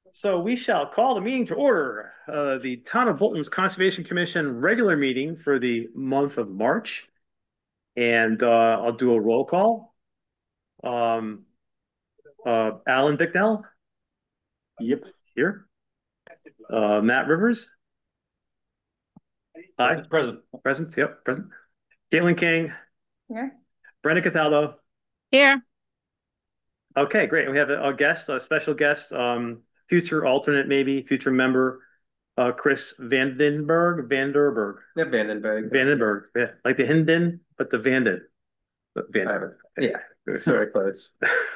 So we shall call the meeting to order. The Town of Bolton's Conservation Commission regular meeting for the month of March. And I'll do a roll call. Um, Alan Bicknell, Yep. here. Matt Rivers, hi. Present. Present, yep, present. Caitlin King, Yeah. Brenda Cataldo. Here. Okay, great. And we have a guest, a special guest, future alternate, maybe future member, Chris Vanderberg. Yeah, Vandenberg. Vandenberg, yeah, like the Hinden, but the Vanden. Vanden. Yeah, it's very close.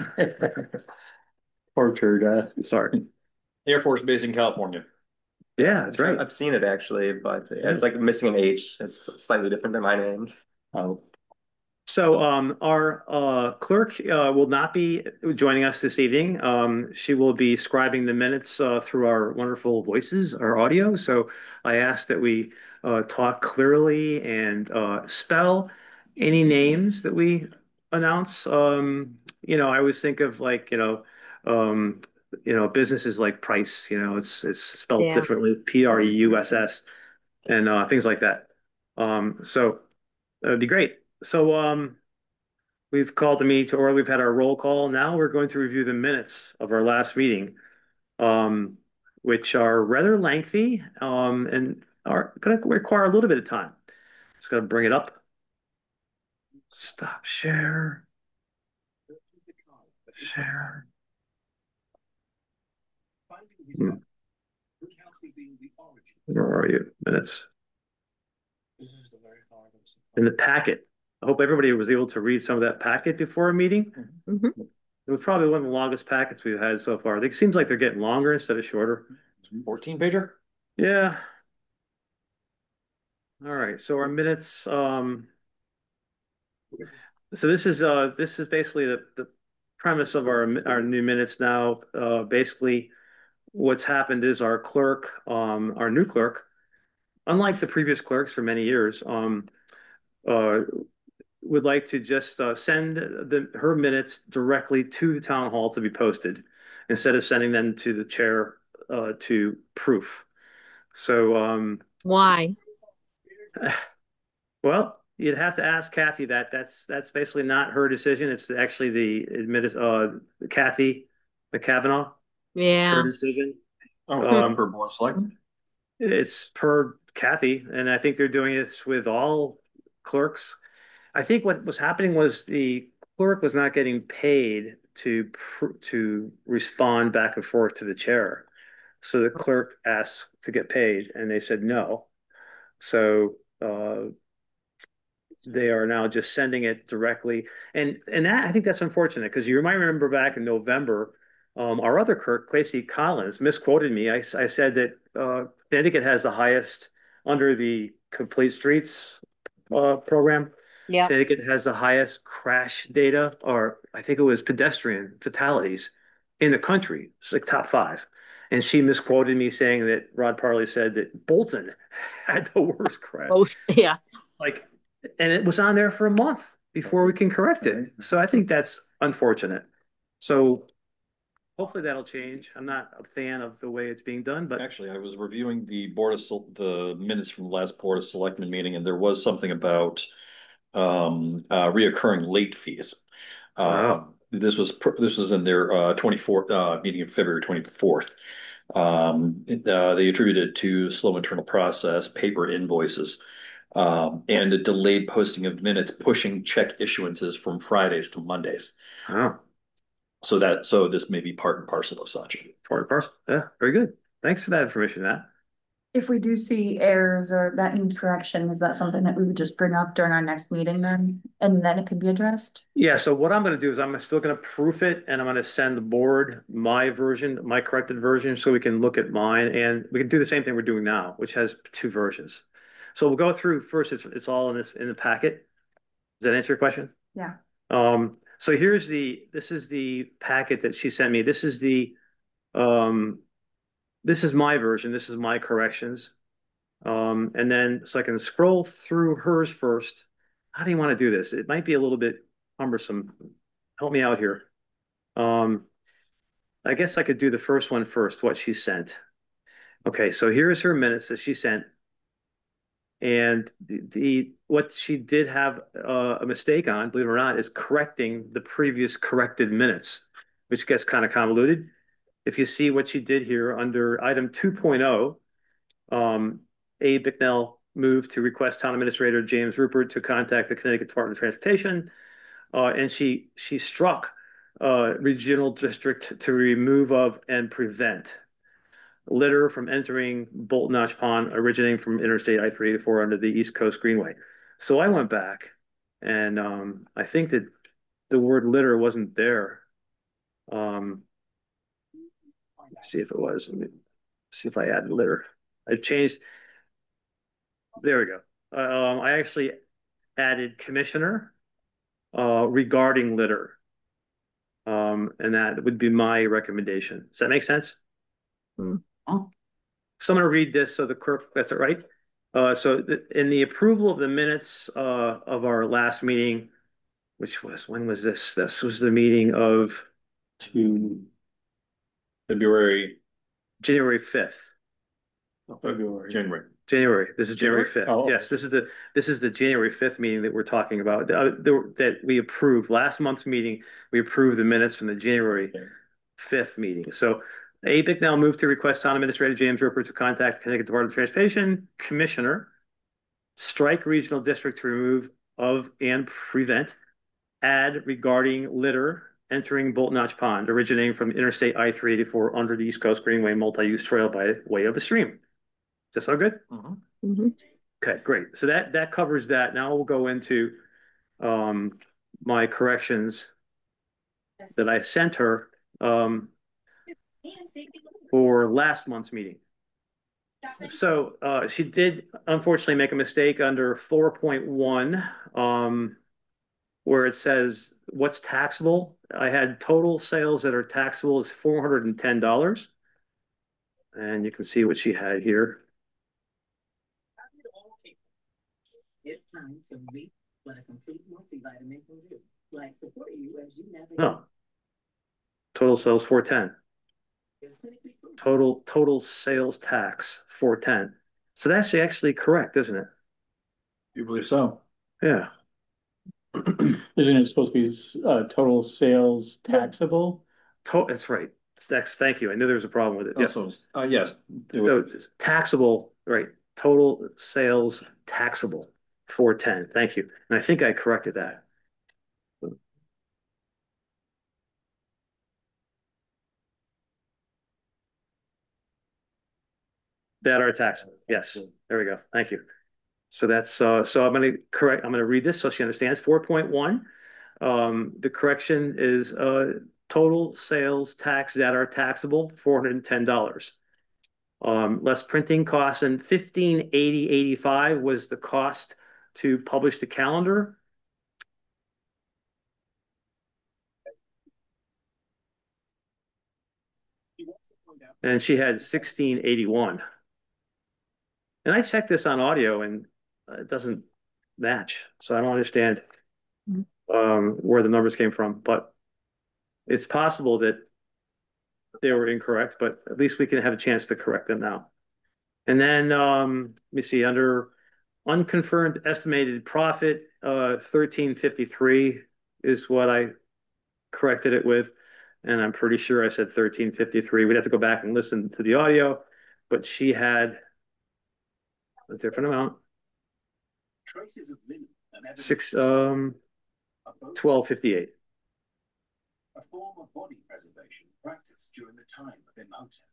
Orchard. Sorry. Air Force Base in California. Yeah, that's right. I've seen it actually, but it's like missing an H. It's slightly different than my name. Oh. So our clerk will not be joining us this evening. She will be scribing the minutes through our wonderful voices, our audio. So I ask that we talk clearly and spell any names that we announce. I always think of like, businesses like Price. It's spelled Yeah. differently, Preuss, and things like that. So that'd be great. So we've called the meeting to order. We've had our roll call. Now we're going to review the minutes of our last meeting, um, which are rather lengthy and are going to require a little bit of time. Just going to bring it up. Stop share. Share. Hmm. Where are you? Minutes in the packet. I hope everybody was able to read some of that packet before a meeting. Mhm. It was probably one of the longest packets we've had so far. It seems like they're getting longer instead of shorter. 14 pager? Yeah. All right. So our minutes. So this is basically the premise of our new minutes now. Basically, what's happened is our clerk, our new clerk, unlike the previous clerks for many years, uh, would like to just send her minutes directly to the town hall to be posted instead of sending them to the chair to proof. So, Why? well, you'd have to ask Kathy that. That's basically not her decision. It's actually Kathy McCavanagh. It's her Yeah. decision. Oh, Hmm. Um, for Board of Selectmen? it's per Kathy, and I think they're doing this with all clerks. I think what was happening was the clerk was not getting paid to respond back and forth to the chair. So the clerk asked to get paid, and they said no. So they are now just sending it directly, and that I think that's unfortunate because you might remember back in November, our other clerk, Clacy Collins, misquoted me. I said that Connecticut has the highest under the Complete Streets program. Yep. Connecticut has the highest crash data, or I think it was pedestrian fatalities in the country. It's like top five. And she misquoted me saying that Rod Parley said that Bolton had the worst crash. Both. Yeah. Like, and it was on there for a month before we can correct it. So I think that's unfortunate. So hopefully that'll change. I'm not a fan of the way it's being done, but Actually, I was reviewing the minutes from the last Board of Selectmen meeting, and there was something about reoccurring late fees. oh, This was in their 24th meeting of February 24th. They attributed it to slow internal process, paper invoices, and a delayed posting of minutes, pushing check issuances from Fridays to Mondays. oh, So this may be part and parcel of such. part and parcel. Yeah, very good. Thanks for that information, Matt. If we do see errors or that need correction, is that something that we would just bring up during our next meeting then? And then it could be addressed? Yeah, so what I'm going to do is I'm still going to proof it and I'm going to send the board my version, my corrected version, so we can look at mine and we can do the same thing we're doing now, which has two versions. So we'll go through first, it's all in the packet. Does that answer your question? Yeah. So this is the packet that she sent me. Um, this is my version. This is my corrections. And then so I can scroll through hers first. How do you want to do this? It might be a little bit cumbersome. Help me out here. Um, I guess I could do the first one first, what she sent. Okay, so here's her minutes that she sent. And the what she did have a mistake on, believe it or not, is correcting the previous corrected minutes, which gets kind of convoluted. If you see what she did here under item 2.0, A. Bicknell moved to request Town Administrator James Rupert to contact the Connecticut Department of Transportation, and she struck regional district to remove of and prevent litter from entering Bolton Notch Pond originating from Interstate I-384 under the East Coast Greenway. So I went back and I think that the word litter wasn't there. Let's see if it was. Let me see if I added litter. I changed. There we go. I actually added commissioner regarding litter. And that would be my recommendation. Does that make sense? Hmm. So I'm going to read this so the clerk gets it right. In the approval of the minutes of our last meeting, which was, when was this? This was the meeting of To February, January 5th. January. January. This is January January? 5th. Oh, okay. Yes, this is the January 5th meeting that we're talking about. That we approved last month's meeting. We approved the minutes from the January 5th meeting. So A. Bicknell moved to request Town Administrator James Rupert to contact the Connecticut Department of Transportation Commissioner, strike regional district to remove of and prevent, add regarding litter entering Bolton Notch Pond, originating from Interstate I-384 under the East Coast Greenway multi-use trail by way of the stream. Is this all good? Mhm. Mhm. Okay, great. So that covers that. Now we'll go into my corrections that I sent her for last month's meeting. So she did unfortunately make a mistake under 4.1, where it says what's taxable. I had total sales that are taxable is $410. And you can see what she had here. It's time to meet what a complete multivitamin can do. Like support you as you navigate. No. Total sales 410. Total sales tax 410. So that's actually correct, isn't it? You believe so? Yeah. Isn't it supposed to be total sales taxable? That's right. Thank you. I knew there was a problem with it. Yeah. Also, yes. So taxable, right? Total sales taxable 410. Thank you. And I think I corrected that. That are taxable. Yes. There we go. Thank you. So that's so I'm going to correct. I'm going to read this so she understands. 4.1. The correction is total sales tax that are taxable $410. Less printing costs, and 1580.85 was the cost to publish the calendar. And she had 1681. And I checked this on audio and it doesn't match. So I don't understand where the numbers came from, but it's possible that they were incorrect, but at least we can have a chance to correct them now. And then let me see, under unconfirmed estimated profit, 1353 is what I corrected it with. And I'm pretty sure I said 1353. We'd have to go back and listen to the audio, but she had a different amount. Six 1258. A form of body preservation practiced during the time of Imhotep.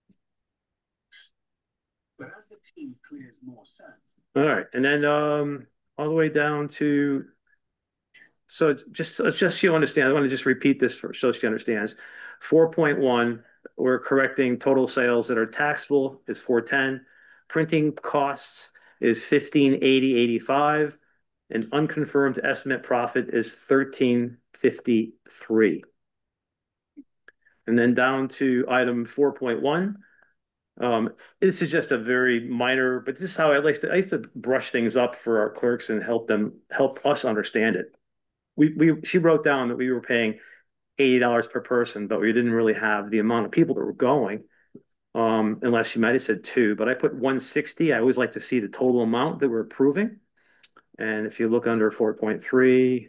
But as the team clears more sand. All right, and then all the way down to, so just so you understand, I want to just repeat this so she understands. 4.1, we're correcting total sales that are taxable is 410. Printing costs is 1580.85, and unconfirmed estimate profit is 1353. And then down to item 4.1. This is just a very minor, but this is how I used to brush things up for our clerks and help us understand it. She wrote down that we were paying $80 per person, but we didn't really have the amount of people that were going. Unless you might have said two, but I put 160. I always like to see the total amount that we're approving. And if you look under 4.3,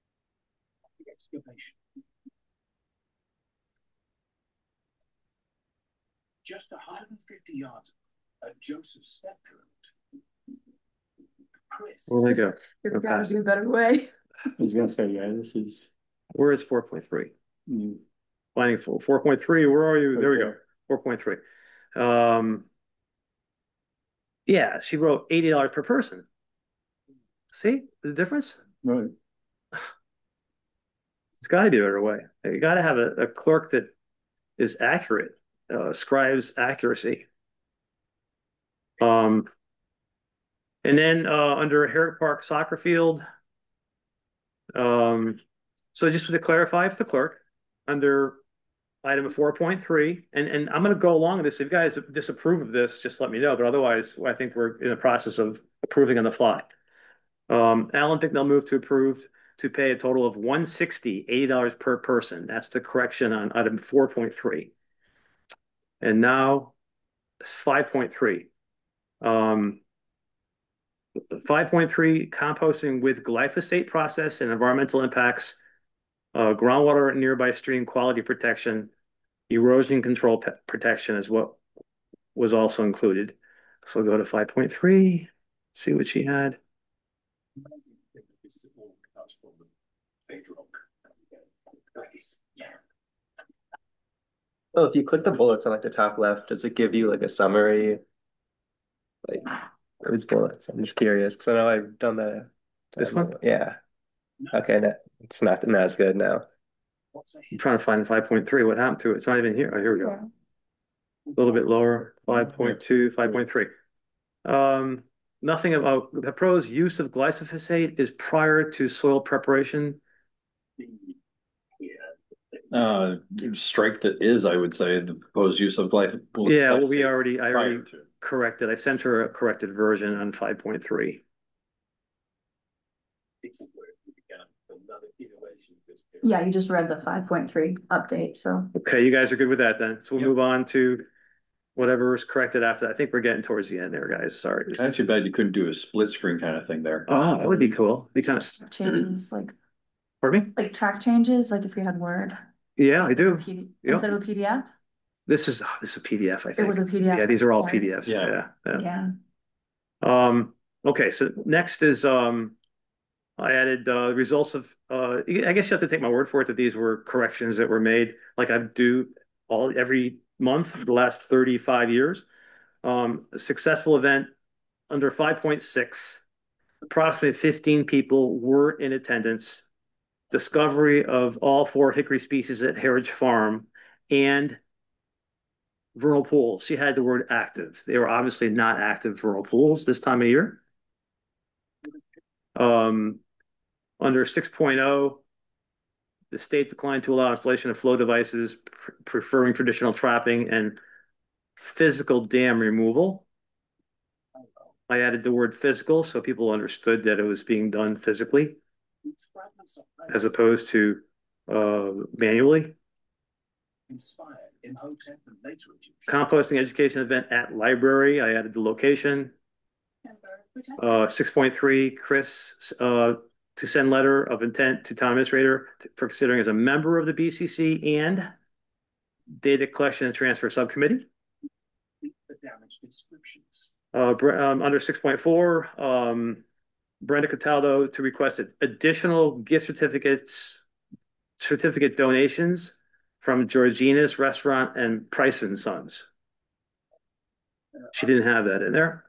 just 150 yards at Joseph Stepford. where did I go? There's gotta be a better way. I was gonna say, yeah, this is. Where is 4.3? Mm, Finding full 4.3. Where are you? There we go. okay. 4.3. Yeah, she wrote $80 per person. See the difference? Right. It's got to be a better way. You got to have a clerk that is accurate, scribes accuracy. And then under Herrick Park soccer field, so just to clarify for the clerk, under item 4.3, and I'm going to go along with this. If you guys disapprove of this, just let me know. But otherwise, I think we're in the process of approving on the fly. Alan Bicknell moved to approve to pay a total of $160, $80 per person. That's the correction on item 4.3. And now 5.3. 5.3, composting with glyphosate process and environmental impacts, groundwater and nearby stream quality protection, erosion control protection is what was also included. So we'll go to 5.3, see what she had. Oh, if you click the bullets on like the top left, does it give you like a summary? Like those bullets. I'm just curious because I know I've done that. This one? Yeah. Okay, it's not as good now. I'm trying to find 5.3. What happened to it? It's not even here. Oh, here we go. A little bit lower, 5.2, 5.3. Nothing about the pros use of glyphosate is prior to soil preparation. Strike that is, I would say, the proposed use of glyphosate. Yeah, well, I already corrected. I sent her a corrected version on 5.3. Yeah, you just read the 5.3 update, so. Okay, you guys are good with that then. So we'll move on to whatever is corrected after that. I think we're getting towards the end there, guys. Sorry. It's actually bad you couldn't do a split screen kind of thing there. Oh, that would be cool. Be kind of Changes, like, pardon me? like track changes, like if we had Word. Yeah, I do. Yep. Yep. Instead of a PDF? This is a PDF, I think. It was a PDF. Yeah, these are all Right. PDFs. Yeah. Yeah. Okay, so next is I added results of I guess you have to take my word for it that these were corrections that were made like I do every month for the last 35 years. A successful event under 5.6, approximately 15 people were in attendance. Discovery of all 4 hickory species at Heritage Farm and vernal pools. She had the word active. They were obviously not active vernal pools this time of year. Under 6.0, the state declined to allow installation of flow devices, preferring traditional trapping and physical dam removal. I added the word physical so people understood that it was being done physically as opposed to manually. Composting education event at library. I added the location. 6.3, Chris to send letter of intent to town administrator for considering as a member of the BCC and data collection and transfer subcommittee. Under 6.4, Brenda Cataldo to request additional gift certificate donations from Georgina's Restaurant and Price and Sons. She didn't have that in there.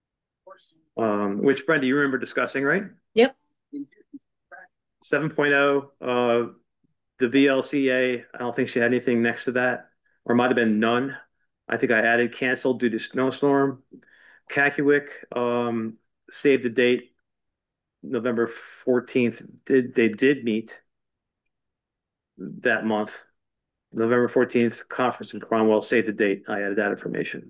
Which Brenda, you remember discussing, right? Yep. 7.0, the VLCA, I don't think she had anything next to that, or it might have been none. I think I added canceled due to snowstorm. Kakiewicz, saved the date, November 14th. They did meet that month. November 14th, conference in Cromwell, saved the date. I added that information.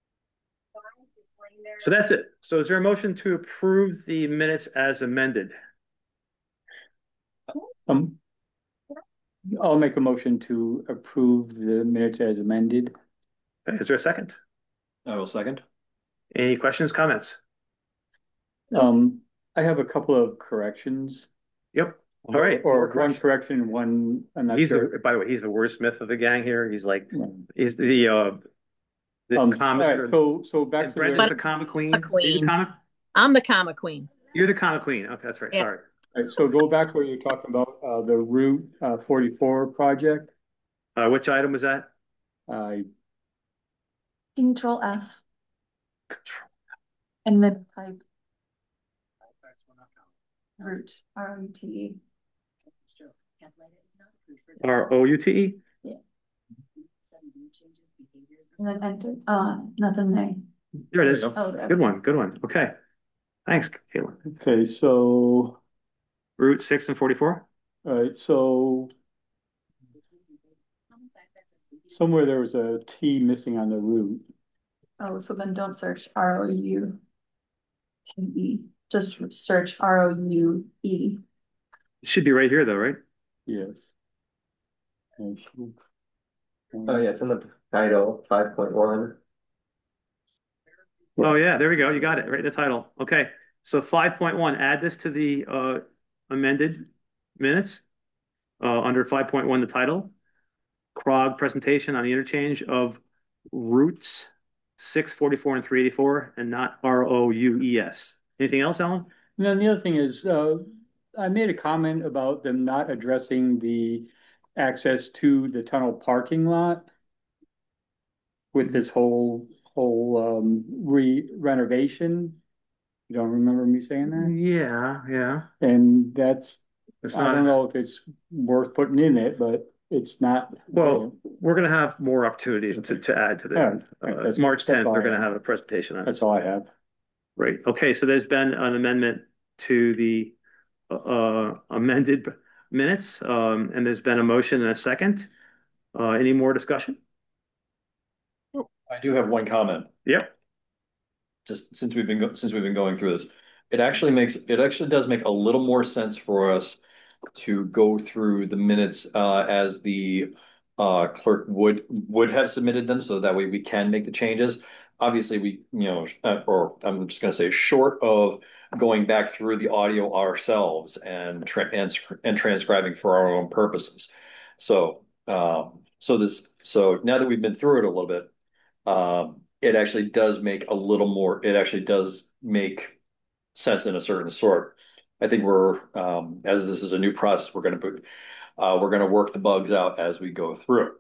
So that's it. So is there a motion to approve the minutes as amended? I'll make a motion to approve the minutes as amended. Is there a second? I will second. Any questions, comments? I have a couple of corrections. Yep. All right. Or More one corrections. correction, one, I'm not He's sure. the, by the way, he's the wordsmith of the gang here. He's like, Um, he's the all comic. right, so back And to Brenda's the, the comic queen. A Are you the queen. comic? I'm the comma queen. You're the comic queen. Okay, that's right. Yeah. Sorry. all right, so go back to what you're talking about, the Route 44 project. Which item was that? I Control F and then type root, ROUTE. ROUTE? Yeah. And then enter, nothing there. There it is. There you Oh, there. Good one. Good one. Okay. Thanks, Caitlin. okay, so, Route 6 and 44? all right, so somewhere there was a T missing on the route. Oh, so then don't search ROUTE. Just search ROUE. It should be right here, though, right? Yes. Oh, yeah, it's in the title, 5.1. Oh, yeah. There we go. You got it right in the title. Okay. So 5.1, add this to the amended minutes under 5.1, the title. CROG presentation on the interchange of routes 644 and 384 and not ROUES. Anything else, Alan? And then the other thing is, I made a comment about them not addressing the access to the tunnel parking lot with this whole renovation. You don't remember me saying that? Yeah, yeah. And that's, It's I don't not, know if it's worth putting in it, but it's not. well, we're going to have more opportunities to add to Yeah, the that's- March that's 10th. all They're I going to have. have a presentation on That's this. all I have. Right. Okay. So there's been an amendment to the amended minutes, and there's been a motion and a second. Any more discussion? I do have one comment. Yep. Just since since we've been going through this, it actually does make a little more sense for us to go through the minutes as the clerk would have submitted them, so that way we can make the changes. Obviously, or I'm just going to say, short of going back through the audio ourselves and transcribing for our own purposes. So now that we've been through it a little bit, it actually does make a little more. It actually does make sense in a certain sort. I think as this is a new process, we're going to work the bugs out as we go through.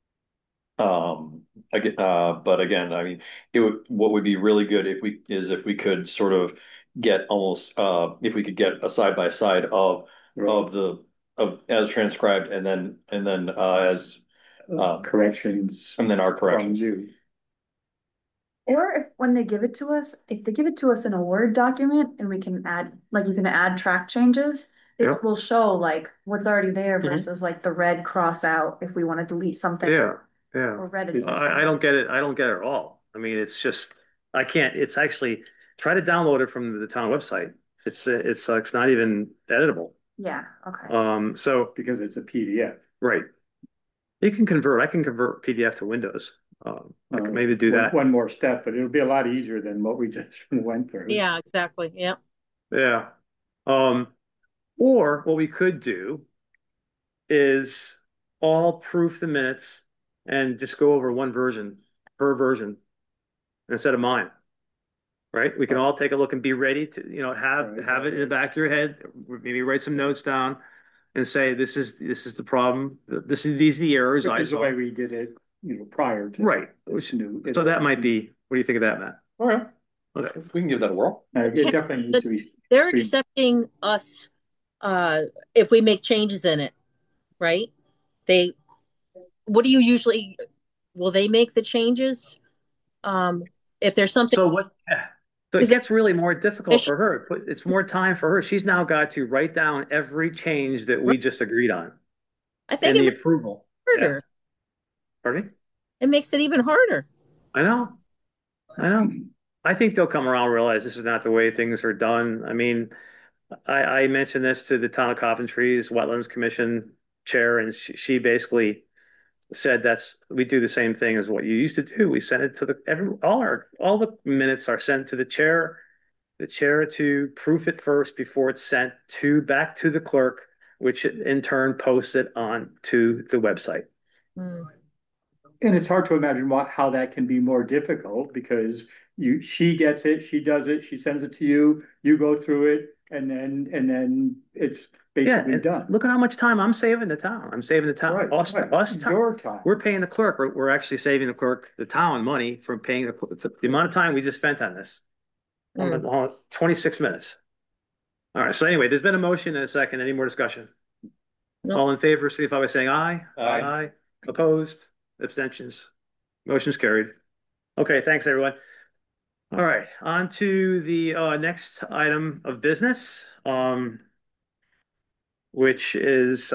But again, I mean, what would be really good if we could sort of get almost if we could get a side by side of the of as transcribed and then as Corrections and then our from corrections. you. Or if, when they give it to us, if they give it to us in a Word document and we can add, like you can add track changes, it Yep. will show like what's already there Mhm. versus like the red cross out if we want to delete something. Yeah, yeah. Or red. I don't get it. I don't get it at all. I mean, it's just I can't. It's actually try to download it from the town website. It's not even editable. Yeah, okay. So Because it's a PDF. right, you can convert. I can convert PDF to Windows. I could maybe do that. One more step, but it'll be a lot easier than what we just went through. Yeah, exactly. Yep. Yeah. Or what we could do is all proof the minutes and just go over one version per version instead of mine. Right? We can all take a look and be ready to, have it in the back of your head, maybe write some notes down and say, this is the problem. These are the errors Which I is the saw. way we did it, prior to. Right. This new. So that might be, what do you think of that, Matt? All right, Okay. we can give that a whirl. It definitely needs to be. They're accepting us if we make changes in it, right? What do you usually, will they make the changes? If there's something, So what? So it Is it- gets really more difficult for her. It's more time for her. She's now got to write down every change that we just agreed on I think and it the makes approval. it harder. Pardon me? It makes it even harder. I know. I know. I think they'll come around and realize this is not the way things are done. I mean, I mentioned this to the town of Coventry's Wetlands Commission chair, and she basically said we do the same thing as what you used to do. We send it to all the minutes are sent to the chair to proof it first before it's sent to back to the clerk, which in turn posts it on to the website. Mm. And it's hard to imagine how that can be more difficult because she gets it, she does it, she sends it to you, you go through it, and then it's Yeah, basically and done. look at how much time I'm saving the town. I'm saving the town. Right, Us, right. us time. Your time. We're paying the clerk. We're actually saving the clerk, the town money from paying the amount of time we just spent on this. Mm. 26 minutes. All right. So anyway, there's been a motion and a second. Any more discussion? Nope. All in favor, signify by saying aye. Aye. Opposed? Abstentions? Motion's carried. Okay, thanks everyone. All right, on to the next item of business, which is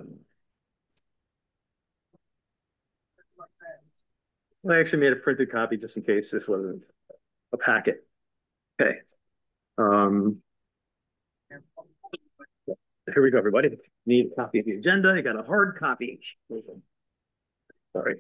I actually made a printed copy just in case this wasn't a packet. Okay. Um, Here we go, everybody. Need a copy of the agenda. You got a hard copy. Sorry.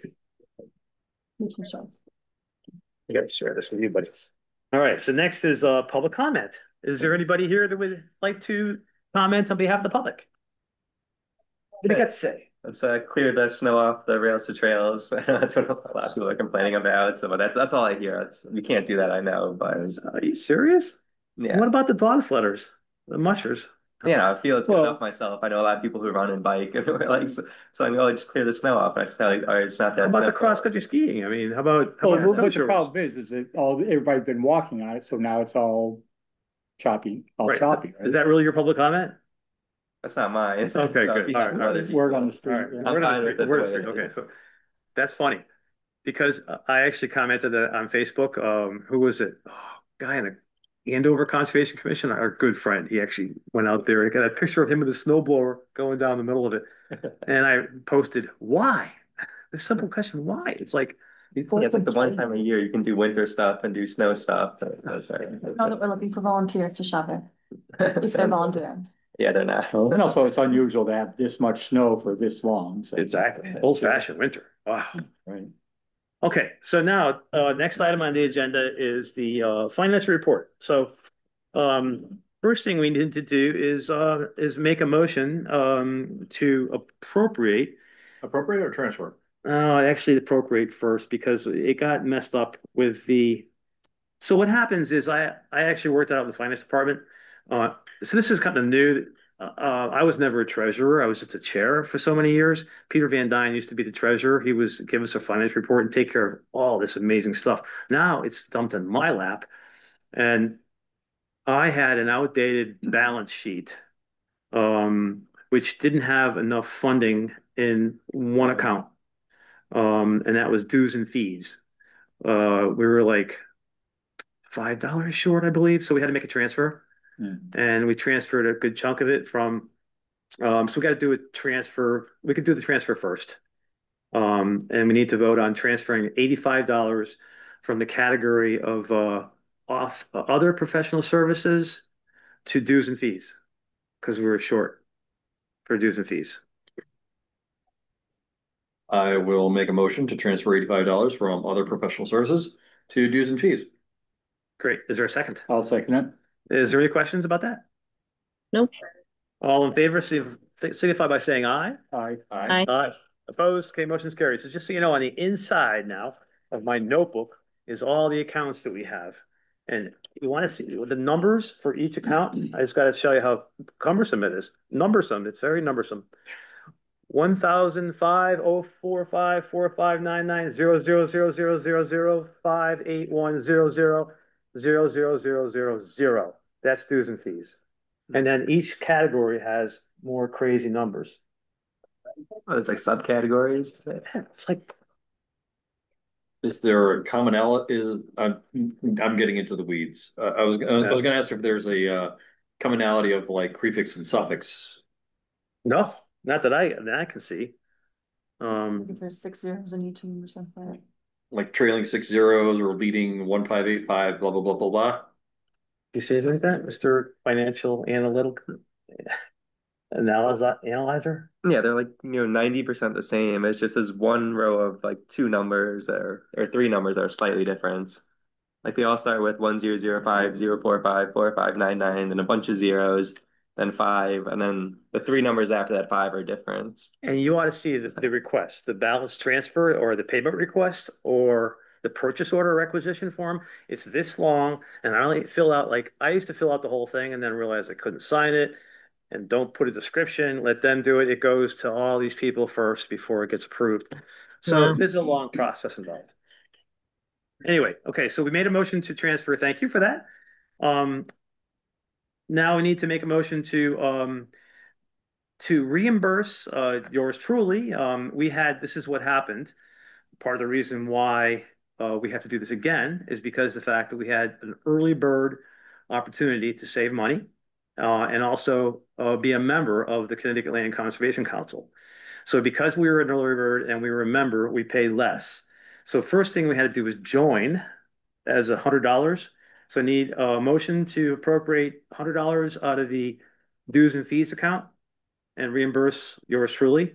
I got to share this with you, buddy. All right. So next is public comment. Is there anybody here that would like to comment on behalf of the public? What do you got to say? Let's clear the snow off the rails to trails. That's what a lot of people are complaining about. So that's all I hear. We can't do that, I know, but Are you serious? yeah. What about the dog sledders, the mushers? Yeah, I feel it's good enough myself. I know a lot of people who run and bike and we're like, so I'm going to just clear the snow off. And I still like, all right, it's not that How about the simple. cross-country skiing? I mean, how about Well, what the snowshoers? problem is that everybody's been walking on it, so now it's all choppy, Right. right? Is that really your public comment? That's not mine. Okay, So good. you All have right, other all right. Word on the people. street. All right. Yeah. Word on fine the with street. it Word the on the way street. it Okay, is. so that's funny because I actually commented on Facebook. Who was it? Oh, guy in the Andover Conservation Commission, our good friend. He actually went out there and got a picture of him with a snowblower going down the middle of it. And I posted, why? The simple question, why? It's like, Yeah, it's like the one time a year you can do winter stuff and do snow stuff. Know that we're looking for volunteers to shove it, if they're volunteering. Yeah, they're not. And also, it's unusual to have this much snow for this long. So. exactly. Old-fashioned winter. Wow. Right. Okay, so now next item on the agenda is the finance report. So first thing we need to do is make a motion to appropriate. Appropriate or transfer? Actually appropriate first because it got messed up with the. So what happens is I actually worked out of the finance department. So this is kind of new. I was never a treasurer. I was just a chair for so many years. Peter Van Dyne used to be the treasurer. He was give us a finance report and take care of all this amazing stuff. Now it's dumped in my lap, and I had an outdated balance sheet, which didn't have enough funding in one account, and that was dues and fees. We were like $5 short, I believe, so we had to make a transfer, and we transferred a good chunk of it from. So we got to do a transfer. We could do the transfer first. And we need to vote on transferring $85 from the category of off other professional services to dues and fees because we were short for dues and fees. I will make a motion to transfer $85 from other professional services to dues and fees. Great. Is there a second? I'll second it. Is there any questions about that? Nope. All in favor, signify by saying aye. Aye. Aye. Aye. Opposed? Okay, motion's carried. So just so you know, on the inside now of my notebook is all the accounts that we have. And you want to see the numbers for each account? I just got to show you how cumbersome it is. Numbersome. It's very numbersome. 1,005,045,990,000,000,581,00,00,000. That's dues and fees. And then each category has more crazy numbers. Oh, it's like subcategories. It's like Is there a commonality? I'm getting into the weeds. I was going to ask if there's a commonality of like prefix and suffix. no, not that I can see. If there's 6 zeros in each of them or something. Like trailing 6 zeros or leading 1585, blah blah blah blah blah. You see it like that, Mr. Financial Analytical? analyzer? Yeah, they're like, 90% the same. It's just this one row of like two numbers or three numbers that are slightly different. Like they all start with 1005, 045, 4599, and a bunch of zeros, then five, and then the three numbers after that five are different. And you ought to see the request, the balance transfer or the payment request or the purchase order requisition form. It's this long, and I only fill out like I used to fill out the whole thing and then realize I couldn't sign it and don't put a description, let them do it. It goes to all these people first before it gets approved. So Wow. there's a long process involved. Anyway, okay, so we made a motion to transfer. Thank you for that. Um, Now we need to make a motion to reimburse yours truly. This is what happened. Part of the reason why we have to do this again is because the fact that we had an early bird opportunity to save money and also be a member of the Connecticut Land Conservation Council. So because we were an early bird and we were a member, we pay less. So first thing we had to do was join as $100. So I need a motion to appropriate $100 out of the dues and fees account and reimburse yours truly.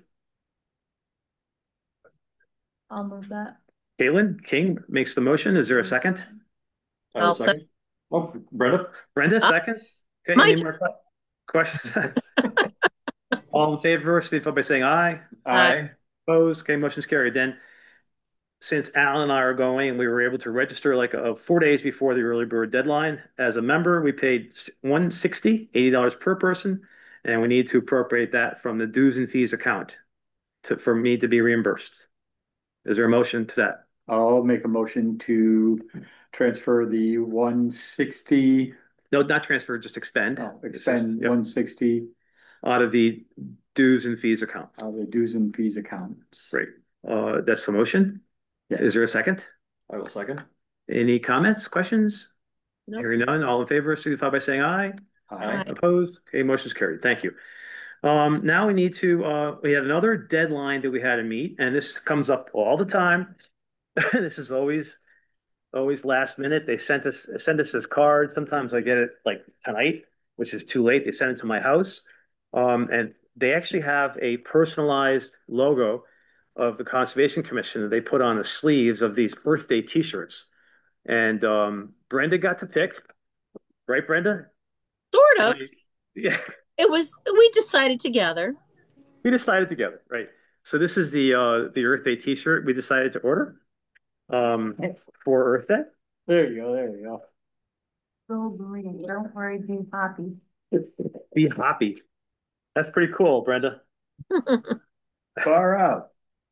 I'll move that. Caitlin King makes the motion. Is there a second? I will I'll say, second. Oh, Brenda? Brenda uh, seconds. Okay, any Mike, more questions? All in favor, signify by saying aye. Aye. Opposed? Okay, motion's carried. Then, since Alan and I are going, and we were able to register like 4 days before the early bird deadline. As a member, we paid $160, $80 per person, and we need to appropriate that from the dues and fees account for me to be reimbursed. Is there a motion to that? I'll make a motion to transfer the 160, No, not transfer, just expend. expend Yep, 160 out of the dues and fees account. out of the dues and fees accounts. Great. That's the motion. Yes. Is there a second? I will second. Any comments, questions? nope. Hearing none, all in favor, signify by saying aye. Aye. Opposed? Okay, motion's carried. Thank you. Now we had another deadline that we had to meet, and this comes up all the time. This is always last minute. They send us this card. Sometimes I get it like tonight, which is too late. They send it to my house. And they actually have a personalized logo of the Conservation Commission that they put on the sleeves of these Earth Day t-shirts. And Brenda got to pick, right, Brenda? Sort of. Yeah, We decided together. we decided together, right? So this is the Earth Day t-shirt we decided to order um, for Earth Day. There you go, there you go. Go green. Don't worry, be happy. Be happy. That's pretty cool, Brenda. Far out.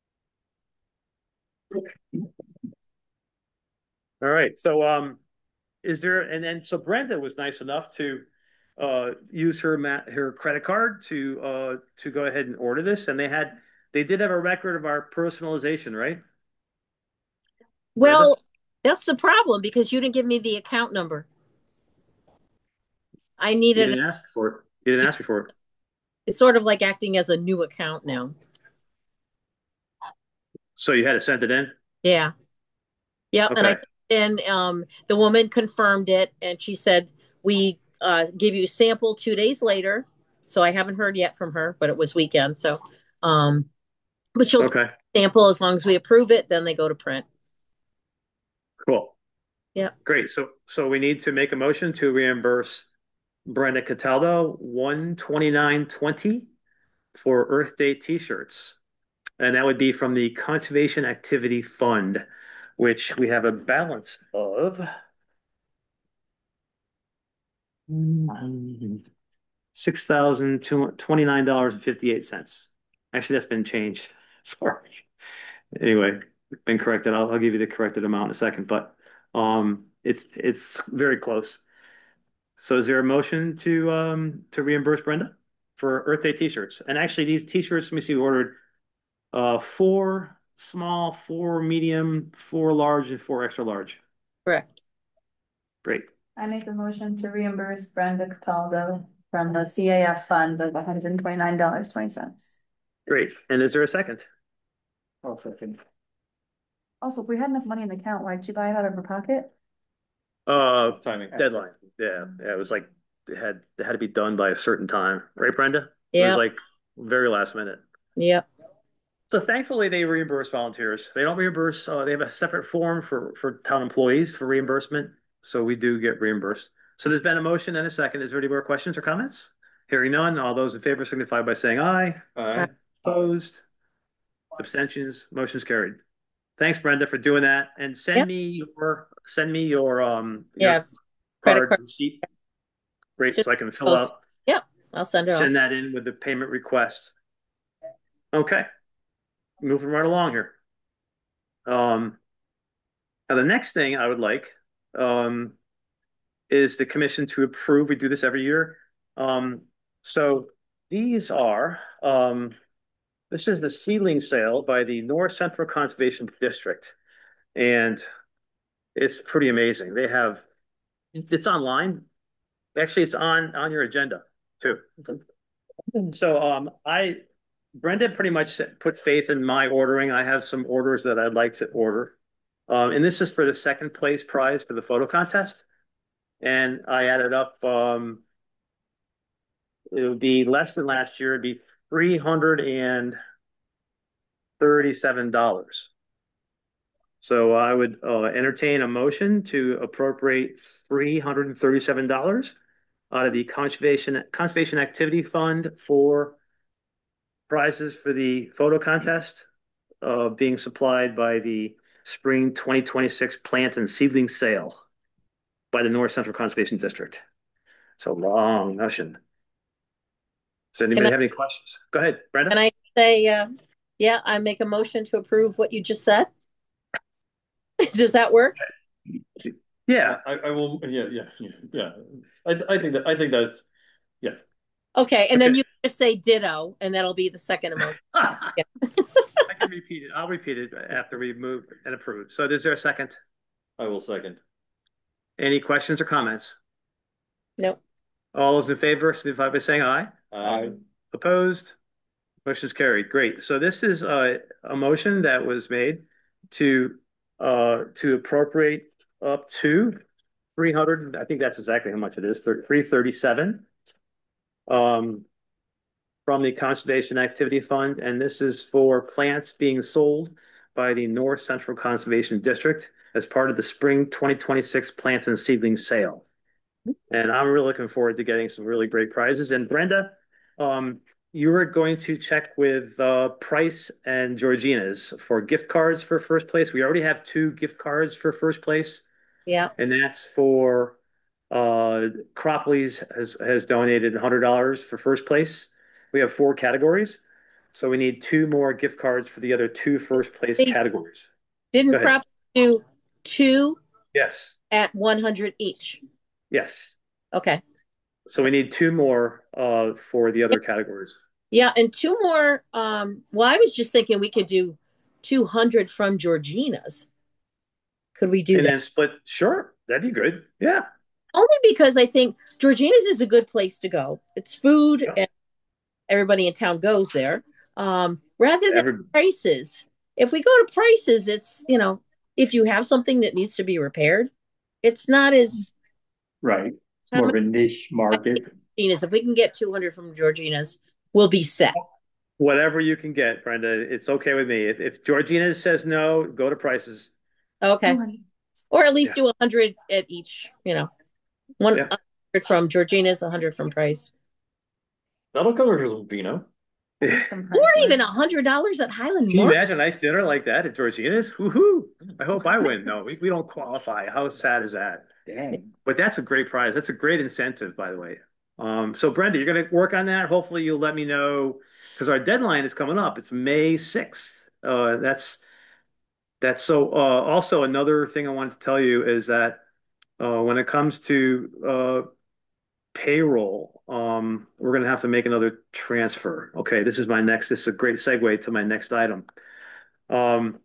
All right. So is there and then so Brenda was nice enough to use her credit card to go ahead and order this, and they did have a record of our personalization, right? Brenda? Well, that's the problem because you didn't give me the account number. I You needed didn't ask for it. You didn't ask me for it. it's sort of like acting as a new account now. So you had to send it in? Yeah. Yep. Okay. And the woman confirmed it and she said we give you sample 2 days later. So I haven't heard yet from her, but it was weekend. So but she'll Okay. sample as long as we approve it, then they go to print. Cool. Yeah. Great. So we need to make a motion to reimburse Brenda Cataldo 129.20 for Earth Day t-shirts. And that would be from the Conservation Activity Fund, which we have a balance of $6,029.58. Actually, that's been changed. Sorry. Anyway, been corrected. I'll give you the corrected amount in a second, but it's very close. So is there a motion to reimburse Brenda for Earth Day t-shirts? And actually, these t-shirts, let me see, we ordered four small, four medium, four large, and four extra large. Correct. Great. I make a motion to reimburse Brenda Cataldo from the CAF fund of $129.20. Great. And is there a second? I'll second. Also, if we had enough money in the account, why'd you buy it out of her pocket? Timing. Deadline. Yeah. It was like they had to be done by a certain time. Right, Brenda? It was Yeah, like very last minute. yeah. So thankfully, they reimburse volunteers. They don't reimburse. They have a separate form for town employees for reimbursement. So we do get reimbursed. So there's been a motion and a second. Is there any more questions or comments? Hearing none, all those in favor signify by saying aye. Aye. Opposed, abstentions, motion's carried. Thanks, Brenda, for doing that. And Yep. send me your Yeah, credit card card. receipt. Great, Just so I can fill post. out, Yeah, I'll send it off. send that in with the payment request. Okay, moving right along here. Now the next thing I would like um, is the commission to approve. We do this every year. Um, so these are this is the seedling sale by the North Central Conservation District, and it's pretty amazing. They have it's online. Actually, it's on your agenda too. So I Brenda pretty much put faith in my ordering. I have some orders that I'd like to order. And this is for the second place prize for the photo contest. And I added up, it would be less than last year. It'd be $337. So I would entertain a motion to appropriate $337 out of the Conservation Activity Fund for prizes for the photo contest being supplied by the Spring 2026 Plant and Seedling Sale by the North Central Conservation District. It's a long motion. Does anybody have any questions? Go ahead, Brenda. Can I say, yeah, I make a motion to approve what you just said? Does that work? Yeah. I will. Yeah. I think that's yeah. Okay, and then Okay. you just say ditto, and that'll be the second emotion. I can repeat it. I'll repeat it after we move and approve. So is there a second? I will second. Any questions or comments? Nope. All those in favor, signify by saying aye. Aye. Opposed? Motion's carried. Great. So this is a motion that was made to appropriate up to 300. I think that's exactly how much it is. 337 um, from the Conservation Activity Fund, and this is for plants being sold by the North Central Conservation District as part of the Spring 2026 Plant and Seedling Sale. And I'm really looking forward to getting some really great prizes. And Brenda, you were going to check with Price and Georgina's for gift cards for first place. We already have 2 gift cards for first place, Yeah. and that's for Cropley's has donated $100 for first place. We have 4 categories, so we need 2 more gift cards for the other 2 first place They categories. didn't Go ahead. Crop do 2 Yes, at 100 each? yes. Okay. So we need 2 more for the other categories. Yeah, and 2 more. Well, I was just thinking we could do 200 from Georgina's. Could we do And that? then split. Sure, that'd be good. Yeah. Only because I think Georgina's is a good place to go. It's food, Yeah. and everybody in town goes there. Rather than Every, Prices, if we go to Prices, it's, if you have something that needs to be repaired, it's not as Right. It's how more of much a niche market. Georgina's. If we can get 200 from Georgina's, we'll be set. whatever you can get, Brenda, it's okay with me. If Georgina says no, go to Prices. Okay. Okay. Or at least Yeah. do 100 at each, one Yeah. 100 from Georgina's, 100 from Price. That'll cover some vino. Or even $100 at Highland Can you Market. imagine a nice dinner like that at Georgina's? Woohoo! I hope I win. No, we don't qualify. How sad is that? Dang. But that's a great prize. That's a great incentive, by the way. So Brenda, you're going to work on that. Hopefully, you'll let me know because our deadline is coming up. It's May 6th. That's so. Also, another thing I wanted to tell you is that when it comes to payroll, we're going to have to make another transfer. Okay, this is a great segue to my next item. Um,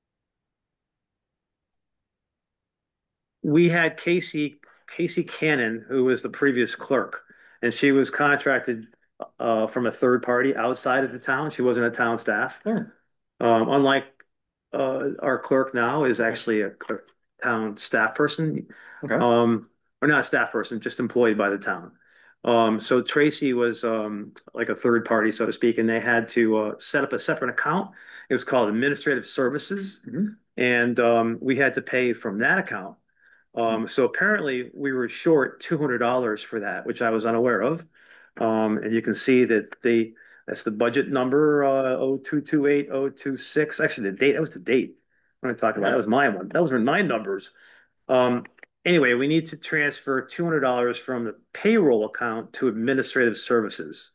we had Casey Cannon, who was the previous clerk, and she was contracted from a third party outside of the town. She wasn't a town staff. Yeah. Unlike our clerk now is actually a town staff person, Okay. or not a staff person, just employed by the town. So Tracy was like a third party, so to speak, and they had to set up a separate account. It was called Administrative Services, and we had to pay from that account. So apparently we were short $200 for that, which I was unaware of. And you can see that that's the budget number 0228026. Actually, the date, that was the date. I'm talking about that was my one. Those were my numbers. Um, anyway, we need to transfer $200 from the payroll account to administrative services.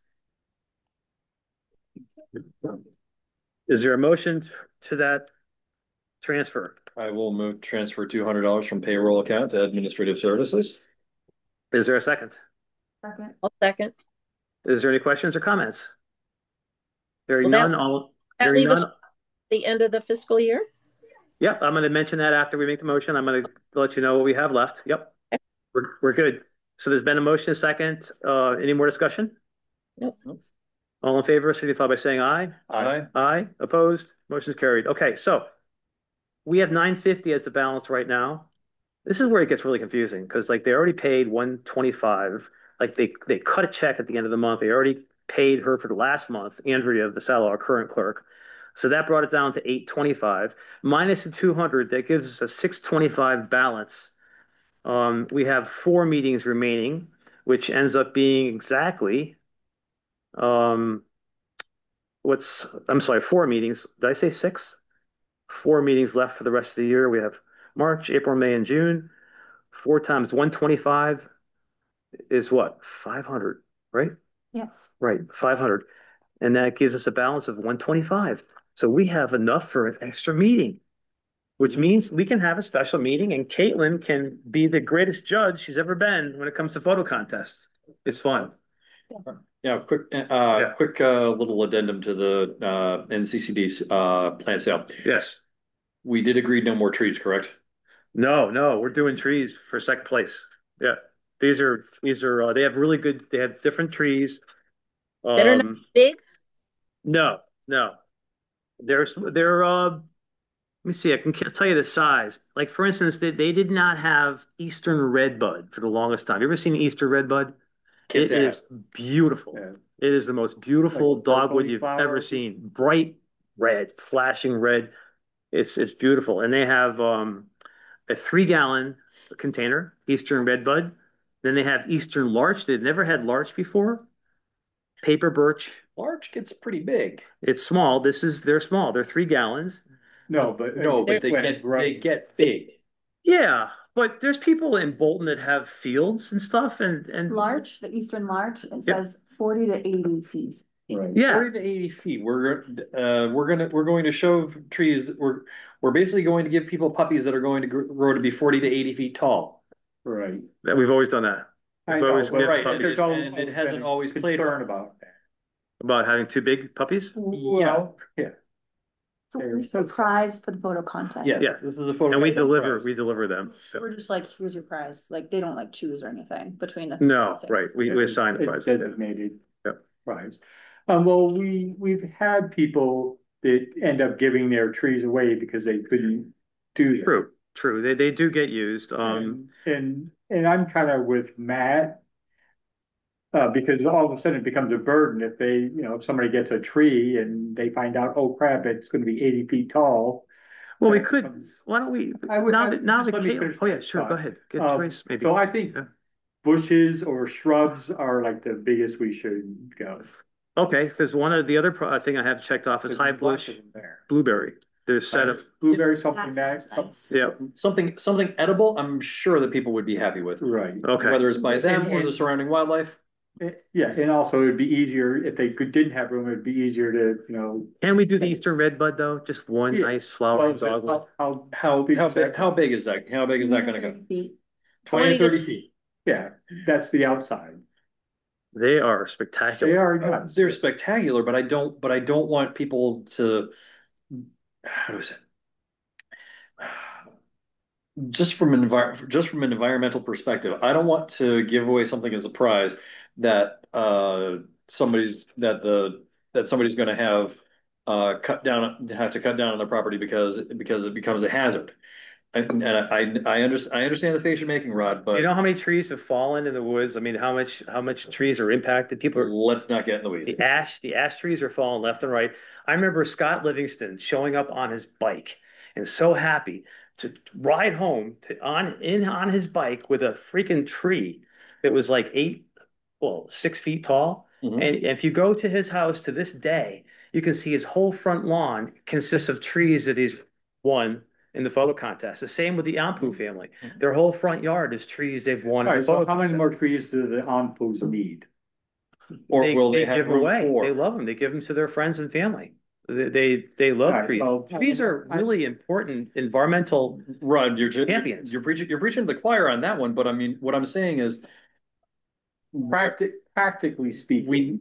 Is there a motion to that transfer? I will move transfer $200 from payroll account to administrative services. Is there a second? Second. I'll second. Is there any questions or comments? Hearing Will none, all that hearing leave us none. the end of the fiscal year? Yep, I'm going to mention that after we make the motion. I'm going to let you know what we have left. Yep, we're good. So there's been a motion, a second. Any more discussion? Nope. All in favor, signify by saying aye. Aye. Aye. Opposed? Motion's carried. Okay, so we have 950 as the balance right now. This is where it gets really confusing because like they already paid 125. Like they cut a check at the end of the month. They already paid her for the last month, Andrea Vassallo, our current clerk. So that brought it down to 825 minus the 200. That gives us a 625 balance. We have 4 meetings remaining, which ends up being exactly um, I'm sorry, 4 meetings. Did I say six? 4 meetings left for the rest of the year. We have March, April, May, and June. 4 times 125 is what? 500, right? Yes. Right, 500. And that gives us a balance of 125. So we have enough for an extra meeting, which means we can have a special meeting and Caitlin can be the greatest judge she's ever been when it comes to photo contests. It's fun. Yeah, quick little addendum to the NCCD's plant sale. Yes. We did agree no more trees, correct? No, we're doing trees for second place. Yeah. These are they have really good, they have different trees. That are not Um, big? no, no. They're let me see, I can tell you the size. Like for instance, they did not have Eastern redbud for the longest time. You ever seen Eastern redbud? Kids It have. is beautiful. Yeah. It is the most beautiful Like dogwood purpley you've flower. ever seen. Bright red, flashing red. It's beautiful. And they have a 3 gallon container, Eastern redbud. Then they have Eastern larch. They've never had larch before. Paper birch. Large gets pretty big. It's small. They're small. They're 3 gallons. No, but No, but they get big. Yeah, but there's people in Bolton that have fields and stuff, and Larch, the eastern larch, it Yep. says 40 to 80 feet. Right. yeah, 40 to 80 feet. We're going to show trees that we're basically going to give people puppies that are going to grow to be 40 to 80 feet tall. Right. we've always done that. I We've know, always but given right, puppies there's always and it hasn't been a always played concern about that. about having too big puppies. Well, yeah. So Yeah, we're so- surprised for the photo contest. Yeah, Yeah. this is a photo. And we contest. deliver them. We're just like, here's your prize. Like, they don't like choose or anything between the. No, things. right. We assign the It's prize. designated Yep. prize. Well, we've had people that end up giving their trees away because they couldn't do that. True. They do get used. And I'm kind of with Matt. Because all of a sudden it becomes a burden if if somebody gets a tree and they find out, oh crap, it's going to be 80 feet tall. Well, we that could. becomes- Why don't we? I would- now I- that now just that let me Kate, finish oh yeah, my sure. thought. Go ahead. Get Grace, maybe. So I think Yeah. bushes or shrubs are like the biggest we should go. Okay, because one of the other thing I have checked off is There's high lots bush of them there. blueberry. There's set of Blueberry, something That that, sounds nice. yeah. Something edible. I'm sure that people would be happy with. right. Okay. Whether it's by them or the surrounding wildlife. Yeah, and also it'd be easier if they didn't have room, it'd be easier to, Can we do the Eastern redbud though? Just one Yeah. nice flowering dogwood. How big is that going to go? Feet. 20 to 30 feet. Yeah, that's the outside. They are They spectacular. are nuts. They're spectacular, but I don't want people to, how do I say? Just from an environmental perspective, I don't want to give away something as a prize that somebody's going to have to cut down on their property because it becomes a hazard. I understand the face you're making, Rod, You but know how many trees have fallen in the woods? I mean, how much trees are impacted? People are let's not get in the weeds. the ash trees are falling left and right. I remember Scott Livingston showing up on his bike and so happy to ride home on his bike with a freaking tree that was like 6 feet tall. Mhm. And if you go to his house to this day, you can see his whole front lawn consists of trees that he's won in the photo contest. The same with the Ampu family. Their whole front yard is trees they've won All in the right, so photo how many contest. more trees do the Anpus need? Or They will they they have give them room away. They for? love them. They give them to their friends and family. They All love right, trees. well, Trees are really important environmental Rod, champions. you're preaching to the choir on that one, but I mean, what I'm saying is, practically speaking, we,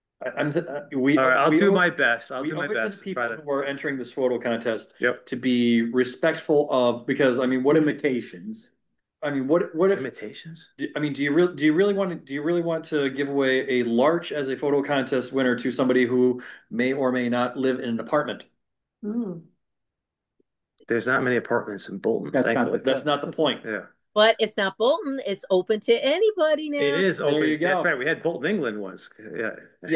we, All right, I'll we do owe, my best. I'll we do owe my it to the best to try people to. who are entering this photo contest Yep. to be respectful of, because I mean, limitations. what if, Limitations. I mean, do you really want to give away a larch as a photo contest winner to somebody who may or may not live in an apartment? Ooh. There's not many apartments in Bolton, That's not thankfully. the That's not the point. Yeah, But it's not Bolton. It's open to anybody it now. is There open. you That's go. right. We had Bolton, England once. Yeah.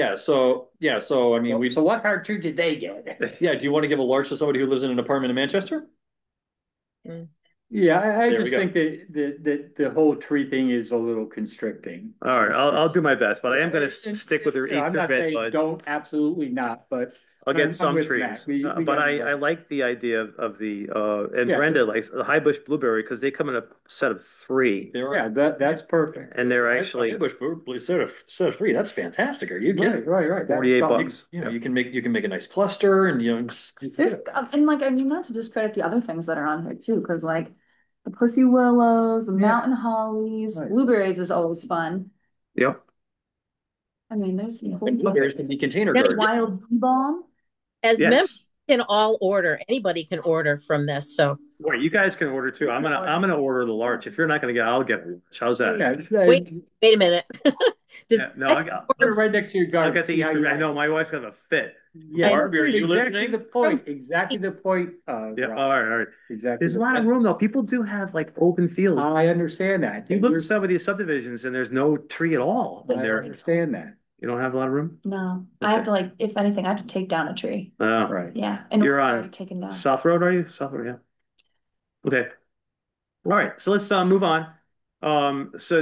So I mean, So what cartoon did they get? yeah. Do you want to give a large to somebody who lives in an apartment in Manchester? Mm. Yeah, I There we just go. think that the whole tree thing is a little constricting. All right, I'll do my best, but I am going to And, stick with your you know, I'm not 8 bit saying bud. don't, absolutely not, but I'll get I'm some with trees, Matt. We but gotta I go. like the idea of the and Yeah, Brenda likes the high bush blueberry because they come in a set of three, There yeah, are. that's perfect. and they're I actually Bush set of free. That's fantastic. Are you kidding? Right. 48 bucks. You know, you can make a nice cluster, and you know, There's, and like, I mean, not to discredit the other things that are on here too, because like the pussy willows, the Yeah. mountain hollies, Right. blueberries is always fun. Yep. I mean, there's some and blueberries can be container Now, garden. wild bee balm. As members Yes. can all order, anybody can order from this. So Wait, you guys can order too. I'm gonna order the large. If you're not gonna get, I'll get it. How's that? Yeah, wait a minute. Does Yeah, no, guys put it right next to your I'll garden. get the. See how you I like know it. my wife's gonna fit. Yeah, Barbie, are you exactly listening? the point. Exactly the point. Yeah. Rob. All right. All right. Exactly. There's a the lot of point. room though. People do have like open fields. I understand that. You look at some of these subdivisions and there's no tree at all in I there. understand that. You don't have a lot of room? No, I have to like, if anything, I have to take down a tree. Oh, Right. Yeah, and you're it's on already taken down. South Road, are you? South Road, yeah. Okay. All right. So let's move on. So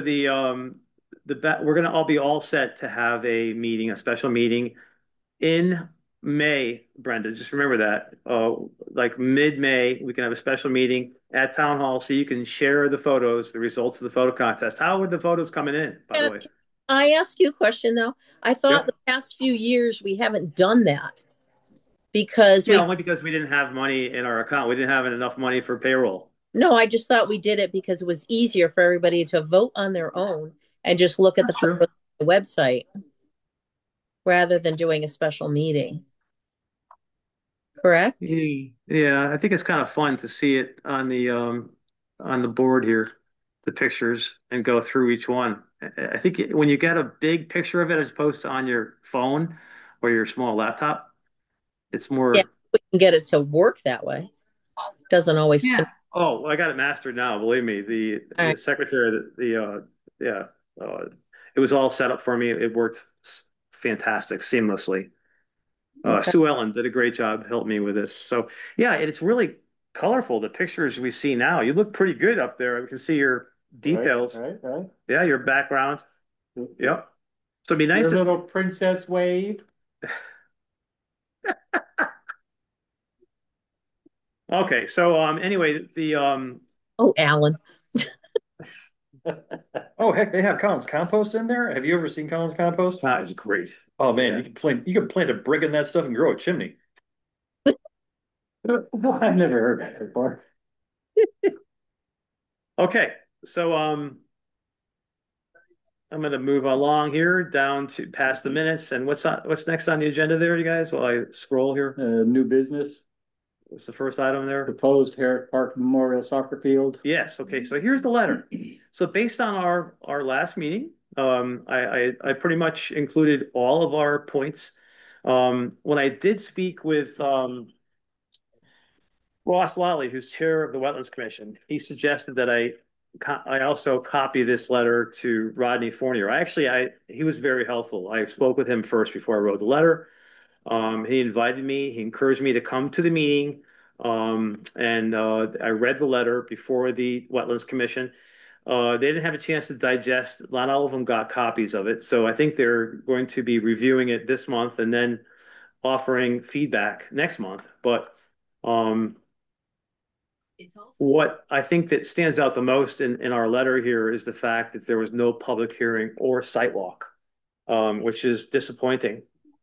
we're gonna all be all set to have a meeting, a special meeting in May, Brenda. Just remember that. Like mid-May, we can have a special meeting at Town Hall so you can share the photos, the results of the photo contest. How are the photos coming in, by the can way? I ask you a question though? I thought Yep. the past few years we haven't done that because Yeah, we only because we didn't have money in our account. We didn't have enough money for payroll. no, I just thought we did it because it was easier for everybody to vote on their own and just look at the That's true. photos on the website rather than doing a special meeting. Correct? Yeah, I think it's kind of fun to see it on the board here, the pictures, and go through each one. I think when you get a big picture of it as opposed to on your phone or your small laptop, it's Yeah, more. we can get it to work that way. Doesn't always. Yeah. Oh, I got it mastered now. Believe me, All the right. secretary, yeah, it was all set up for me. It worked fantastic, seamlessly. Okay. Sue Ellen did a great job helping me with this. So yeah, and it's really colorful. The pictures we see now, you look pretty good up there. We can see your details. Right. Yeah, your background. Yep. So it'd be nice Your to. little princess wave. Okay, so anyway, Oh, Alan. Oh, heck, they have Collins compost in there. Have you ever seen Collins compost? that is great. Oh man, Yeah. you can plant a brick in that stuff and grow a chimney. I've never heard that before. Okay, so I'm going to move along here down to past the minutes. And what's next on the agenda there, you guys? While I scroll here, New business, what's the first item there? proposed Herrick Park Memorial Soccer Field. Yes. Okay. So here's the letter. So based on our last meeting, I pretty much included all of our points. When I did speak with Ross Lally, who's chair of the Wetlands Commission, he suggested that I also copy this letter to Rodney Fournier. He was very helpful. I spoke with him first before I wrote the letter. He invited me. He encouraged me to come to the meeting. And I read the letter before the Wetlands Commission. They didn't have a chance to digest. Not all of them got copies of it. So I think they're going to be reviewing it this month and then offering feedback next month. But um, what I think that stands out the most in our letter here is the fact that there was no public hearing or site walk, which is disappointing.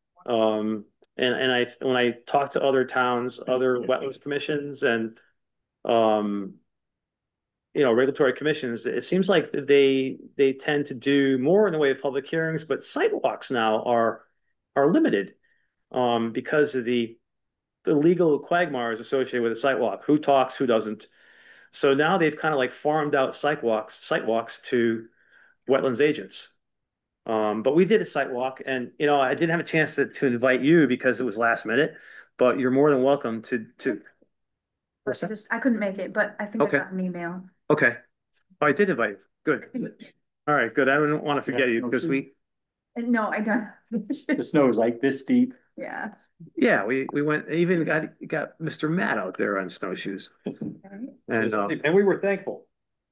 And when I talk to other towns, other wetlands commissions, and um, regulatory commissions, it seems like they tend to do more in the way of public hearings, but sidewalks now are limited because of the legal quagmires associated with a sidewalk. Who talks, who doesn't. So now they've kind of like farmed out site walks to wetlands agents. But we did a site walk, and I didn't have a chance to invite you because it was last minute. But you're more than welcome to. What's that? I couldn't make it, but I think I Okay. got an email. Okay. Oh, I did invite you. Good. All right. Good. I don't want to forget you because No, I don't. The snow is like this deep. Yeah. yeah, we went even got Mr. Matt out there on snowshoes, And we were thankful.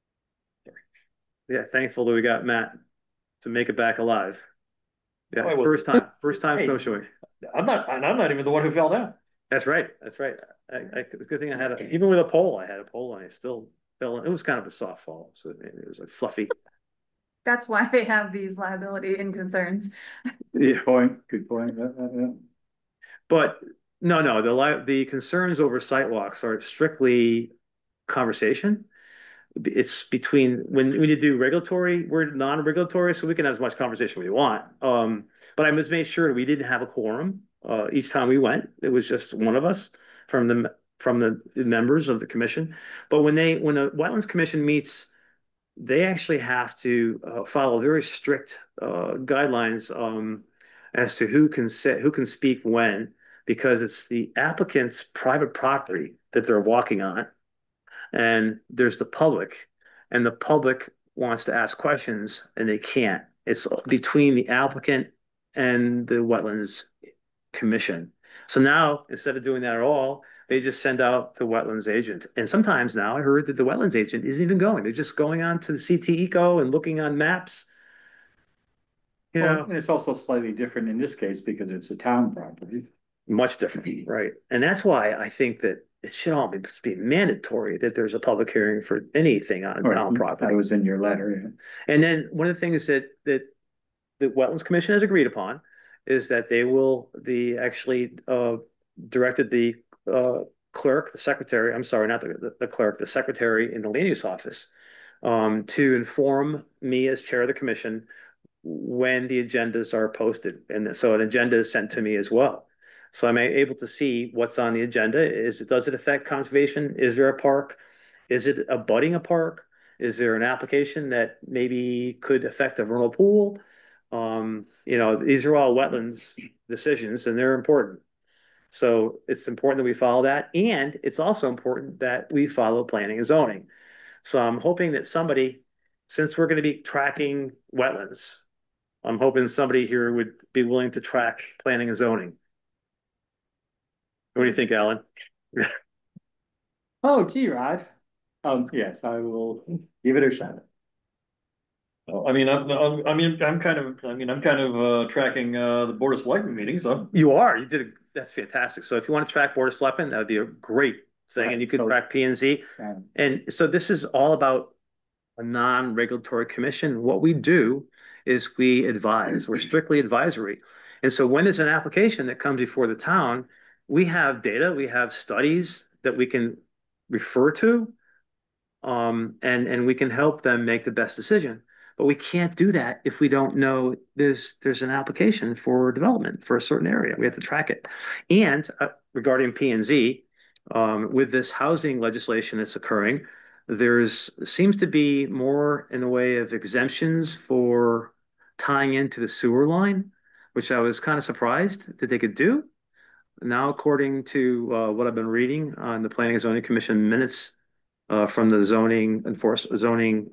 yeah, thankful that we got Matt to make it back alive. Yeah, Oh, well. first time Hey. snowshoeing. And I'm not even the one who fell down. That's right. That's right. It's a good thing I had even with a pole. I had a pole, and I still fell. It was kind of a soft fall, so it was like fluffy. That's why they have these liability and concerns. Yeah, Good point. Good point. Yeah. but no. The concerns over sidewalks are strictly conversation. It's between when you do regulatory, we're non-regulatory, so we can have as much conversation we want. But I just made sure we didn't have a quorum each time we went. It was just one of us from the members of the commission. But when the Wetlands Commission meets, they actually have to follow very strict guidelines as to who can speak when, because it's the applicant's private property that they're walking on, and there's the public, and the public wants to ask questions and they can't. It's between the applicant and the Wetlands Commission. So now, instead of doing that at all, they just send out the wetlands agent. And sometimes now I heard that the wetlands agent isn't even going. They're just going on to the CT Eco and looking on maps. Well, and it's also slightly different in this case because it's a town property. Much different, right? And that's why I think that it should all be mandatory that there's a public hearing for anything on town property. That was in your letter. Yeah. And then one of the things that the Wetlands Commission has agreed upon is that they will actually directed the clerk, the secretary. I'm sorry, not the clerk, the secretary in the land use office, to inform me as chair of the commission when the agendas are posted, and so an agenda is sent to me as well. So I'm able to see what's on the agenda. Does it affect conservation? Is there a park? Is it abutting a park? Is there an application that maybe could affect a vernal pool? These are all wetlands decisions and they're important. So it's important that we follow that. And it's also important that we follow planning and zoning. So I'm hoping that since we're going to be tracking wetlands, I'm hoping somebody here would be willing to track planning and zoning. What do you think, Alan? Oh, gee, Rod. Yes, I will give it a shot. I'm kind of tracking the Board of Selectmen meetings. So. You are. That's fantastic. So if you want to track Board of Selectmen, that would be a great thing. Right, And you could so- track P and Z. And so this is all about a non-regulatory commission. What we do is we advise. We're strictly advisory. And so when there's an application that comes before the town, we have data, we have studies that we can refer to, and we can help them make the best decision. But we can't do that if we don't know there's an application for development for a certain area. We have to track it. And regarding P and Z, with this housing legislation that's occurring, seems to be more in the way of exemptions for tying into the sewer line, which I was kind of surprised that they could do. now according to what I've been reading on the Planning and Zoning Commission minutes from the zoning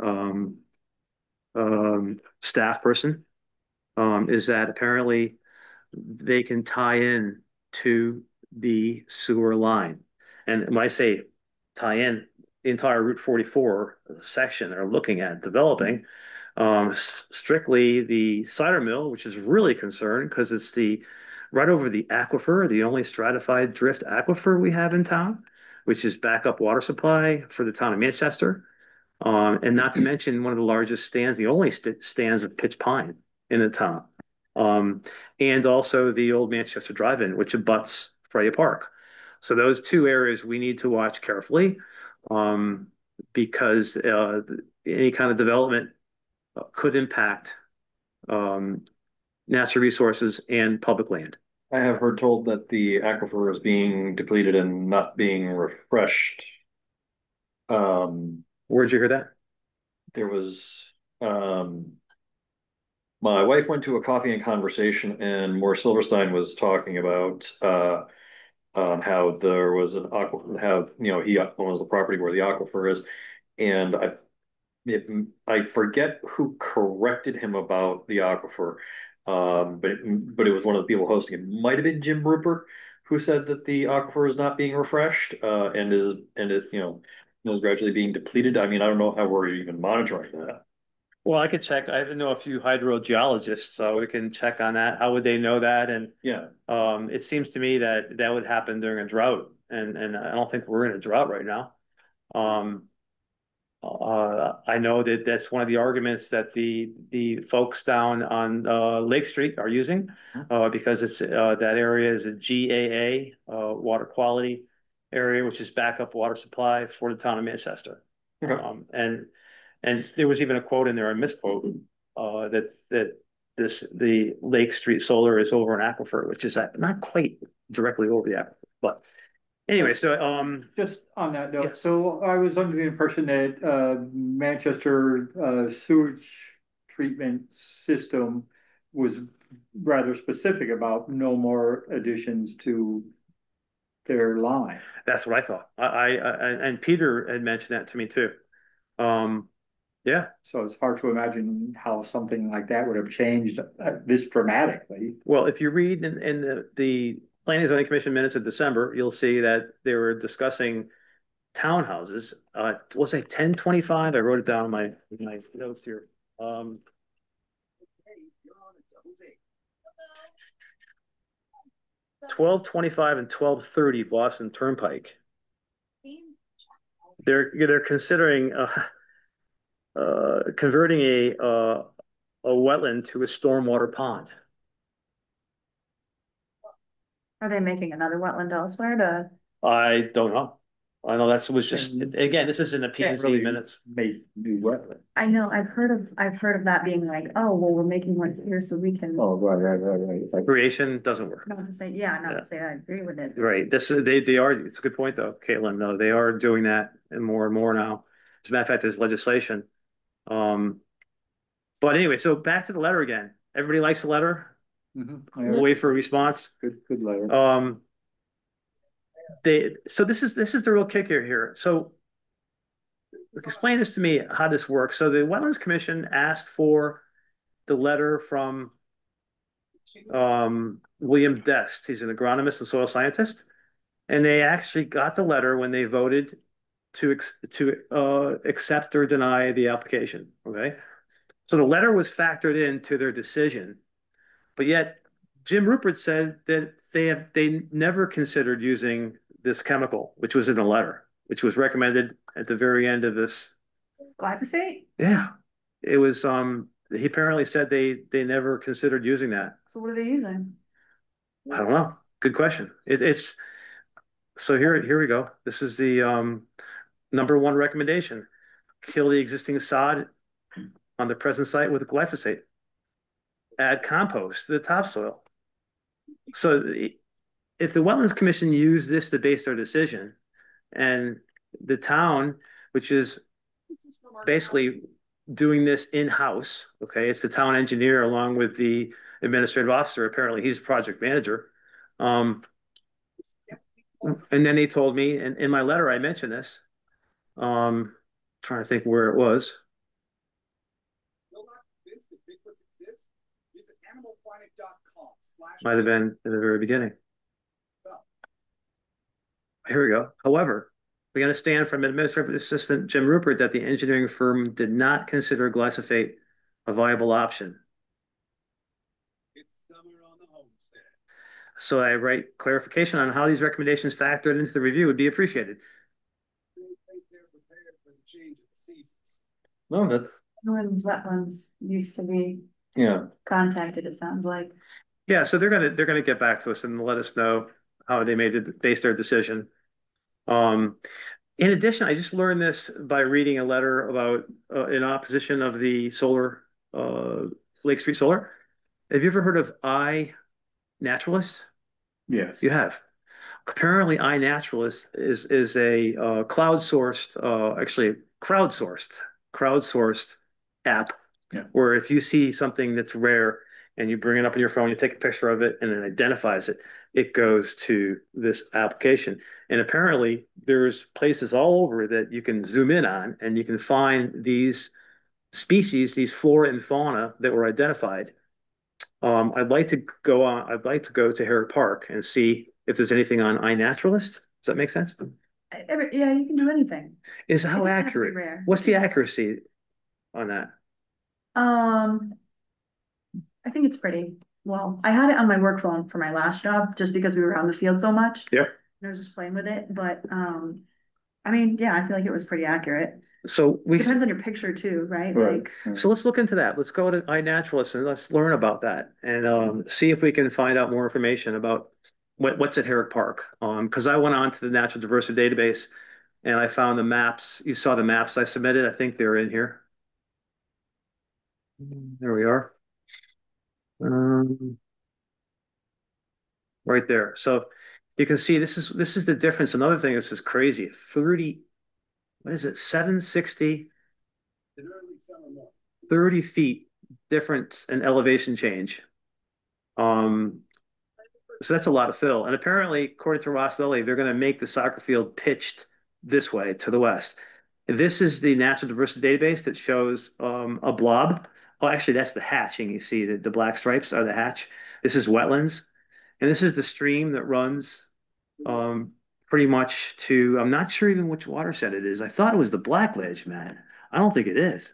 staff person, is that apparently they can tie in to the sewer line. And when I say tie in, the entire Route 44 section they're looking at developing, strictly the cider mill, which is really concerned because it's the right over the aquifer, the only stratified drift aquifer we have in town, which is backup water supply for the town of Manchester. And not to mention one of the largest stands, the only stands of pitch pine in the town. Um, and also the old Manchester Drive-In, which abuts Freya Park. So those two areas we need to watch carefully, um, because any kind of development could impact um, natural resources and public land. I have heard told that the aquifer is being depleted and not being refreshed. Um, Where'd you hear that? there was my wife went to a coffee and conversation, and Moore Silverstein was talking about how there was an aquifer, how he owns the property where the aquifer is, and I forget who corrected him about the aquifer, but it was one of the people hosting it. Might have been Jim Rupert who said that the aquifer is not being refreshed and it is gradually being depleted. I mean, I don't know how we're even monitoring that. Well, I could check. I know a few hydrogeologists, so we can check on that. How would they know that? And Yeah. it seems to me that that would happen during a drought, and I don't think we're in a drought right now. Um, I know that that's one of the arguments that the folks down on Lake Street are using, because it's that area is a GAA water quality area, which is backup water supply for the town of Manchester. Okay. And there was even a quote in there, a misquote, that the Lake Street Solar is over an aquifer, which is not quite directly over the aquifer, but anyway. So Just on that note, yes. so I was under the impression that Manchester sewage treatment system was rather specific about no more additions to their line. That's what I thought. And Peter had mentioned that to me too. Um, yeah. So it's hard to imagine how something like that would have changed this dramatically. Well, if you read in the Planning and Zoning Commission minutes of December, you'll see that they were discussing townhouses. Was it 1025? I wrote it down in my notes here. 1225 and 1230 Boston Turnpike. They're considering converting a wetland to a stormwater pond. Are they making another wetland elsewhere to? I don't know. I know was just, again, this is in the P and Z Really minutes. Make new wetland. I know, I've heard of that being like, oh, well, we're making one here so we can. Oh, right. It's like, Creation doesn't work. Not to say, yeah, not to say I agree with it. Right. They are. It's a good point though, Caitlin. No, they are doing that and more now. As a matter of fact, there's legislation. But anyway, so back to the letter again. Everybody likes the letter. We'll wait for a response. good letter. So this is the real kicker here. So explain this to me, how this works. So the Wetlands Commission asked for the letter from William Dest. He's an agronomist and soil scientist, and they actually got the letter when they voted to accept or deny the application. Okay, so the letter was factored into their decision, but yet Jim Rupert said that they never considered using this chemical, which was in the letter, which was recommended at the very end of this. Glyphosate? Yeah, it was. He apparently said they never considered using that. So what are they using? I don't know. Good question. It's so here we go. This is the number one recommendation: kill the existing sod on the present site with glyphosate. Add compost to the topsoil. So if the Wetlands Commission used this to base their decision, and the town, which is basically doing this in-house, okay, it's the town engineer along with the administrative officer. Apparently, he's project manager. And then they told me, and in my letter, I mentioned this. Trying to think where it was. Still not convinced that Bigfoots exist? Visit animalplanet.com/. Might have been in the very beginning. Here we go. However, we understand from Administrative Assistant Jim Rupert that the engineering firm did not consider glyphosate a viable option. It's summer on the homestead. So I write clarification on how these recommendations factored into the review would be appreciated. They think they're prepared for the change of the seasons. No, that, Northern's wetlands used to be yeah. contacted, it sounds like. Yeah, so they're gonna get back to us and let us know how they based their decision. Um, in addition, I just learned this by reading a letter about in opposition of the solar Lake Street Solar. Have you ever heard of iNaturalist? Yes. You have. Apparently, iNaturalist is a actually crowdsourced app Yeah. where if you see something that's rare and you bring it up on your phone, you take a picture of it and it identifies it, it goes to this application. And apparently, there's places all over that you can zoom in on and you can find these species, these flora and fauna that were identified. I'd like to go to Herrick Park and see if there's anything on iNaturalist. Does that make sense? Yeah, you can do anything. Is It how doesn't have to be accurate? rare. What's the accuracy on that? Um, I think it's pretty well. I had it on my work phone for my last job just because we were on the field so much. Yeah. I was just playing with it, but I mean, yeah, I feel like it was pretty accurate. So we Depends on your picture too, right? Right. Like, so let's look into that. Let's go to iNaturalist and let's learn about that and see if we can find out more information about what's at Herrick Park. Because I went on to the Natural Diversity Database and I found the maps. You saw the maps I submitted. I think they're in here. There we are. Um, right there. So you can see this is the difference. Another thing that's just crazy. 30, what is it? 760, In early summer months. 30 feet difference in elevation change. Um, so that's a lot of fill. And apparently, according to Ross Lilly, they're going to make the soccer field pitched this way to the west. This is the Natural Diversity Database that shows a blob. Oh, actually, that's the hatching. You see the black stripes are the hatch. This is wetlands. And this is the stream that runs um, pretty much to, I'm not sure even which watershed it is. I thought it was the Blackledge, man. I don't think it is.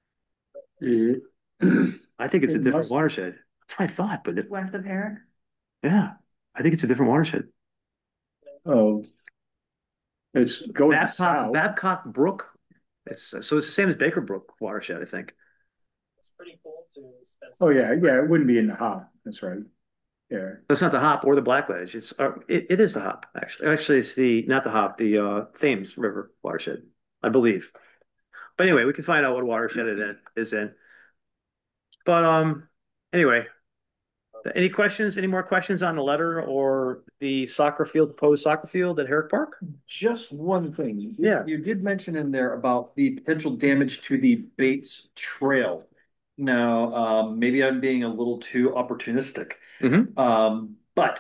I think it's a It different must- watershed. That's what I thought, but west of Herrick. yeah, I think it's a different watershed. Oh, it's going south. Babcock Brook. So it's the same as Baker Brook watershed, I think. It's pretty cool to spend. Oh, yeah, yeah, it wouldn't be in the hop. That's right. Yeah. That's not the Hop or the Blackledge. It is the Hop actually. Actually, it's the not the Hop, the Thames River watershed, I believe. But anyway, we can find out what watershed it is in. But anyway, any questions? Any more questions on the letter or the proposed soccer field at Herrick Park? Just one thing. Yeah. You did mention in there about the potential damage to the Bates Trail. Now, maybe I'm being a little too opportunistic. Mhm. But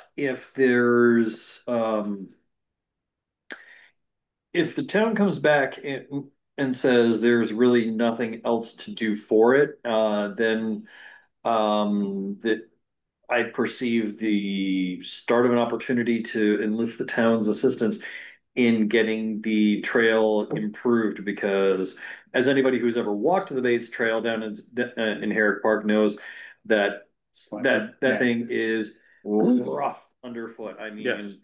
if the town comes back and says there's really nothing else to do for it, then that I perceive the start of an opportunity to enlist the town's assistance in getting the trail improved because as anybody who's ever walked the Bates Trail down in Herrick Park knows that that thing is rough underfoot. Yes.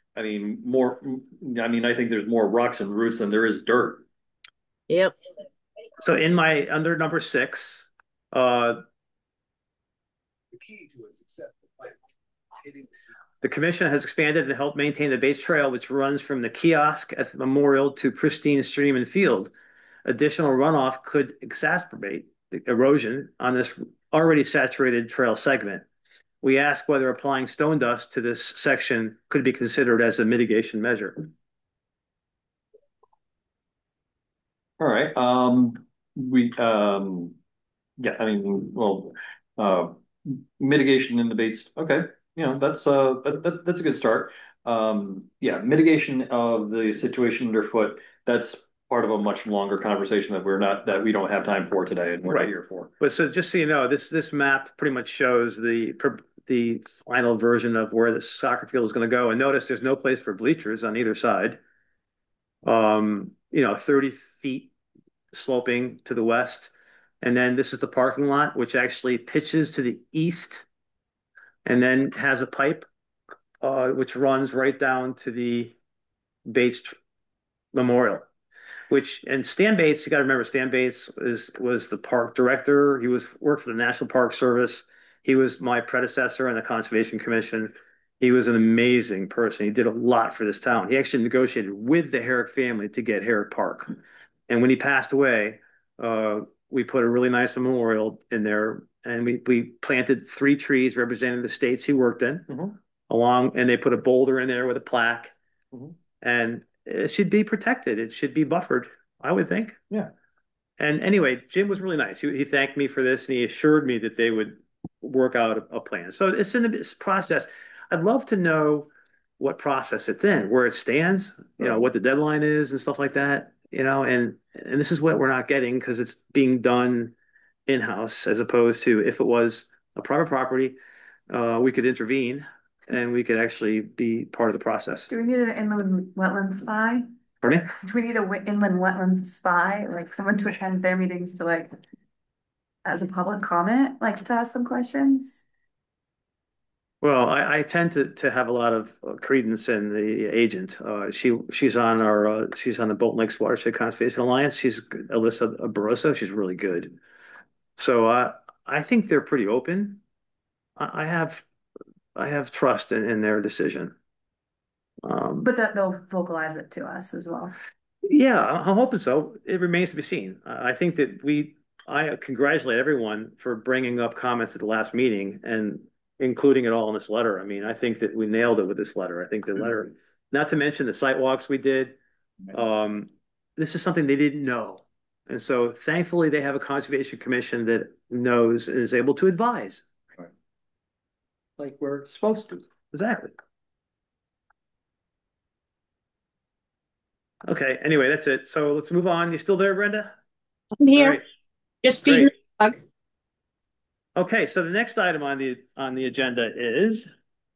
I think there's more rocks and roots than there is dirt. Yep. So in my under number 6, uh, The key to a successful plan is hitting the commission has expanded and helped maintain the Bates Trail, which runs from the kiosk at the memorial to pristine stream and field. Additional runoff could exacerbate the erosion on this already saturated trail segment. We ask whether applying stone dust to this section could be considered as a mitigation measure. All right. We yeah, well, uh mitigation in the Bates. Okay. That's that's a good start. Yeah, mitigation of the situation underfoot, that's part of a much longer conversation that we don't have time for today and we're not Right. here for. But so just so you know, this map pretty much shows the final version of where the soccer field is going to go. And notice there's no place for bleachers on either side. 30 feet sloping to the west. And then this is the parking lot, which actually pitches to the east and then has a pipe which runs right down to the Bates Memorial. And Stan Bates, you got to remember, Stan Bates was the park director. He worked for the National Park Service. He was my predecessor on the Conservation Commission. He was an amazing person. He did a lot for this town. He actually negotiated with the Herrick family to get Herrick Park. And when he passed away, uh, we put a really nice memorial in there, and we planted 3 trees representing the states he worked in, and they put a boulder in there with a plaque, and it should be protected. It should be buffered, I would think. Yeah. And anyway, Jim was really nice. He thanked me for this, and he assured me that they would work out a plan. So it's in this process. I'd love to know what process it's in, where it stands, what the deadline is and stuff like that, and this is what we're not getting because it's being done in-house as opposed to if it was a private property, we could intervene and we could actually be part of the process. Do we need an inland wetlands spy? Pardon me? Do we need a inland wetlands spy, like someone to attend their meetings to as a public comment, to ask some questions? Well, I tend to have a lot of credence in the agent. She's on the Bolton Lakes Watershed Conservation Alliance. She's Alyssa Barroso. She's really good. So I think they're pretty open. I have trust in their decision. But that they'll vocalize it to us as well. Yeah, I'm hoping so. It remains to be seen. I think that I congratulate everyone for bringing up comments at the last meeting and including it all in this letter. I mean, I think that we nailed it with this letter. I think the letter, not to mention the site walks we did. This is something they didn't know. And so thankfully they have a conservation commission that knows and is able to advise. Right. Like we're supposed to. Exactly. Okay. Anyway, that's it. So let's move on. You still there, Brenda? I'm All here, right. just feeding Great. the dog. Okay. So the next item on the agenda is,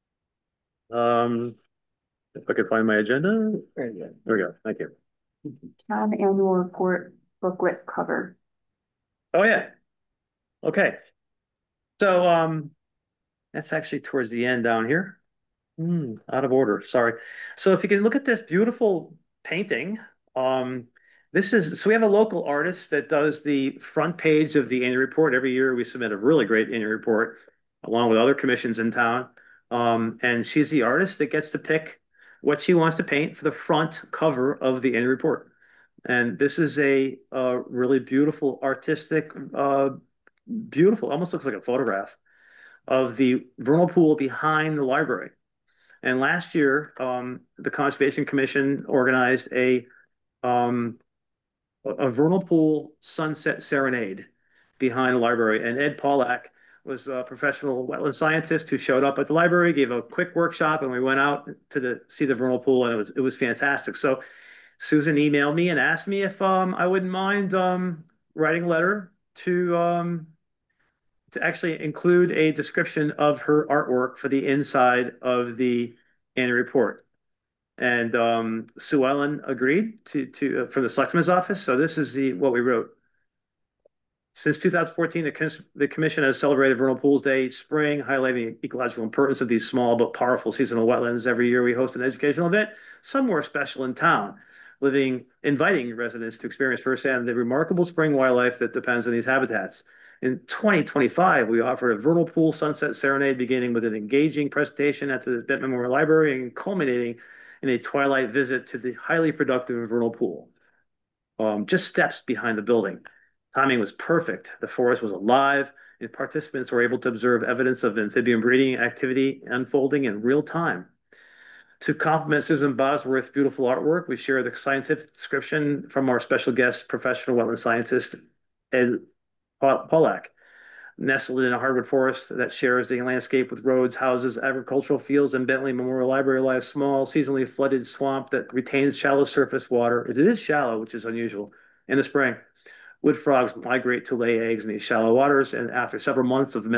if I could find my agenda. There we go. Thank you. Town annual report booklet cover. Oh yeah. Okay. So that's actually towards the end down here. Out of order. Sorry. So if you can look at this beautiful painting, so we have a local artist that does the front page of the annual report. Every year we submit a really great annual report along with other commissions in town. And she's the artist that gets to pick what she wants to paint for the front cover of the annual report. And this is a really beautiful, artistic, beautiful, almost looks like a photograph of the vernal pool behind the library. And last year, the Conservation Commission organized um, a vernal pool sunset serenade behind the library. And Ed Pollack was a professional wetland scientist who showed up at the library, gave a quick workshop, and we went out to see the vernal pool, and it was fantastic. So Susan emailed me and asked me if I wouldn't mind writing a letter to actually include a description of her artwork for the inside of the annual report. And Sue Ellen agreed to from the Selectman's office. So this is what we wrote. Since 2014, the Commission has celebrated Vernal Pools Day each spring, highlighting the ecological importance of these small but powerful seasonal wetlands. Every year we host an educational event, somewhere special in town, inviting residents to experience firsthand the remarkable spring wildlife that depends on these habitats. In 2025, we offered a vernal pool sunset serenade beginning with an engaging presentation at the Bent Memorial Library and culminating in a twilight visit to the highly productive vernal pool, just steps behind the building. Timing was perfect. The forest was alive, and participants were able to observe evidence of amphibian breeding activity unfolding in real time. To complement Susan Bosworth's beautiful artwork, we share the scientific description from our special guest, professional wetland scientist, Ed Pollack. nestled in a hardwood forest that shares the landscape with roads, houses, agricultural fields, and Bentley Memorial Library lies small, seasonally flooded swamp that retains shallow surface water. It is shallow, which is unusual, in the spring. Wood frogs migrate to lay eggs in these shallow waters, and after several months of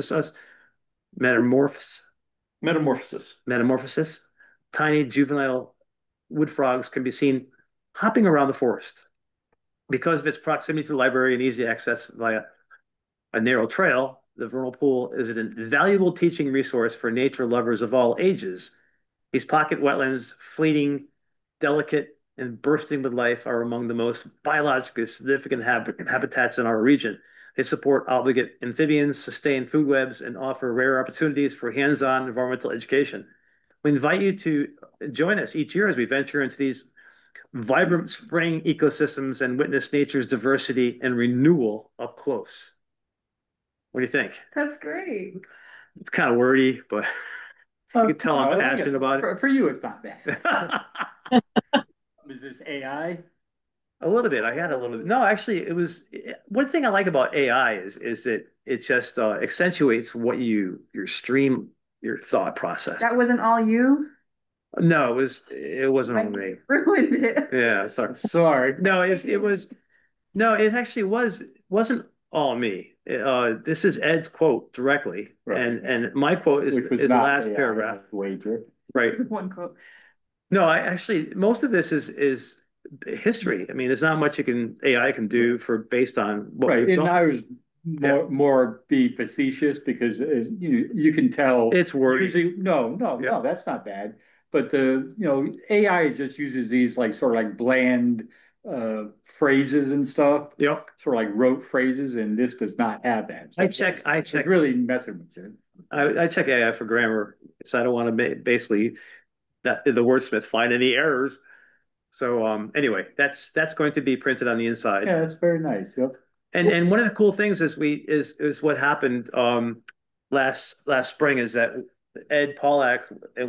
metamorphosis, Metamorphosis. metamorphosis, tiny juvenile wood frogs can be seen hopping around the forest. Because of its proximity to the library and easy access via a narrow trail, the vernal pool is an invaluable teaching resource for nature lovers of all ages. These pocket wetlands, fleeting, delicate, and bursting with life, are among the most biologically significant habitats in our region. They support obligate amphibians, sustain food webs, and offer rare opportunities for hands-on environmental education. We invite you to join us each year as we venture into these vibrant spring ecosystems and witness nature's diversity and renewal up close. What do you think? That's great. It's kind of wordy, but you can tell I'm I like passionate about it. For you, it's not bad. Is this AI? A little bit. I had a little bit. No, actually, it was one thing I like about AI is that it just accentuates what your thought process. That wasn't all you? No, it wasn't on me. Ruined it. Yeah, sorry. Sorry. No, it was no, it actually wasn't all me. This is Ed's quote directly, Right. and my quote is Which was in the not last AI, paragraph. wager. Right. One quote. No, I actually most of this is history. I mean, there's not much AI can do for based on what Right, we've and done. I was more be facetious because you can tell It's wordy. usually Yeah. no, that's not bad. But AI just uses these like sort of like bland phrases and stuff, Yep. sort of like rote phrases, and this does not have that. So I check. it's really messing with you. I check AI for grammar, so I don't want to basically that the wordsmith find any errors. So anyway, that's going to be printed on the inside. Yeah, that's very nice. Yep. And one of the cool things is what happened last spring is that Ed Pollack and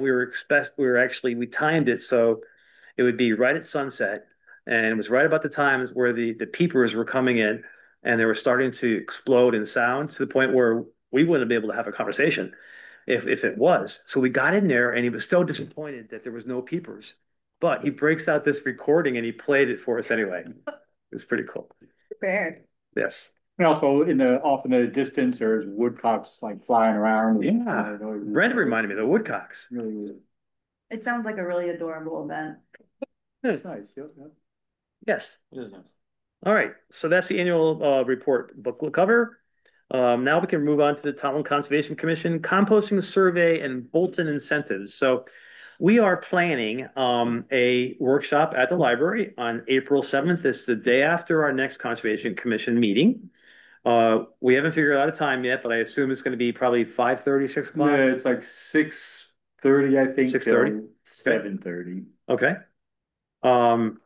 we timed it so it would be right at sunset, and it was right about the times where the peepers were coming in and they were starting to explode in sound to the point where we wouldn't be able to have a conversation if it was. So we got in there and he was so disappointed that there was no peepers. But he breaks out this recording and he played it for us anyway. It was pretty cool. Prepared. Yes. And also off in the distance, there's woodcocks like flying around. Yeah. Brenda reminded me of the woodcocks. Really, It sounds like a really adorable event. it's nice. Yep, yep. Yes. It is nice. All right. So that's the annual report booklet cover. Now we can move on to the Tottenham Conservation Commission composting survey and Bolton incentives. So we are planning a workshop at the library on April 7th. It's the day after our next Conservation Commission meeting. We haven't figured out a time yet, but I assume it's going to be probably 5:30, 6 o'clock. Yeah, it's like 6:30, I think. 6:30? till 7:30. Okay. Um,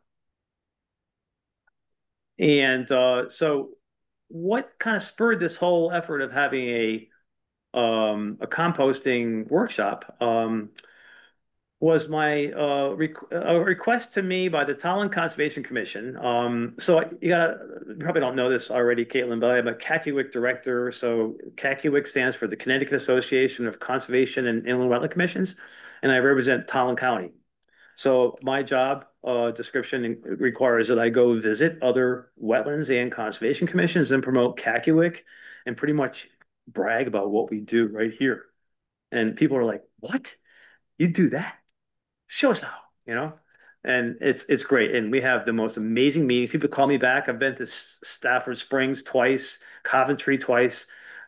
so what kind of spurred this whole effort of having a composting workshop was my a request to me by the Tolland Conservation Commission. You probably don't know this already, Caitlin, but I'm a CACUIC director. So CACUIC stands for the Connecticut Association of Conservation and Inland Wetland Commissions, and I represent Tolland County. So my job description requires that I go visit other wetlands and conservation commissions and promote CACUIC and pretty much brag about what we do right here. And people are like, "What? You do that? Show us how," you know? And it's great. And we have the most amazing meetings. People call me back. I've been to Stafford Springs twice, Coventry twice.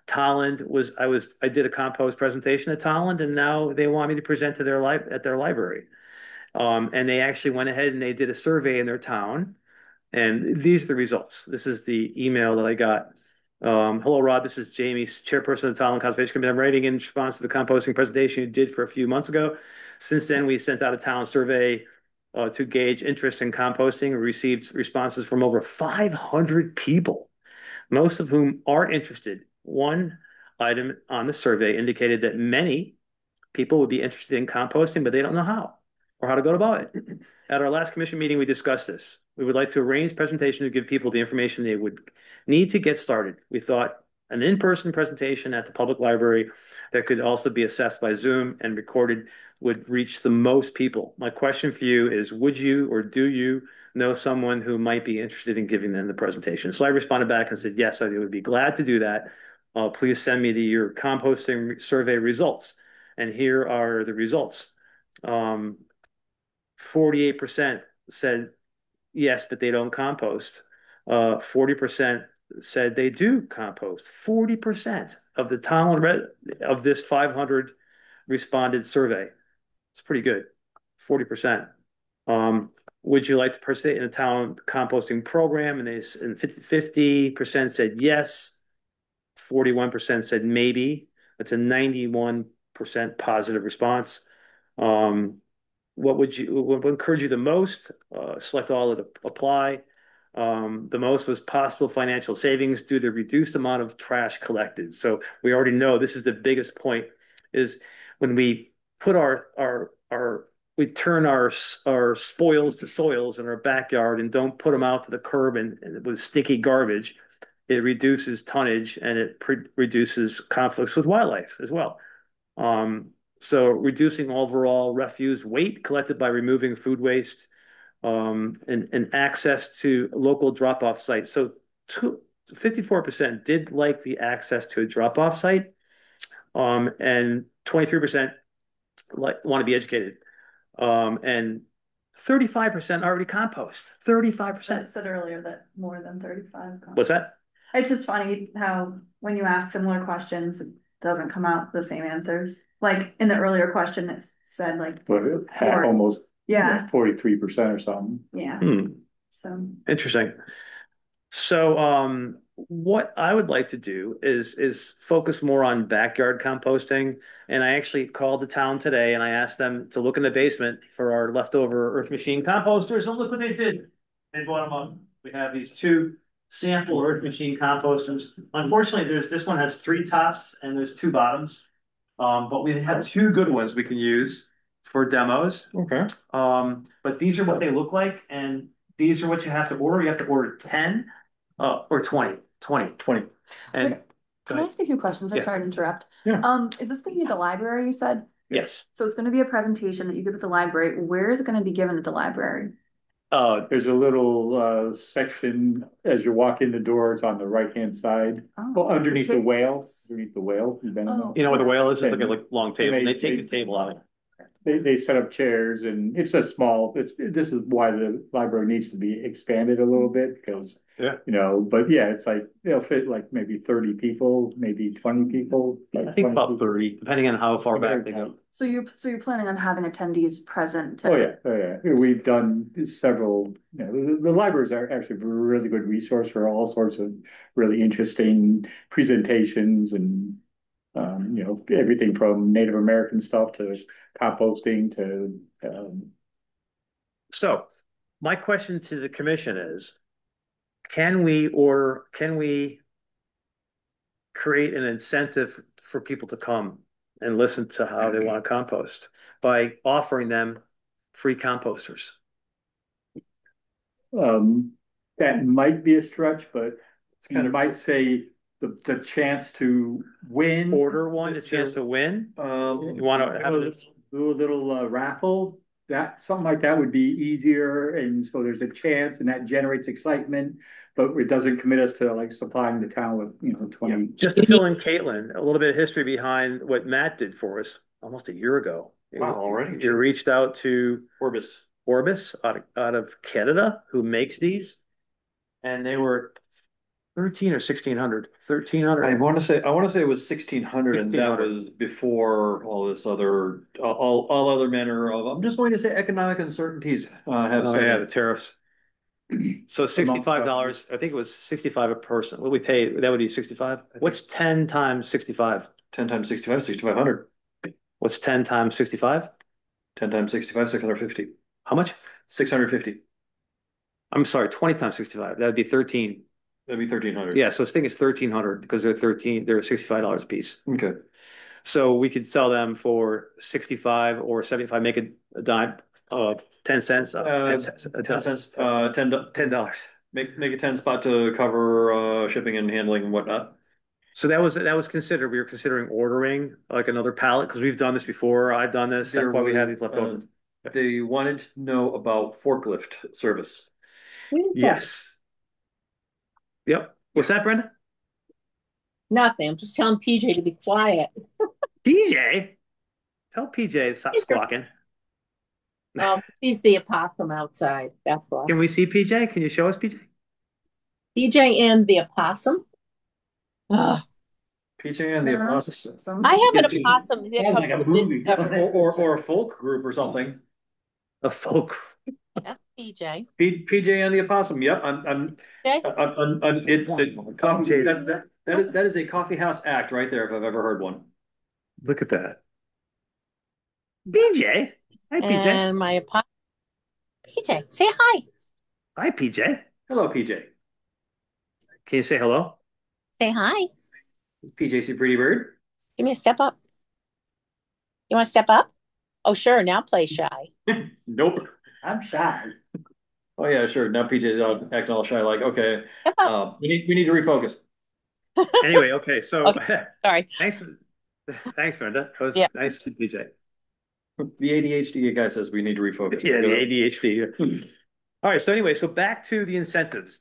I did a compost presentation at Tolland, and now they want me to present to at their library. And they actually went ahead and they did a survey in their town. And these are the results. This is the email that I got. Hello, Rod. This is Jamie, chairperson of the Tolland Conservation Committee. I'm writing in response to the composting presentation you did for a few months ago. Since then, we sent out a town survey to gauge interest in composting. We received responses from over 500 people, most of whom are interested. One item on the survey indicated that many people would be interested in composting, but they don't know how or how to go about it. At our last commission meeting, we discussed this. We would like to arrange presentation to give people the information they would need to get started. We thought an in-person presentation at the public library that could also be assessed by Zoom and recorded would reach the most people. My question for you is, would you or do you know someone who might be interested in giving them the presentation? So I responded back and said, yes, I would be glad to do that. Please send me your composting survey results. And here are the results. 48% said yes, but they don't compost. 40% said they do compost. 40% of the town of this 500 responded survey. It's pretty good. 40%. Would you like to participate in a town composting program? And 50% said yes. 41% said maybe. That's a 91% positive response. What would encourage you the most? Select all of apply. The most was possible financial savings due to reduced amount of trash collected. So we already know this is the biggest point is when we put we turn our spoils to soils in our backyard and don't put them out to the curb and with sticky garbage, it reduces tonnage and it reduces conflicts with wildlife as well. So reducing overall refuse weight collected by removing food waste, and access to local drop-off sites. So 54% did like the access to a drop-off site, and 23% want to be educated, and 35% already compost. I 35%. said earlier that more than 35. What's that? It's just funny how when you ask similar questions, it doesn't come out the same answers. Like in the earlier question, it said like, But almost yeah, 43% or something. yeah. So Interesting. So, what I would like to do is focus more on backyard composting. And I actually called the town today and I asked them to look in the basement for our leftover Earth Machine composters. And look what they did. They brought them up. We have these two sample Earth Machine composters. Unfortunately, this one has three tops and there's two bottoms. But we have two good ones we can use for demos. Okay. But these are what they look like, and these are what you have to order. You have to order 10 or 20. 20. And can I ask a few questions? I'm Yeah. sorry to interrupt. Yeah. Is this going to be the library you said? yes, So it's going to be a presentation that you give at the library. Where is it going to be given at the library? There's a little section as you walk in the door. It's on the right-hand side. Oh, Well, underneath the kids- whale. Underneath the whale. You've been in Oh. you know where the whale is? It's Yeah. like a long table. They- They take they- the table out. They set up chairs and it's a small, this is why the library needs to be expanded a little bit because, Yeah. but yeah, it's like, they'll fit like maybe 30 people, maybe 20 people. Like I think 20 about people. 30, depending on how far back they go. So you're planning on having attendees present? Oh, yeah. We've done several, the libraries are actually a really good resource for all sorts of really interesting presentations and, everything from Native American stuff to composting to, So my question to the commission is, can we create an incentive for people to come and listen to how they want to compost by offering them free composters? that might be a stretch, but It's kind of might say the chance to win. Order one, a chance to win? You want to have this? Do a little raffle, something like that would be easier, and so there's a chance, and that generates excitement, but it doesn't commit us to like supplying the town with 20. Just to fill in Caitlin, a little bit of history behind what Matt did for us almost a year ago. Wow, already? You reached out to Orbis. Orbis out of Canada, who makes these, and they were 13 or 1600. 1300. I want to say it was 1600, and that 1600. was before all this other all other manner of, I'm just going to say, economic uncertainties have Oh set yeah, in. the tariffs. So $65. I think it was 65 a person. What we pay, that would be 65. What's 10 times 65? 10 times 65, 6500. What's 10 times 65? 10 times 65, 650. How much? 650. I'm sorry, 20 times 65. That would be 13. That'd be 1300. Yeah, so I think it's 1300 because they're $65 a piece. Okay. So we could sell them for 65 or 75, make a dime of 10 cents. 10 cents. 10 cents, $10. $10. Make a 10 spot to cover shipping and handling and whatnot. So that was considered. We were considering ordering like another pallet because we've done this before. I've done this. That's There why we have was, these left over. they wanted to know about forklift service. Yes. Yep. What's that, Brenda? Nothing. I'm just telling PJ to be quiet. PJ? Tell PJ to stop squawking. He's the opossum outside. That's why. Can we see PJ? Can you show us PJ? PJ and the opossum. Ugh. PJ and the Opossum. I have an Yeah, opossum that Sounds like a comes with movie, this. or a folk group or something. a folk. That's PJ. PJ and the Opossum. Yep, Okay. it's the coffee. That is a coffee house act right there, if I've ever heard one. Look at that. PJ. Hi, PJ. And my opossum. PJ, say hi. Hi, PJ. Hello, PJ. Can you say hello? Say hi. PJ's pretty bird. Give me a step up. You want to step up? Oh, sure. Now play shy. Nope. I'm shy. Oh yeah, sure. Now PJ's out acting all shy. Like, okay, Step up. we need to refocus. Anyway, okay. So Okay. Sorry. thanks, Brenda. It was Yeah. nice to see PJ. The ADHD guy says we need to refocus. Yeah, the ADHD. All right. So anyway, so back to the incentives.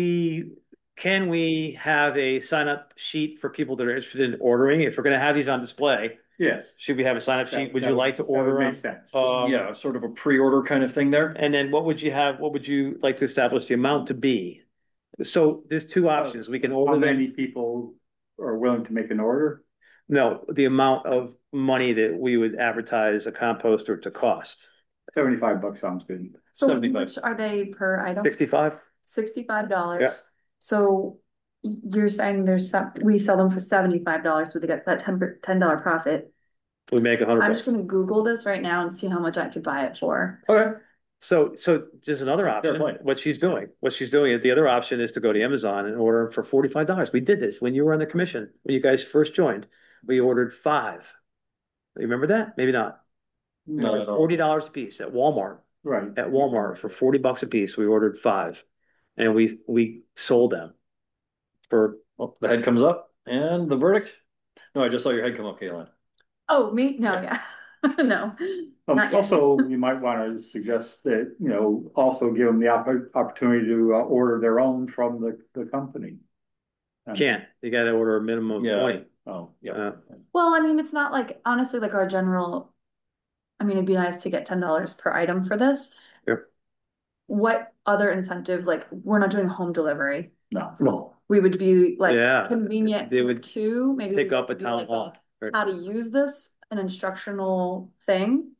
Can we have a sign up sheet for people that are interested in ordering? If we're going to have these on display, Yes. should we have a sign up sheet? Would you like to That would order make them? sense. Yeah, sort of a pre-order kind of thing there. And then what would you have? What would you like to establish the amount to be? So there's two options. We can How order them. many people are willing to make an order? No, the amount of money that we would advertise a composter to cost. $75 sounds good. So 75. which are they per item? 65? $65. Yeah. So you're saying we sell them for $75, so they get that $10 profit. We make $100. I'm just gonna Google this right now and see how much I could buy it for. Okay. So there's another option. point. What she's doing. The other option is to go to Amazon and order them for $45. We did this when you were on the commission, when you guys first joined. We ordered 5. You remember that? Maybe not. Not at all. $40 a piece at Walmart. Right. At Walmart for $40 a piece. We ordered 5. And we sold them for Well, the head comes up, and the verdict. No, I just saw your head come up, Caitlin. Oh, me? No, yeah. No, not yet. Also, you might want to suggest that, also give them the opportunity to order their own from the company. can't. You got to order a minimum of Yeah. 20. Oh, yeah. Well, I mean, it's not like, honestly, like our general, I mean, it'd be nice to get $10 per item for this. Yep. What other incentive, like, we're not doing home delivery. No. We would be like Yeah. convenient They would to maybe pick we up could at do town like hall. Right. how to use this, an instructional thing.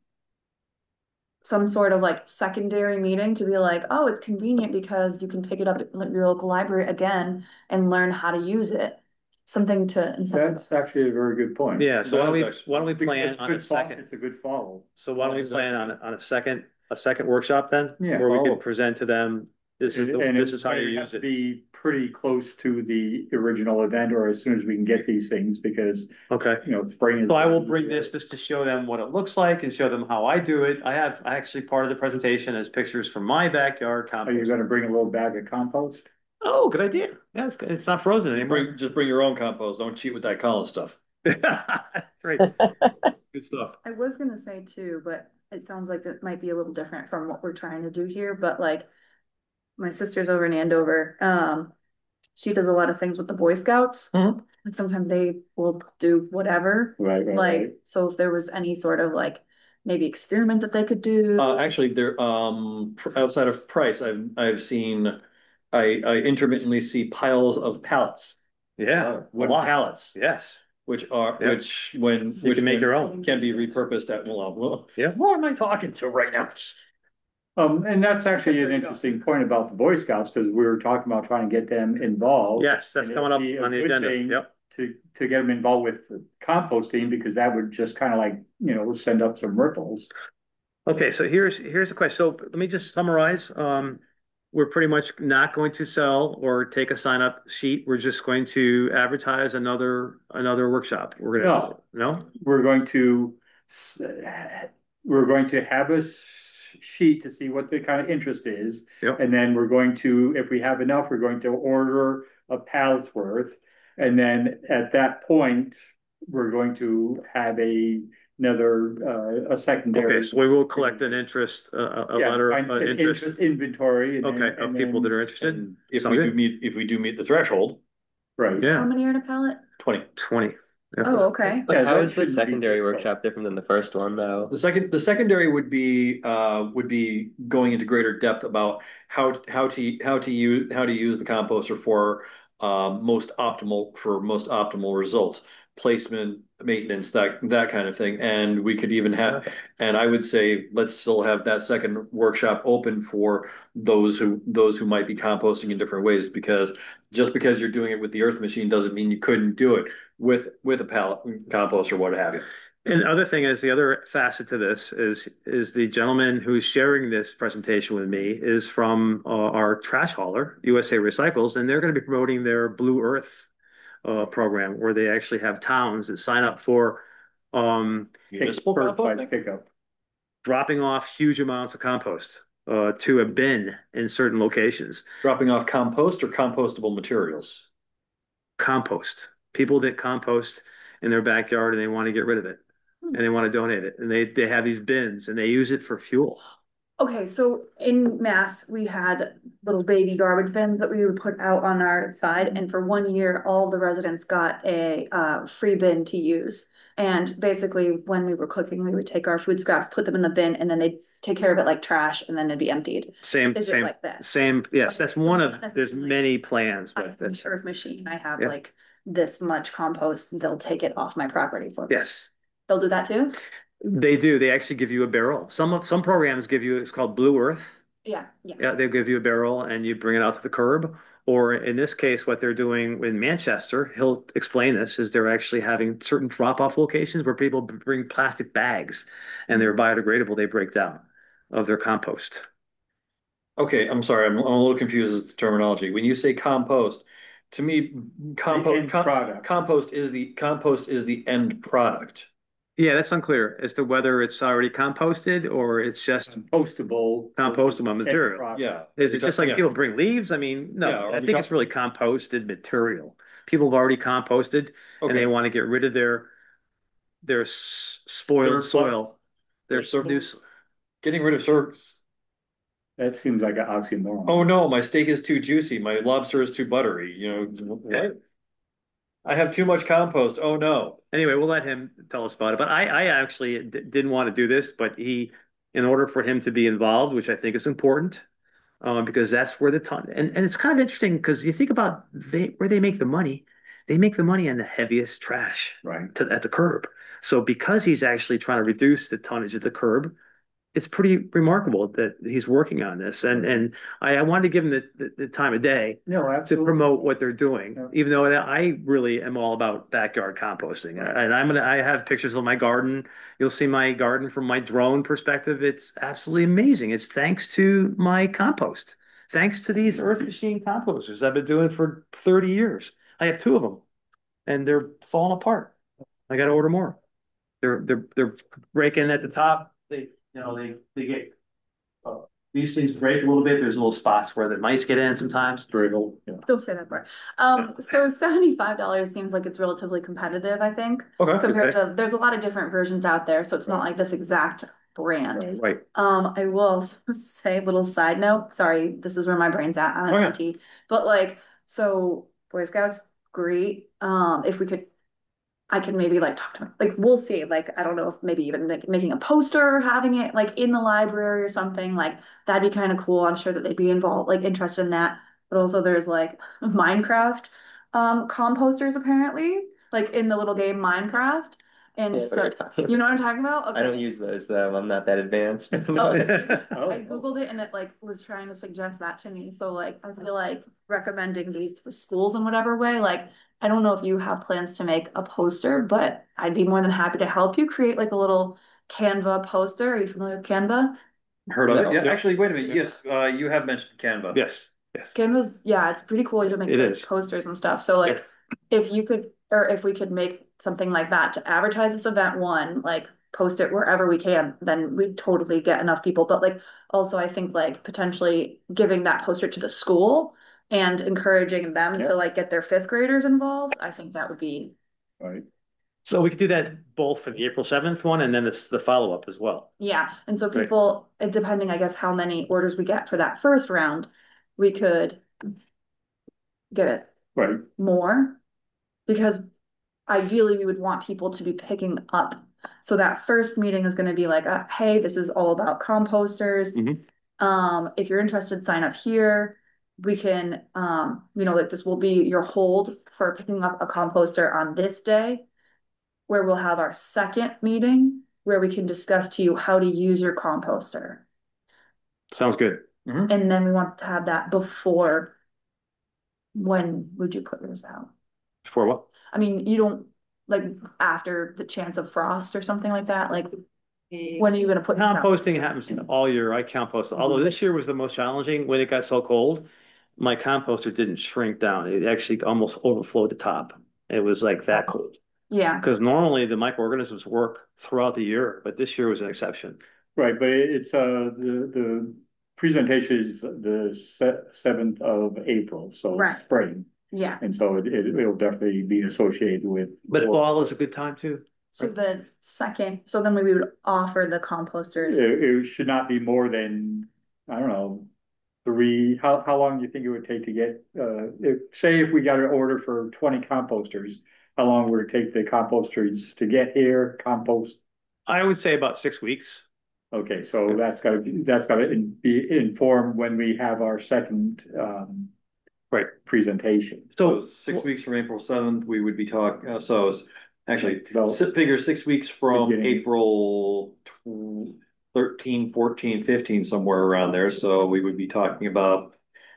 Some sort of like secondary meeting to be like, oh, it's convenient because you can pick it up at your local library again and learn how to use it. Something to incentivize. That's actually a very good point. Yeah, so That is why don't we It's plan a on good a second? It's a good follow. So why don't we plan on a second workshop then? Yeah. Where we Oh. can present to them, this is how you It use has to it. be pretty close to the original event, or as soon as we can get these things, because, Okay. spring is. So I will bring this just to show them what it looks like and show them how I do it. I actually part of the presentation as pictures from my backyard Are you compost. gonna bring a little bag of compost? Oh, good idea. Yeah, it's not frozen anymore. Just bring your own compost. Don't cheat with that Collins stuff. Great. Good stuff. I was gonna say too, but it sounds like that might be a little different from what we're trying to do here, but like my sister's over in Andover. She does a lot of things with the Boy Scouts. Mhm. And sometimes they will do whatever. Right. Like, so if there was any sort of like maybe experiment that they could do. Actually, there outside of price, I've seen I intermittently see piles of pallets, Yeah. wooden pallets, Yes. which You can make your own. can be repurposed at Yeah. Who am I talking to right now? And that's actually That's an where you go. interesting point about the Boy Scouts, because we were talking about trying to get them involved. Yes, that's And coming it'd up be a on the good agenda. thing Yep. To get them involved with composting, because that would just kind of like, send up some ripples. Okay, so here's the question. So let me just summarize. We're pretty much not going to sell or take a sign up sheet. We're just going to advertise another workshop. We're gonna no? We're going to have a sheet to see what the kind of interest is. Yep. And then we're going to, if we have enough, we're going to order a pallet's worth. And then at that point, we're going to have another a secondary. Okay, so we will collect an interest, a Yeah, letter, an interest, inventory and okay, of people that are interested. And if Sound we do good? meet, the threshold, right. How Yeah, many are in a pallet? 20. 20. That's Oh, what- okay. Yeah, How that is the shouldn't be secondary difficult. workshop different than the first one, though? The secondary would be going into greater depth about how to use the composter for most optimal results, placement, maintenance, that kind of thing. And we could even have, and I would say let's still have that second workshop open for those who might be composting in different ways, because just because you're doing it with the earth machine doesn't mean you couldn't do it with a pallet compost or what have you. And the other thing is, the other facet to this is the gentleman who's sharing this presentation with me is from our trash hauler, USA Recycles, and they're going to be promoting their Blue Earth program, where they actually have towns that sign up for Municipal Curbside composting? pickup. dropping off huge amounts of compost to a bin in certain locations. Dropping off compost or compostable materials? Compost. People that compost in their backyard and they want to get rid of it and they want to donate it, and they have these bins and they use it for fuel. Okay, so in Mass, we had little baby garbage bins that we would put out on our side, and for 1 year, all the residents got a free bin to use. And basically, when we were cooking, we would take our food scraps, put them in the bin, and then they'd take care of it like trash, and then it'd be emptied. Same, Is it same, like that? same. Yes, Okay, that's so one not of. There's necessarily- many plans, I but have an that's earth machine, I have Yeah. like this much compost, they'll take it off my property for me. yes. They'll do that too? They do. They actually give you a barrel. Some programs give you. It's called Blue Earth. Yeah, yeah. Yeah, they'll give you a barrel and you bring it out to the curb. Or in this case, what they're doing in Manchester, he'll explain this, is they're actually having certain drop-off locations where people bring plastic bags and they're biodegradable. They break down of their compost. Okay, I'm sorry, I'm a little confused with the terminology. When you say compost, to me, end product. compost is the end product. Yeah, that's unclear as to whether it's already composted or it's just compostable material. product. Yeah. Is it just like Yeah. people bring leaves? I mean, no, Yeah, I think it's really composted material. People have already composted and they Okay. want to get rid of their spoiled soil. Their Their new, Getting rid of service. That seems like an oxymoron. Oh no, my steak is too juicy. My lobster is too buttery. What? I have too much compost. Oh no. anyway, we'll let him tell us about it. But I actually didn't want to do this, but in order for him to be involved, which I think is important, because that's where the ton and it's kind of interesting because you think about where they make the money. They make the money on the heaviest trash Right. at the curb. So because he's actually trying to reduce the tonnage at the curb, it's pretty remarkable that he's working on this. And I wanted to give him the time of day No, to absolutely. promote what they're doing, Yeah. even though I really am all about backyard composting. And I have pictures of my garden. You'll see my garden from my drone perspective. It's absolutely amazing. It's thanks to my compost, thanks to these Earth Machine composters I've been doing for 30 years. I have two of them and they're falling apart. I got to order more. They're breaking at the top. They get these things break a little bit. There's little spots where the mice get in sometimes. Brittle. Yeah. Don't say that part. So $75 seems like it's relatively competitive, I think, Okay. compared to, there's a lot of different versions out there, so it's not like this exact brand. Right. I will also say, little side note, sorry, this is where my brain's at, I'm Oh, an yeah. IT, but like, so Boy Scouts, great. If we could, I can maybe like talk to him, like, we'll see, like, I don't know if maybe even making a poster, having it like in the library or something, like, that'd be kind of cool. I'm sure that they'd be involved, like, interested in that. But also there's like Minecraft, composters apparently, like in the little game Minecraft. And Yeah, so, you know what I'm talking about? I don't Okay. use those though. I'm not that advanced. Oh, Oh. I Googled it and it like was trying to suggest that to me. So like I feel like recommending these to the schools in whatever way. Like I don't know if you have plans to make a poster, but I'd be more than happy to help you create like a little Canva poster. Are you familiar with Canva? Heard of it? No. Yeah. Actually, wait a minute. Yes, you have mentioned Canva. Yes. Yes. Canva's, yeah, it's pretty cool to make It like is. posters and stuff. So like if you could, or if we could make something like that to advertise this event, one, like post it wherever we can, then we'd totally get enough people. But like also I think like potentially giving that poster to the school and encouraging them Yeah. to like get their fifth graders involved, I think that would be, Right. So we could do that both for the April 7th one and then it's the follow-up as well. yeah. And so Great. people, depending, I guess, how many orders we get for that first round, we could get it Right. more because ideally we would want people to be picking up. So that first meeting is going to be like, hey, this is all about composters. Mhm. If you're interested, sign up here. We can, like this will be your hold for picking up a composter on this day, where we'll have our second meeting where we can discuss to you how to use your composter. Sounds good. And then we want to have that before. When would you put yours out? For what? I mean, you don't like after the chance of frost or something like that. Like, when are you going to put yours out? Composting happens all year. I compost. Although this year was the most challenging when it got so cold, my composter didn't shrink down. It actually almost overflowed the top. It was like that cold. Yeah. Because normally the microorganisms work throughout the year, but this year was an exception. Right, but it's the presentation is the 7th of April, so Right. spring. Yeah. And so it'll definitely be associated with. But fall is a good time too. So the second, so then we would offer the composters. It should not be more than, I don't know, how long do you think it would take to get, say if we got an order for 20 composters, how long would it take the composters to get here, compost? I would say about 6 weeks. Okay, so that's gotta be informed when we have our second, Right. presentation. So 6 weeks from April 7th, we would be talking, so it's actually, figure 6 weeks from Beginning. April 13, 14, 15, somewhere around there. So we would be talking about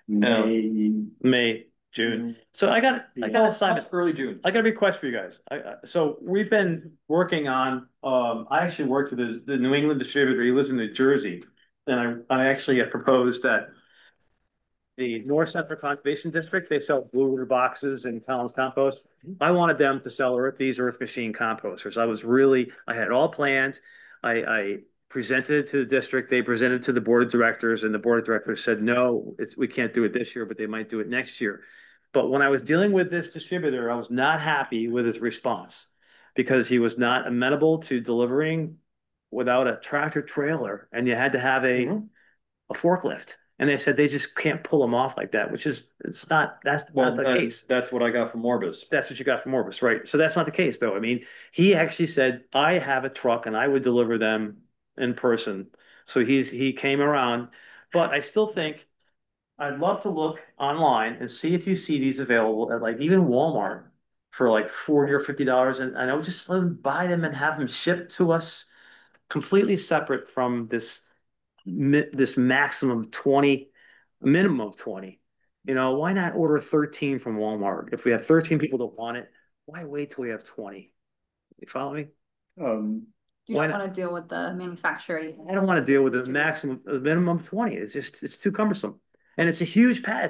May, June. So I got an assignment. early June. I got a request for you guys. So we've been working on, I actually worked with the New England distributor. He lives in New Jersey. And I actually had proposed that the North Central Conservation District, they sell Blue River boxes and Collins compost. I wanted them to sell these Earth Machine composters. I had it all planned. I presented it to the district. They presented it to the board of directors, and the board of directors said, no, we can't do it this year, but they might do it next year. But when I was dealing with this distributor, I was not happy with his response because he was not amenable to delivering without a tractor trailer, and you had to have a forklift. And they said they just can't pull them off like that, that's not the case. That's what I got from Orbis. That's what you got from Orbis, right? So that's not the case, though. I mean, he actually said, I have a truck and I would deliver them in person. So he came around, but I still think I'd love to look online and see if you see these available at like even Walmart for like $40 or $50. And I would just let them buy them and have them shipped to us completely separate from this maximum of 20, minimum of 20. Why not order 13 from Walmart? If we have 13 people that want it, why wait till we have 20? You follow me? You don't want to deal with the manufacturer. I don't want to deal with the minimum of 20. It's too cumbersome. And it's a huge pad.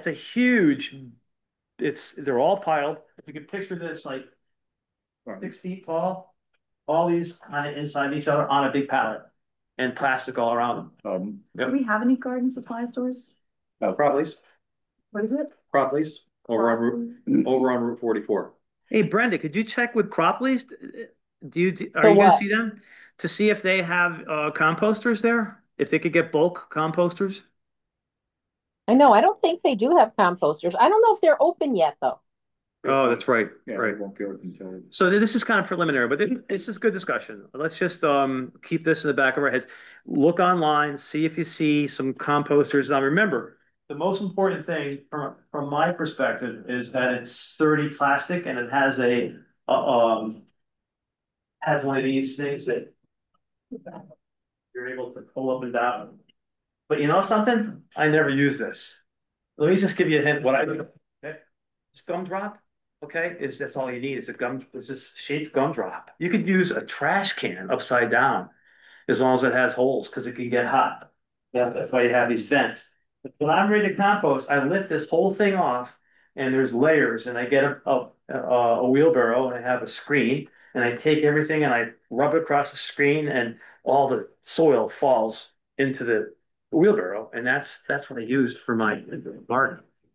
They're all piled. If you can picture this, like 6 feet tall, all these kind of inside each other on a big pallet and plastic all around them. Do we have any garden supply stores? Cropley's. What is it? Cropley's over on Route 44. Hey, Brenda, could you check with Cropley's? Are you For going to what? see them to see if they have composters there? If they could get bulk composters? I know. I don't think they do have composters. I don't know if they're open yet, though. Oh, that's right. Yeah, Right. it won't be open until. So this is kind of preliminary, but this is good discussion. Let's just keep this in the back of our heads. Look online, see if you see some composters. Now remember, the most important thing from my perspective is that it's sturdy plastic and it has has one of these things that you're able to pull up and down. But you know something? I never use this. Let me just give you a hint what I do. Okay? This gumdrop, okay, that's all you need. It's this shaped gumdrop. You could use a trash can upside down as long as it has holes because it can get hot. Yeah, that's why you have these vents. But when I'm ready to compost, I lift this whole thing off and there's layers and I get a wheelbarrow and I have a screen and I take everything and I rub it across the screen and all the soil falls into the wheelbarrow and that's what I used for my garden.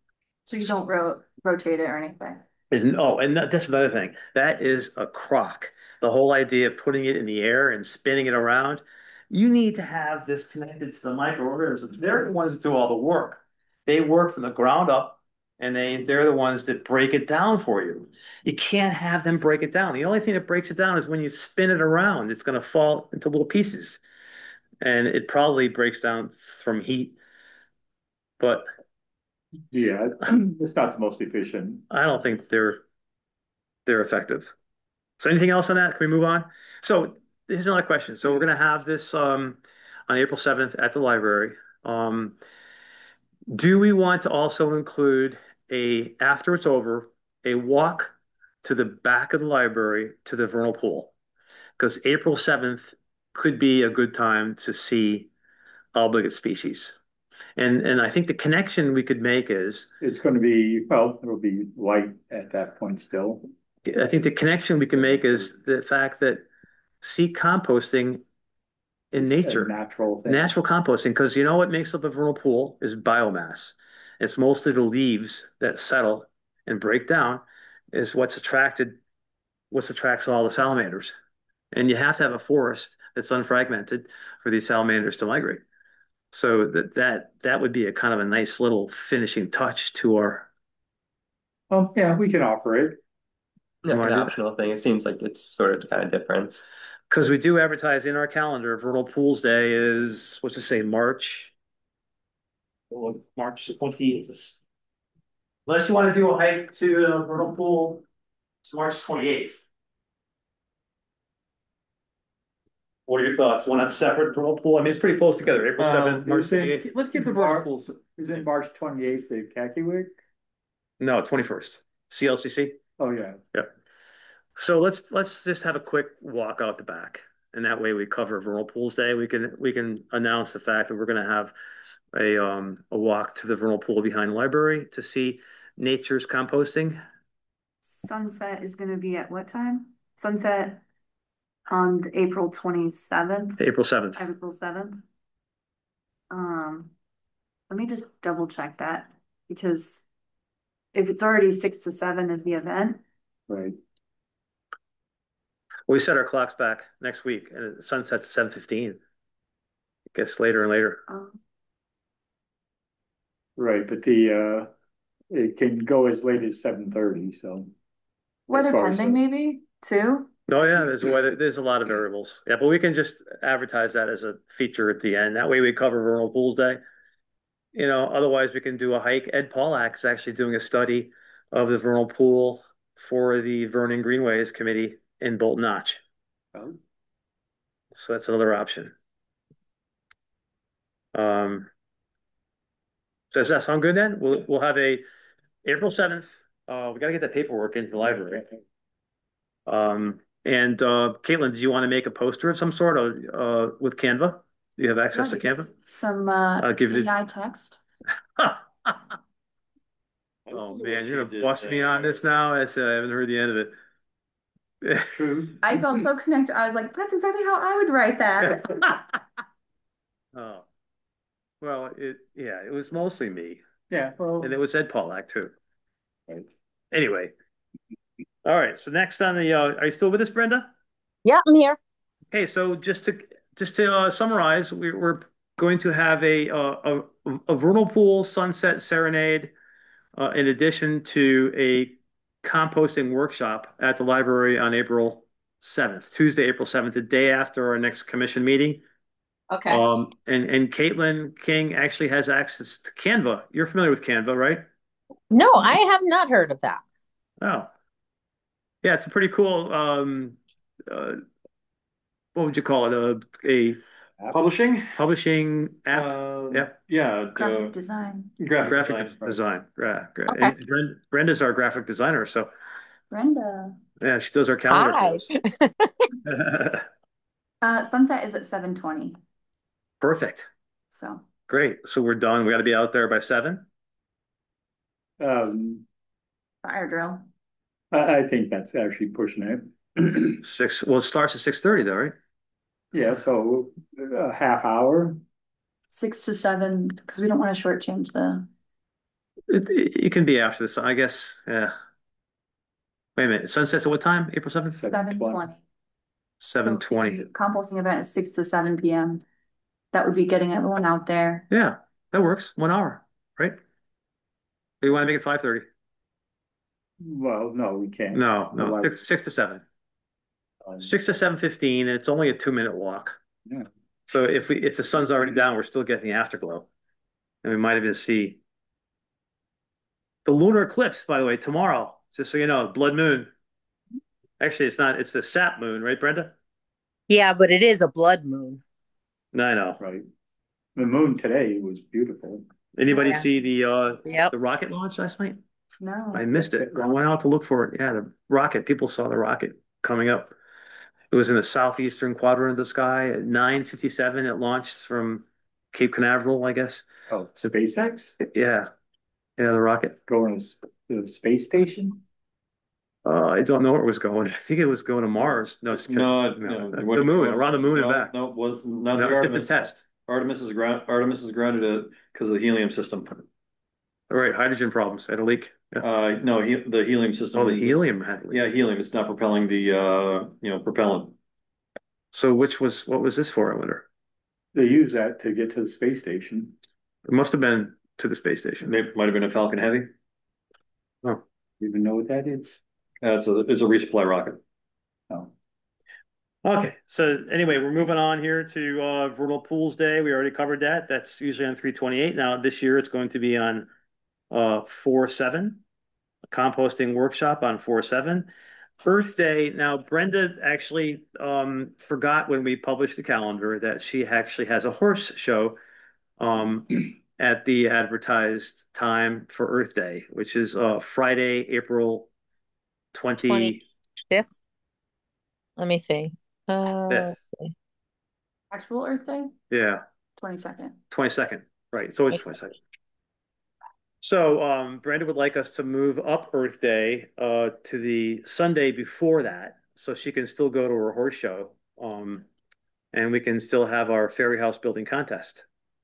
So you don't rotate it or anything. And that's another thing. That is a crock. The whole idea of putting it in the air and spinning it around. You need to have this connected to the microorganisms. They're the ones that do all the work. They work from the ground up, and they're the ones that break it down for you. You can't have them break it down. The only thing that breaks it down is when you spin it around. It's going to fall into little pieces, and it probably breaks down from heat. But Yeah, it's not the most efficient. I don't think they're effective. So anything else on that? Can we move on? So here's another question. So we're going to have this on April 7th at the library. Um, do we want to also include after it's over, a walk to the back of the library to the vernal pool? Because April 7th could be a good time to see obligate species. And I think the connection we could make is It's going to be, well, it'll be light at that point still. I think the connection we can make is the fact that seed composting in It's a nature, natural thing. natural composting, because you know what makes up a vernal pool is biomass. It's mostly the leaves that settle and break down is what attracts all the salamanders. And you have to have a forest that's unfragmented for these salamanders to migrate. So that would be a kind of a nice little finishing touch to our. Oh, yeah, we can offer it. Yeah, You an want to do optional thing. It seems like it's sort of kind of different. because we do advertise in our calendar, Vernal Pools Day is, what's it say, March? Well, March 20th. Unless you want to do a hike to the vernal pool, it's March 28th. What are your thoughts? Want to have separate vernal pool? I mean, it's pretty close together. April 7th, March 28th. Let's keep the vernal pools. Is it March 28th, the Kakiwik? No, 21st. CLCC. Oh, yeah. Yep. So let's just have a quick walk out the back, and that way we cover Vernal Pools Day. We can announce the fact that we're going to have a walk to the vernal pool behind the library to see nature's composting. Sunset is gonna be at what time? Sunset on April 27th, April 7th. April 7th. Let me just double check that because if it's already 6 to 7 is the event. Right. We set our clocks back next week, and it sunsets at 7:15. It gets later and later. Right, but it can go as late as 7:30, so. Weather As far as pending, maybe too. Oh yeah, there's a lot of variables. Yeah, but we can just advertise that as a feature at the end. That way we cover Vernal Pools Day. Otherwise we can do a hike. Ed Pollack is actually doing a study of the vernal pool for the Vernon Greenways Committee in Bolton Notch. Oh. So that's another option. Does that sound good then? We'll have a April 7th. We got to get that paperwork into the library. And Caitlin, do you want to make a poster of some sort with Canva? Do you have access to Canva? Some give it. AI text. Oh man, you're gonna bust me on this now. I haven't heard the end of it. I felt so connected. I was like, that's exactly how I would write that. Oh, well, it was mostly me. Yeah, well, And it was Ed Pollack too. right. Anyway, all right. So next on the, are you still with us, Brenda? Yeah, I'm here. Okay, so just to summarize, we're going to have a vernal pool sunset serenade, in addition to a composting workshop at the library on April 7th, Tuesday, April 7th, the day after our next commission meeting. Okay. And Caitlin King actually has access to Canva. You're familiar with Canva, right? No, I have not heard of that. Oh, yeah, it's a pretty cool. What would you call it? A Publishing? publishing app. Yeah. Graphic design. Graphic design. Okay. And Brenda's our graphic designer, so Brenda. yeah, she does our calendar Hi. for us. Sunset is at 7:20. Perfect. So Great. So we're done. We got to be out there by 7. fire drill. I think that's actually pushing it. 6. Well, it starts at 6:30 though, right? Yeah, so a half hour. 6 to 7, because we don't want to shortchange It can be after the sun, I guess. Yeah. Wait a minute. Sunsets at what time? April 7th? 7:20. So 7:20. the composting event is 6 to 7 p.m. That would be getting everyone out there. Yeah, that works. 1 hour, right? Do you want to make it 5:30? Well, no, we can't. No, no. Otherwise, Six to seven. um, 6 to 7:15, and it's only a 2-minute walk. yeah. So if the sun's already down, we're still getting the afterglow. And we might even see the lunar eclipse, by the way, tomorrow. Just so you know, blood moon. Actually, it's not, it's the sap moon, right, Brenda? Yeah, but it is a blood moon. No, I know. Right. The moon today was beautiful. Anybody Yeah. see Yep. the rocket launch last night? No. I missed it. I went out to look for it. Yeah, the rocket. People saw the rocket coming up. It was in the southeastern quadrant of the sky at 9:57. It launched from Cape Canaveral, I guess. Oh, SpaceX Yeah, yeah, the rocket. going to the space station? I don't know where it was going. I think it was going to Mars. No, No, no, no, the moon, around the moon and back. No, was not No, the hit the Artemis. test. Artemis is grounded because of the helium system. All right, hydrogen problems. Had a leak. Yeah. No, the helium system. Oh, the is- helium had a leak. Yeah, helium. It's not propelling the propellant. So what was this for, I wonder? They use that to get to the space station. It must have been to the space station. It might have been a Falcon Heavy. Oh, You even know what that is? It's a resupply rocket. Oh, okay. So anyway, we're moving on here to Vernal Pools Day. We already covered that. That's usually on 3/28. Now this year it's going to be on 4/7, a composting workshop on 4/7. Earth Day. Now Brenda actually forgot when we published the calendar that she actually has a horse show um, at the advertised time for Earth Day, which is Friday, April 25th. 25th. Let me see. Actual Earth Day, Yeah, 22nd. 22nd. Right. It's always 22nd. So Brenda would like us to move up Earth Day to the Sunday before that, so she can still go to her horse show, and we can still have our fairy house building contest.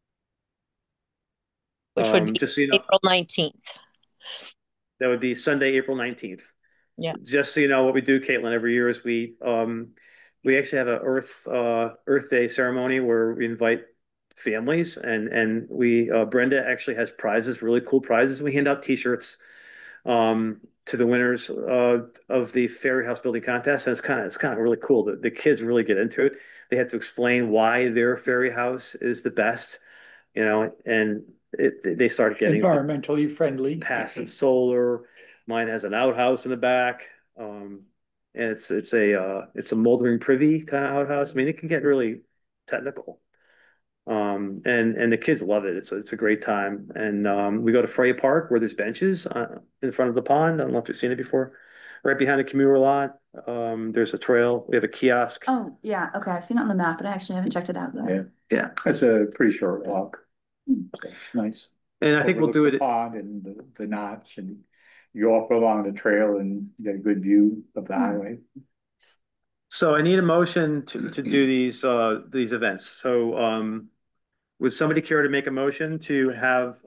Which would be Just so you know, April 19th. that would be Sunday, April 19th. Yeah. Just so you know, what we do, Caitlin, every year is we actually have a Earth Day ceremony where we invite families, and we Brenda actually has prizes, really cool prizes. We hand out T-shirts to the winners of the Fairy House Building Contest, and it's kind of really cool. The kids really get into it. They have to explain why their fairy house is the best, and they start getting environmentally friendly. passive solar. Mine has an outhouse in the back. And it's a moldering privy kind of outhouse. I mean, it can get really technical. And the kids love it. It's a great time. And we go to Freya Park where there's benches in front of the pond. I don't know if you've seen it before. Right behind the commuter lot, there's a trail. We have a kiosk. Oh, yeah. Okay. I've seen it on the map, but I actually haven't checked it out yet. Yeah, Yeah, that's a pretty short walk. So, nice. and I think we'll Overlooks do the it. pond and the notch, and you walk along the trail and you get a good view of the highway. So I need a motion to do these events. So would somebody care to make a motion to have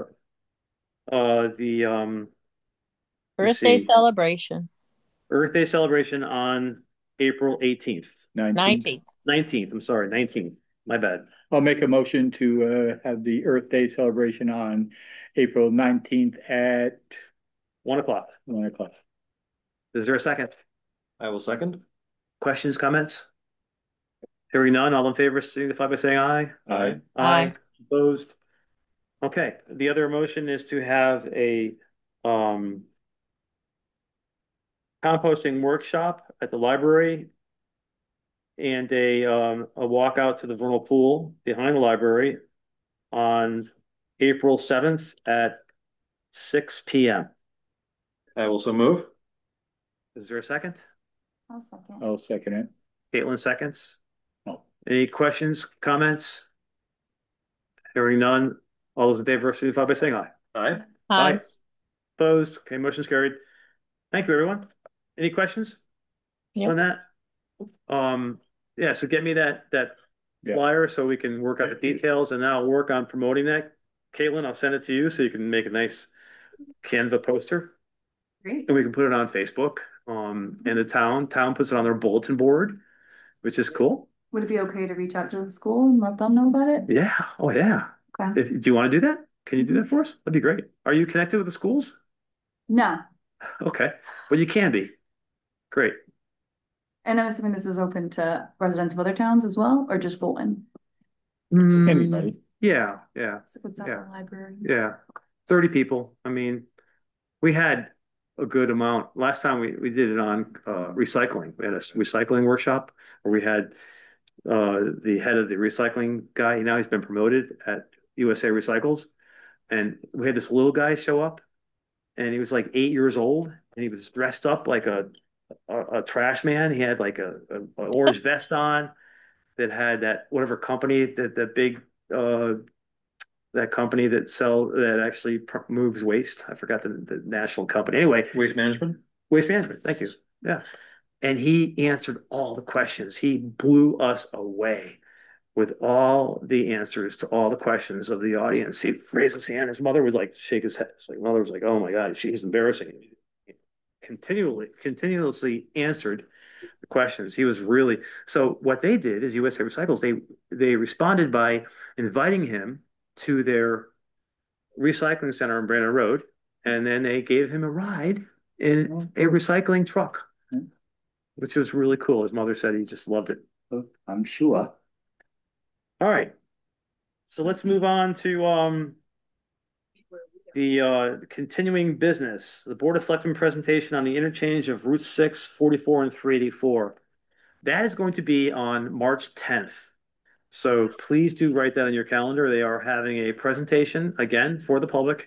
the let's Earth Day see, celebration. Earth Day celebration on April 18th. 19th. 19th, I'm sorry, 19th. My bad. I'll make a motion to have the Earth Day celebration on April 19th at 1 o'clock. 1 o'clock. Is there a second? I will second. Questions, comments? Hearing none, all in favor signify by saying aye. Aye. Aye. Opposed? Okay, the other motion is to have a composting workshop at the library and a walk out to the vernal pool behind the library on April 7th at 6 p.m. I will so move. Is there a second? I'll second. I'll second it. Caitlin seconds. Oh. Any questions, comments? Hearing none, all those in favor signify by saying aye. Aye. Aye. Opposed? Okay, motion's carried. Thank you, everyone. Any questions Yep. on that? Yeah, so get me that Yeah. flyer so we can work out the details, and then I'll work on promoting that. Caitlin, I'll send it to you so you can make a nice Canva poster, Great. and we can put it on Facebook. And the town puts it on their bulletin board, which is cool. Would it be okay to reach out to the school and let them know about it? Yeah. Oh, yeah. Okay. Do you want to do that? Can you do that for us? That'd be great. Are you connected with the schools? No. Okay. Well, you can be. Great. And I'm assuming this is open to residents of other towns as well, or just Bolton? Anybody. Yeah. Yeah. So it's at Yeah. the library. Yeah. 30 people. I mean, we had a good amount. Last time we did it on recycling. We had a recycling workshop where we had the head of the recycling guy. Now he's been promoted at USA Recycles. And we had this little guy show up, and he was like 8 years old, and he was dressed up like a trash man. He had like a orange vest on that had that whatever company that the big that company that actually moves waste. I forgot the national company. Anyway, Waste management? Waste Management. Thank you. Yeah. And he answered all the questions. He blew us away with all the answers to all the questions of the audience. He raised his hand. His mother would like shake his head. It's like mother was like, "Oh my God, she's embarrassing." Continuously answered the questions. He was really so. What they did is USA Recycles. They responded by inviting him to their recycling center on Brandon Road, and then they gave him a ride in a recycling truck, which was really cool. His mother said he just loved it. I'm sure. All right. So let's move on to the continuing business. The Board of Selectmen presentation on the interchange of Route 6, 44, and 384. That is going to be on March 10th. So please do write that on your calendar. They are having a presentation again for the public.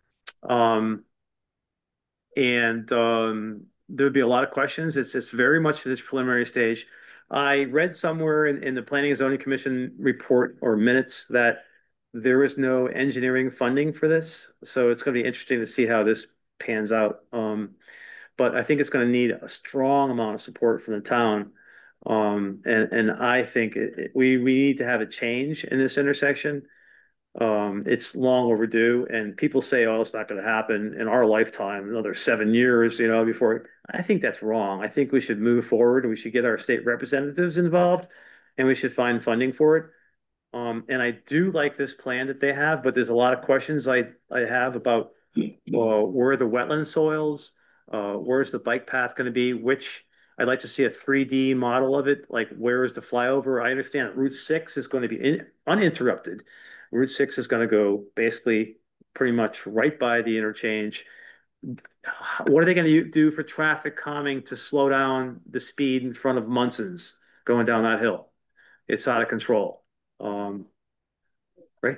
And there would be a lot of questions. It's very much in this preliminary stage. I read somewhere in the Planning and Zoning Commission report or minutes that there is no engineering funding for this, so it's going to be interesting to see how this pans out. But I think it's going to need a strong amount of support from the town. And I think we need to have a change in this intersection. It's long overdue, and people say, "Oh, it's not going to happen in our lifetime, another 7 years, before." I think that's wrong. I think we should move forward. We should get our state representatives involved, and we should find funding for it. And I do like this plan that they have, but there's a lot of questions I have about where are the wetland soils, where's the bike path going to be, which I'd like to see a 3D model of it, like where is the flyover? I understand that Route 6 is going to be uninterrupted. Route 6 is going to go basically pretty much right by the interchange. What are they going to do for traffic calming to slow down the speed in front of Munson's going down that hill? It's out of control. Right?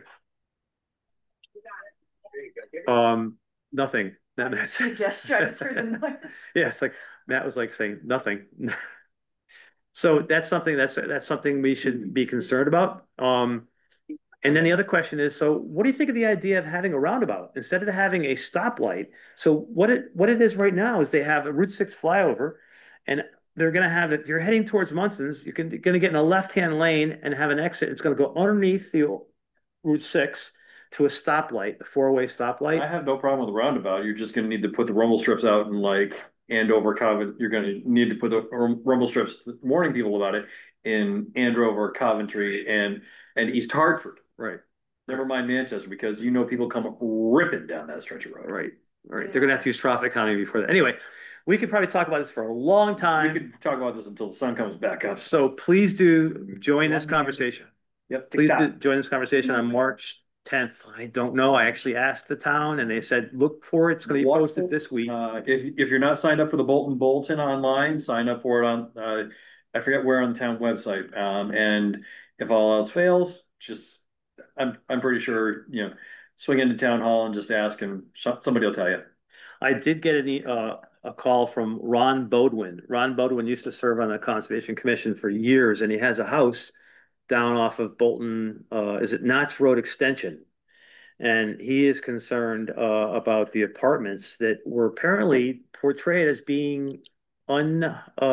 Nothing. That's Good gesture. I just heard the noise. yeah, it's like Matt was like saying nothing. So that's something we should be concerned about. And then the other question is, so what do you think of the idea of having a roundabout instead of having a stoplight? So what it is right now is they have a Route 6 flyover, and they're going to have it. If you're heading towards Munson's, going to get in a left-hand lane and have an exit. It's going to go underneath the Route 6 to a stoplight, a four-way stoplight. I have no problem with the roundabout. You're just going to need to put the rumble strips out and like Andover, Coventry. You're going to need to put the rumble strips warning people about it in Andover, Coventry, and East Hartford. Right. Never mind Manchester, because people come ripping down that stretch of road. Right. Right. They're going to have to use traffic calming before that. Anyway, we could probably talk about this for a long time. We could talk about this until the sun comes back up. So please do join this conversation. Yep. Please join this conversation on March 10th. I don't know. I actually asked the town and they said, look for it. It's going to be posted this week. If you're not signed up for the Bolton Bulletin online, sign up for it on, I forget where on the town website. And if all else fails, I'm pretty sure, swing into town hall and just ask and somebody will tell you. I did get a call from Ron Bodwin. Ron Bodwin used to serve on the Conservation Commission for years, and he has a house down off of Bolton, is it Notch Road Extension? And he is concerned about the apartments that were apparently portrayed as being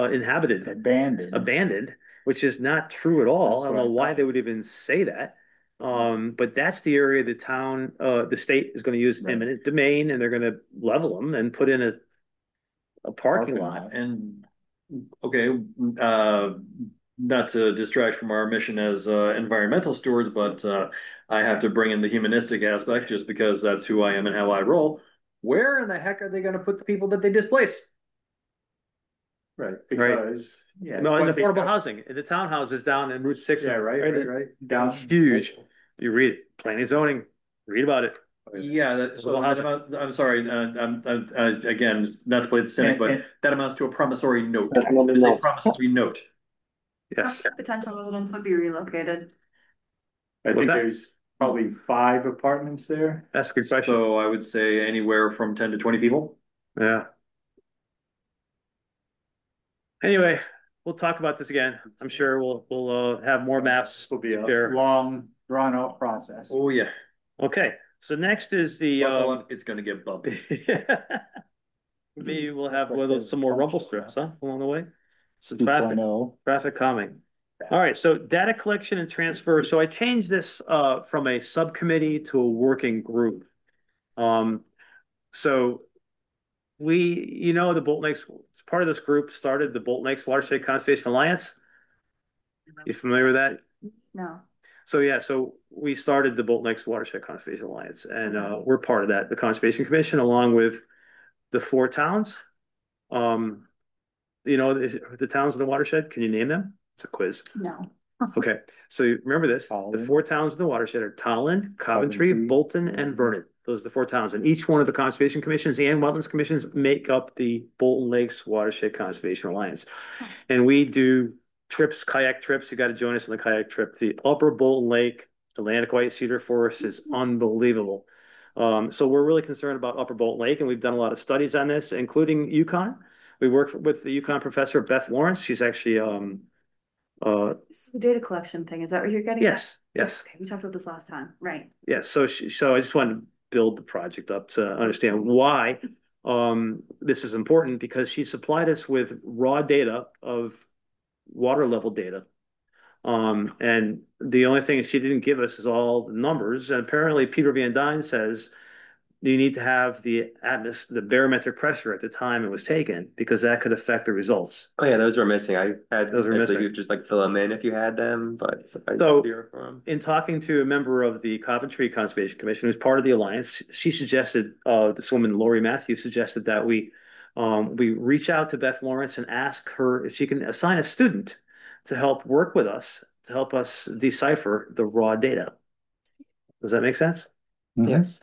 uninhabited, Abandoned. which is not true at all. That's I don't know what I why thought. they would even say that. But that's the area the state is going to use Right. eminent domain, and they're going to level them and put in a parking lot. And okay, uh, not to distract from our mission as environmental stewards, but I have to bring in the humanistic aspect just because that's who I am and how I roll. Where in the heck are they going to put the people that they displace? Right, because, yeah. No, in one thing affordable that- housing, the townhouses down in Route 6. Yeah, right. Down. Huge. You read it, planning zoning, read about it. Yeah, so Housing. I'm sorry. Again, not to play the cynic, but that amounts to a promissory note. It is a promissory note. Yes. Potential residents would be relocated. I think that? there's probably 5 apartments there. That's a good question. So I would say anywhere from 10 to 20 people. Yeah. Anyway, we'll talk about this again. I'm sure we'll have more maps. This will be a Sure. long, drawn out process. Oh yeah. Okay, so next is the Buckle up, it's going to get bumpy. maybe we'll have some more rumble strips, huh, along the way. Some 2.0. traffic calming. All right, so data collection and transfer. So I changed this from a subcommittee to a working group. So the Bolton Lakes, part of this group started the Bolton Lakes Watershed Conservation Alliance. You familiar with that? No. So we started the Bolton Lakes Watershed Conservation Alliance, and we're part of that, the Conservation Commission, along with the 4 towns. Um, the towns in the watershed. Can you name them? It's a quiz. No. Okay, so remember this: the 4 towns in the watershed are Tolland, Coventry, Bolton, and Vernon. Those are the 4 towns, and each one of the conservation commissions and wetlands commissions make up the Bolton Lakes Watershed Conservation Alliance. And we do trips, kayak trips. You got to join us on the kayak trip. The Upper Bolton Lake Atlantic White Cedar Forest is unbelievable. So we're really concerned about Upper Bolton Lake, and we've done a lot of studies on this, including UConn. We worked with the UConn professor, Beth Lawrence. She's actually This is the data collection thing. Is that what you're getting at? yes. Okay, we talked about this last time. Right. Yes. So I just wanted to build the project up to understand why this is important, because she supplied us with raw data of water level data. And the only thing she didn't give us is all the numbers. And apparently Peter Van Dyne says you need to have the barometric pressure at the time it was taken, because that could affect the results. Oh yeah, those were missing. I had Those were missing. You just like fill them in if you had them, but So in talking to a member of the Coventry Conservation Commission, who's part of the alliance, she suggested, this woman Lori Matthews suggested that we reach out to Beth Lawrence and ask her if she can assign a student to help work with us to help us decipher the raw data. Does that make sense? Yes.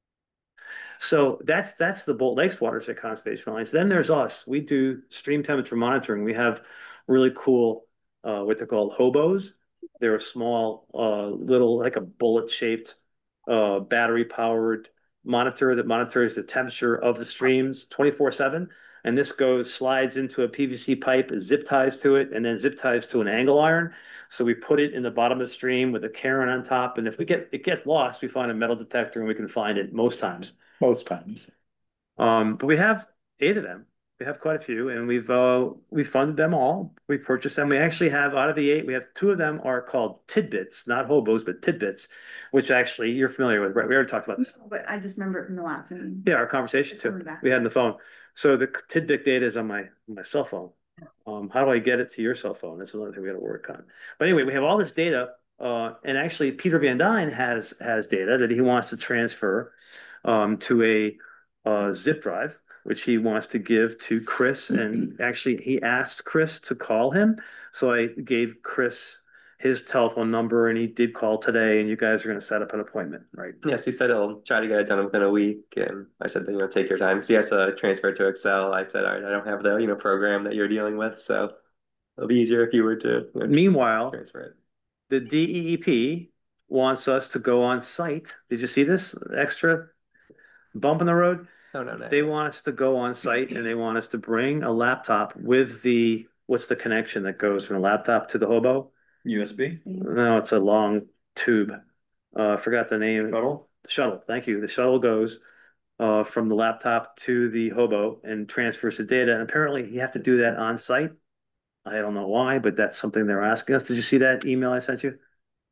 So that's the Bolton Lakes Watershed Conservation Alliance. Then there's us. We do stream temperature monitoring. We have really cool what they're called hobos. They're a small little, like a bullet shaped battery powered monitor that monitors the temperature of the streams 24/7. And this slides into a PVC pipe, zip ties to it, and then zip ties to an angle iron. So we put it in the bottom of the stream with a cairn on top. And if it gets lost, we find a metal detector and we can find it most times. Most times. But we have 8 of them. We have quite a few, and we've funded them all. We purchased them. We actually have, out of the 8, we have 2 of them are called tidbits, not hobos, but tidbits, which actually you're familiar with, right? We already talked about this. But I just remember it from the last one. Yeah, our conversation too. We had on the phone. So the tidbit data is on my cell phone. How do I get it to your cell phone? That's another thing we got to work on. But anyway, we have all this data, and actually Peter Van Dyne has data that he wants to transfer to a zip drive, which he wants to give to Chris. And actually, he asked Chris to call him. So I gave Chris his telephone number, and he did call today, and you guys are going to set up an appointment, right? Yes, he said he'll try to get it done within a week, and I said, take your time. So he has to transfer it to Excel. I said, all right, I don't have the program that you're dealing with, so it'll be easier if you were to Meanwhile, transfer it. The DEEP wants us to go on site. Did you see this extra bump in the road? No. They want us to go on site, and they want us to bring a laptop with what's the connection that goes from the laptop to the hobo? USB? No, it's a long tube. I forgot the name. Shuttle? The shuttle. Thank you. The shuttle goes from the laptop to the hobo and transfers the data. And apparently you have to do that on site. I don't know why, but that's something they're asking us. Did you see that email I sent you?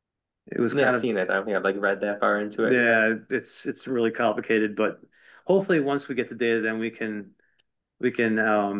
It was Yeah, kind I've of seen it. I don't think I've like read that far into it yet. yeah, it's really complicated, but hopefully once we get the data, then we can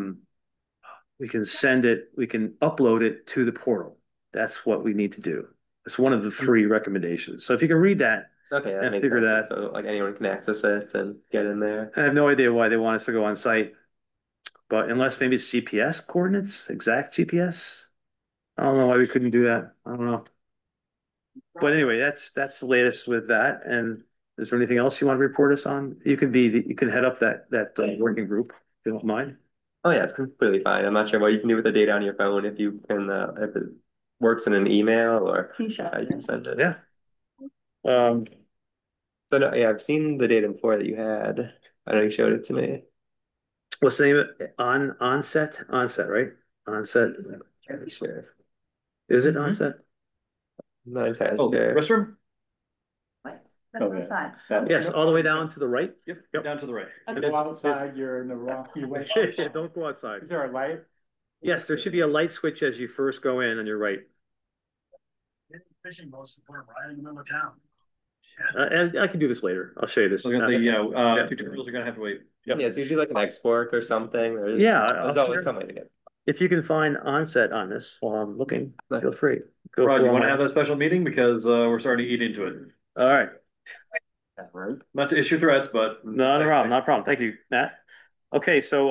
we can send it, we can upload it to the portal. That's what we need to do. It's one of the three recommendations. So if you can read that Okay, that and makes figure sense. that, So like anyone can access it and get in there. I have no idea why they want us to go on site, but unless maybe it's GPS coordinates, exact GPS. I don't know why we couldn't do that. I don't know. But anyway, that's the latest with that. And is there anything else you want to report us on? You can head up that working group if you don't mind. Oh yeah, it's completely fine. I'm not sure what you can do with the data on your phone if you can if it works in an email or He shot you can send it. Yeah. Um, So no, yeah, I've seen the data before that you had. I know you showed it to me. what's the name of it? Onset, right? Onset. Pretty sure. Is it Mhm. onset? I'm not entirely Oh, sure. restroom? What? That's Okay. outside. Yes, all the way down to the right. Yep, down to the right. Go outside, you're in the wrong, you went. Yeah, don't go outside. Is there a light? Yes, there should be a light switch as you first go in on your right. Fishing boats before right in the middle of town. And I can do this later. I'll show you this. So the Yeah, tutorials are gonna have to wait. Yeah, it's usually like an export or something. Or I'll there's always share. some way to get. If you can find onset on this while I'm looking, feel free. Go Rod, for you want to one. have that special meeting because we're starting to eat into it. All right. Right. Not to issue threats, but Not a problem. Not a problem. Thank you, Matt. Okay, so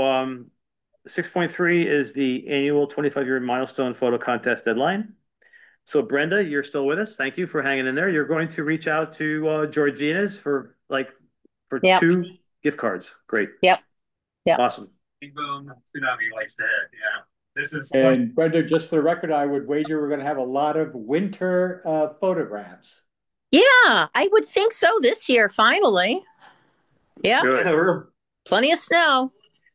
6.3 is the annual 25-year milestone photo contest deadline. So Brenda, you're still with us. Thank you for hanging in there. You're going to reach out to Georgina's for Yep. 2 gift cards. Great. Yep. Yep. Awesome. Big boom, tsunami likes that. Yeah. This is And Brenda, just for the record, I would wager we're gonna have a lot of winter photographs. Yeah, I would think so this year, finally. Yeah, Good. plenty of snow.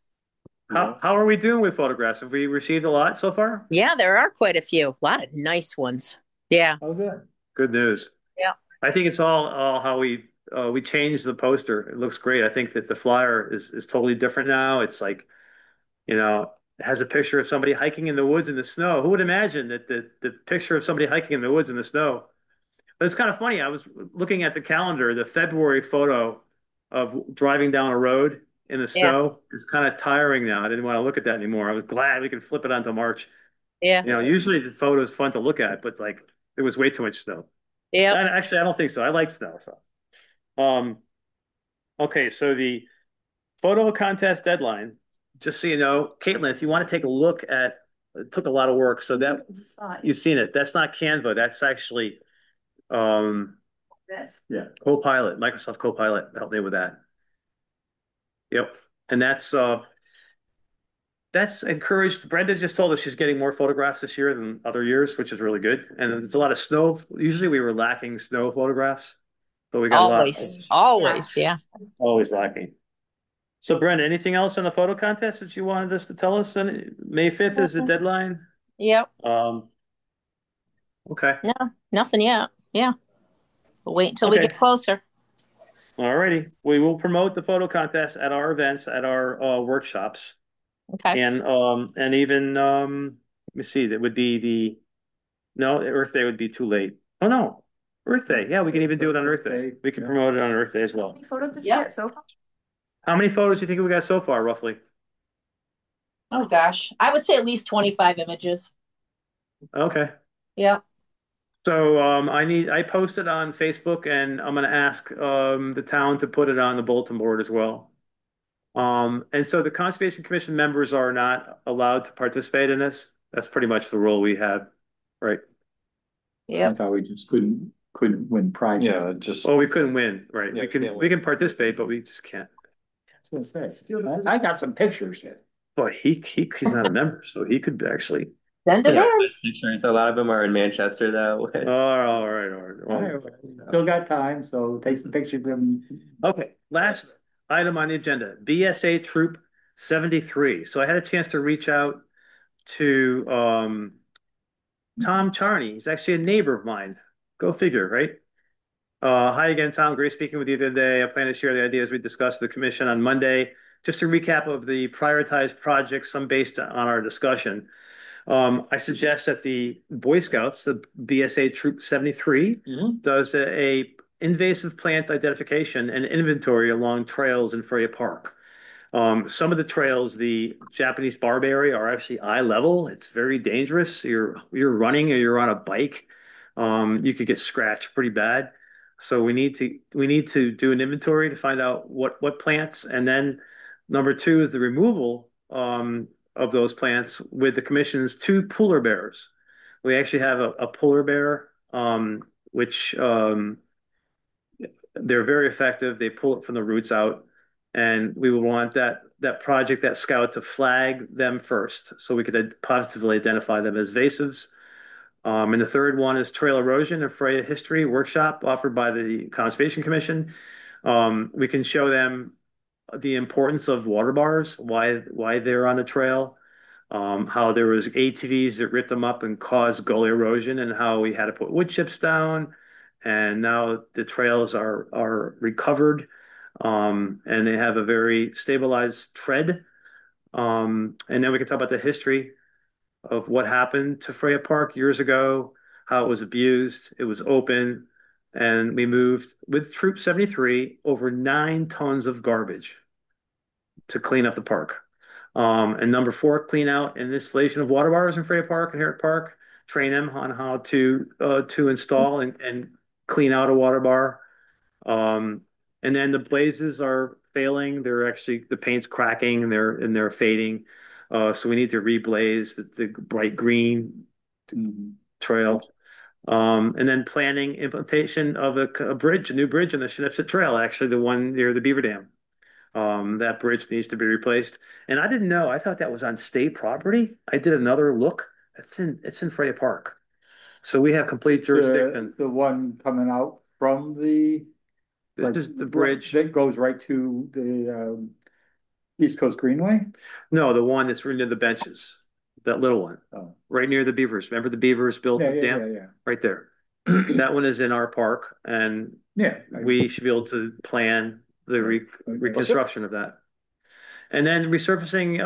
How are we doing with photographs? Have we received a lot so far? Yeah, there are quite a few. A lot of nice ones. Yeah. Oh, good. Good news. Yeah. I think it's all how we changed the poster. It looks great. I think that the flyer is totally different now. It's like, it has a picture of somebody hiking in the woods in the snow. Who would imagine that the picture of somebody hiking in the woods in the snow? But it's kind of funny. I was looking at the calendar, the February photo of driving down a road in the Yeah. snow is kind of tiring now. I didn't want to look at that anymore. I was glad we could flip it onto March. Yeah. Usually the photo is fun to look at, but like there was way too much snow. Yeah. And actually, I don't think so. I like snow. So, okay. So the photo contest deadline, just so you know, Caitlin, if you want to take a look at, it took a lot of work. So that you've seen it. That's not Canva. That's actually This. Copilot, Microsoft Copilot helped me with that. Yep. And that's encouraged. Brenda just told us she's getting more photographs this year than other years, which is really good. And it's a lot of snow. Usually we were lacking snow photographs, but we got a lot. Always. Yeah. Always lacking. So Brenda, anything else on the photo contest that you wanted us to tell us? And May 5th is the deadline. Yep. Okay. No, nothing yet. Yeah. We'll wait until we Okay. get closer. All righty. We will promote the photo contest at our events, at our workshops. Okay. And even let me see, that would be no, Earth Day would be too late. Oh no. Earth Day. Yeah, we can even do it on Earth Day. We can promote it on Earth Day as How well. many photos did you Yep. get so far? How many photos do you think we got so far, roughly? Oh gosh. I would say at least 25 images. Okay. Yeah. So I posted on Facebook and I'm gonna ask the town to put it on the bulletin board as well. And so the Conservation Commission members are not allowed to participate in this. That's pretty much the rule we have, right? I Yep. thought we just couldn't win prizes. Yeah, just Oh, we couldn't win, right? Yeah, We can participate, but we just can't. I was gonna say, I got some pictures here. But he's not a member, so he could actually. Send them Yeah, in. nice pictures. A lot of them are in Manchester though. Oh, all right. Well, Still got time, so take some pictures of them. okay, last item on the agenda, BSA Troop 73. So I had a chance to reach out to Tom Charney. He's actually a neighbor of mine. Go figure, right? Hi again, Tom. Great speaking with you today. I plan to share the ideas we discussed with the commission on Monday. Just a recap of the prioritized projects, some based on our discussion. I suggest that the Boy Scouts, the BSA Troop 73, does a invasive plant identification and inventory along trails in Freya Park. Some of the trails, the Japanese barberry, are actually eye level. It's very dangerous. You're running or you're on a bike. You could get scratched pretty bad. So we need to do an inventory to find out what plants, and then number two is the removal of those plants with the commission's two polar bears. We actually have a polar bear, which they're very effective. They pull it from the roots out, and we would want that project, that scout, to flag them first, so we could positively identify them as invasives. And the third one is trail erosion and Freya history workshop offered by the Conservation Commission. We can show them the importance of water bars, why they're on the trail, how there was ATVs that ripped them up and caused gully erosion, and how we had to put wood chips down, and now the trails are recovered, and they have a very stabilized tread. And then we can talk about the history of what happened to Freya Park years ago, how it was abused, it was open, and we moved with Troop 73 over 9 tons of garbage to clean up the park. And number four, clean out and installation of water bars in Freya Park and Herrick Park. Train them on how to install and clean out a water bar. And then the blazes are failing. They're actually the paint's cracking and they're fading. So we need to reblaze the bright green trail. And then planning implementation of a bridge, a new bridge on the Shinipsit Trail, actually the one near the Beaver Dam. That bridge needs to be replaced. And I didn't know. I thought that was on state property. I did another look. It's in Freya Park. So we have complete jurisdiction. The one coming out from Just the bridge. that goes right to the East Coast Greenway. No, the one that's right near the benches. That little one. Oh. Right near the beavers. Remember the beavers built the dam? Yeah. Right there. That one is in our park, and Yeah. we should be able to plan the reconstruction of that. And then resurfacing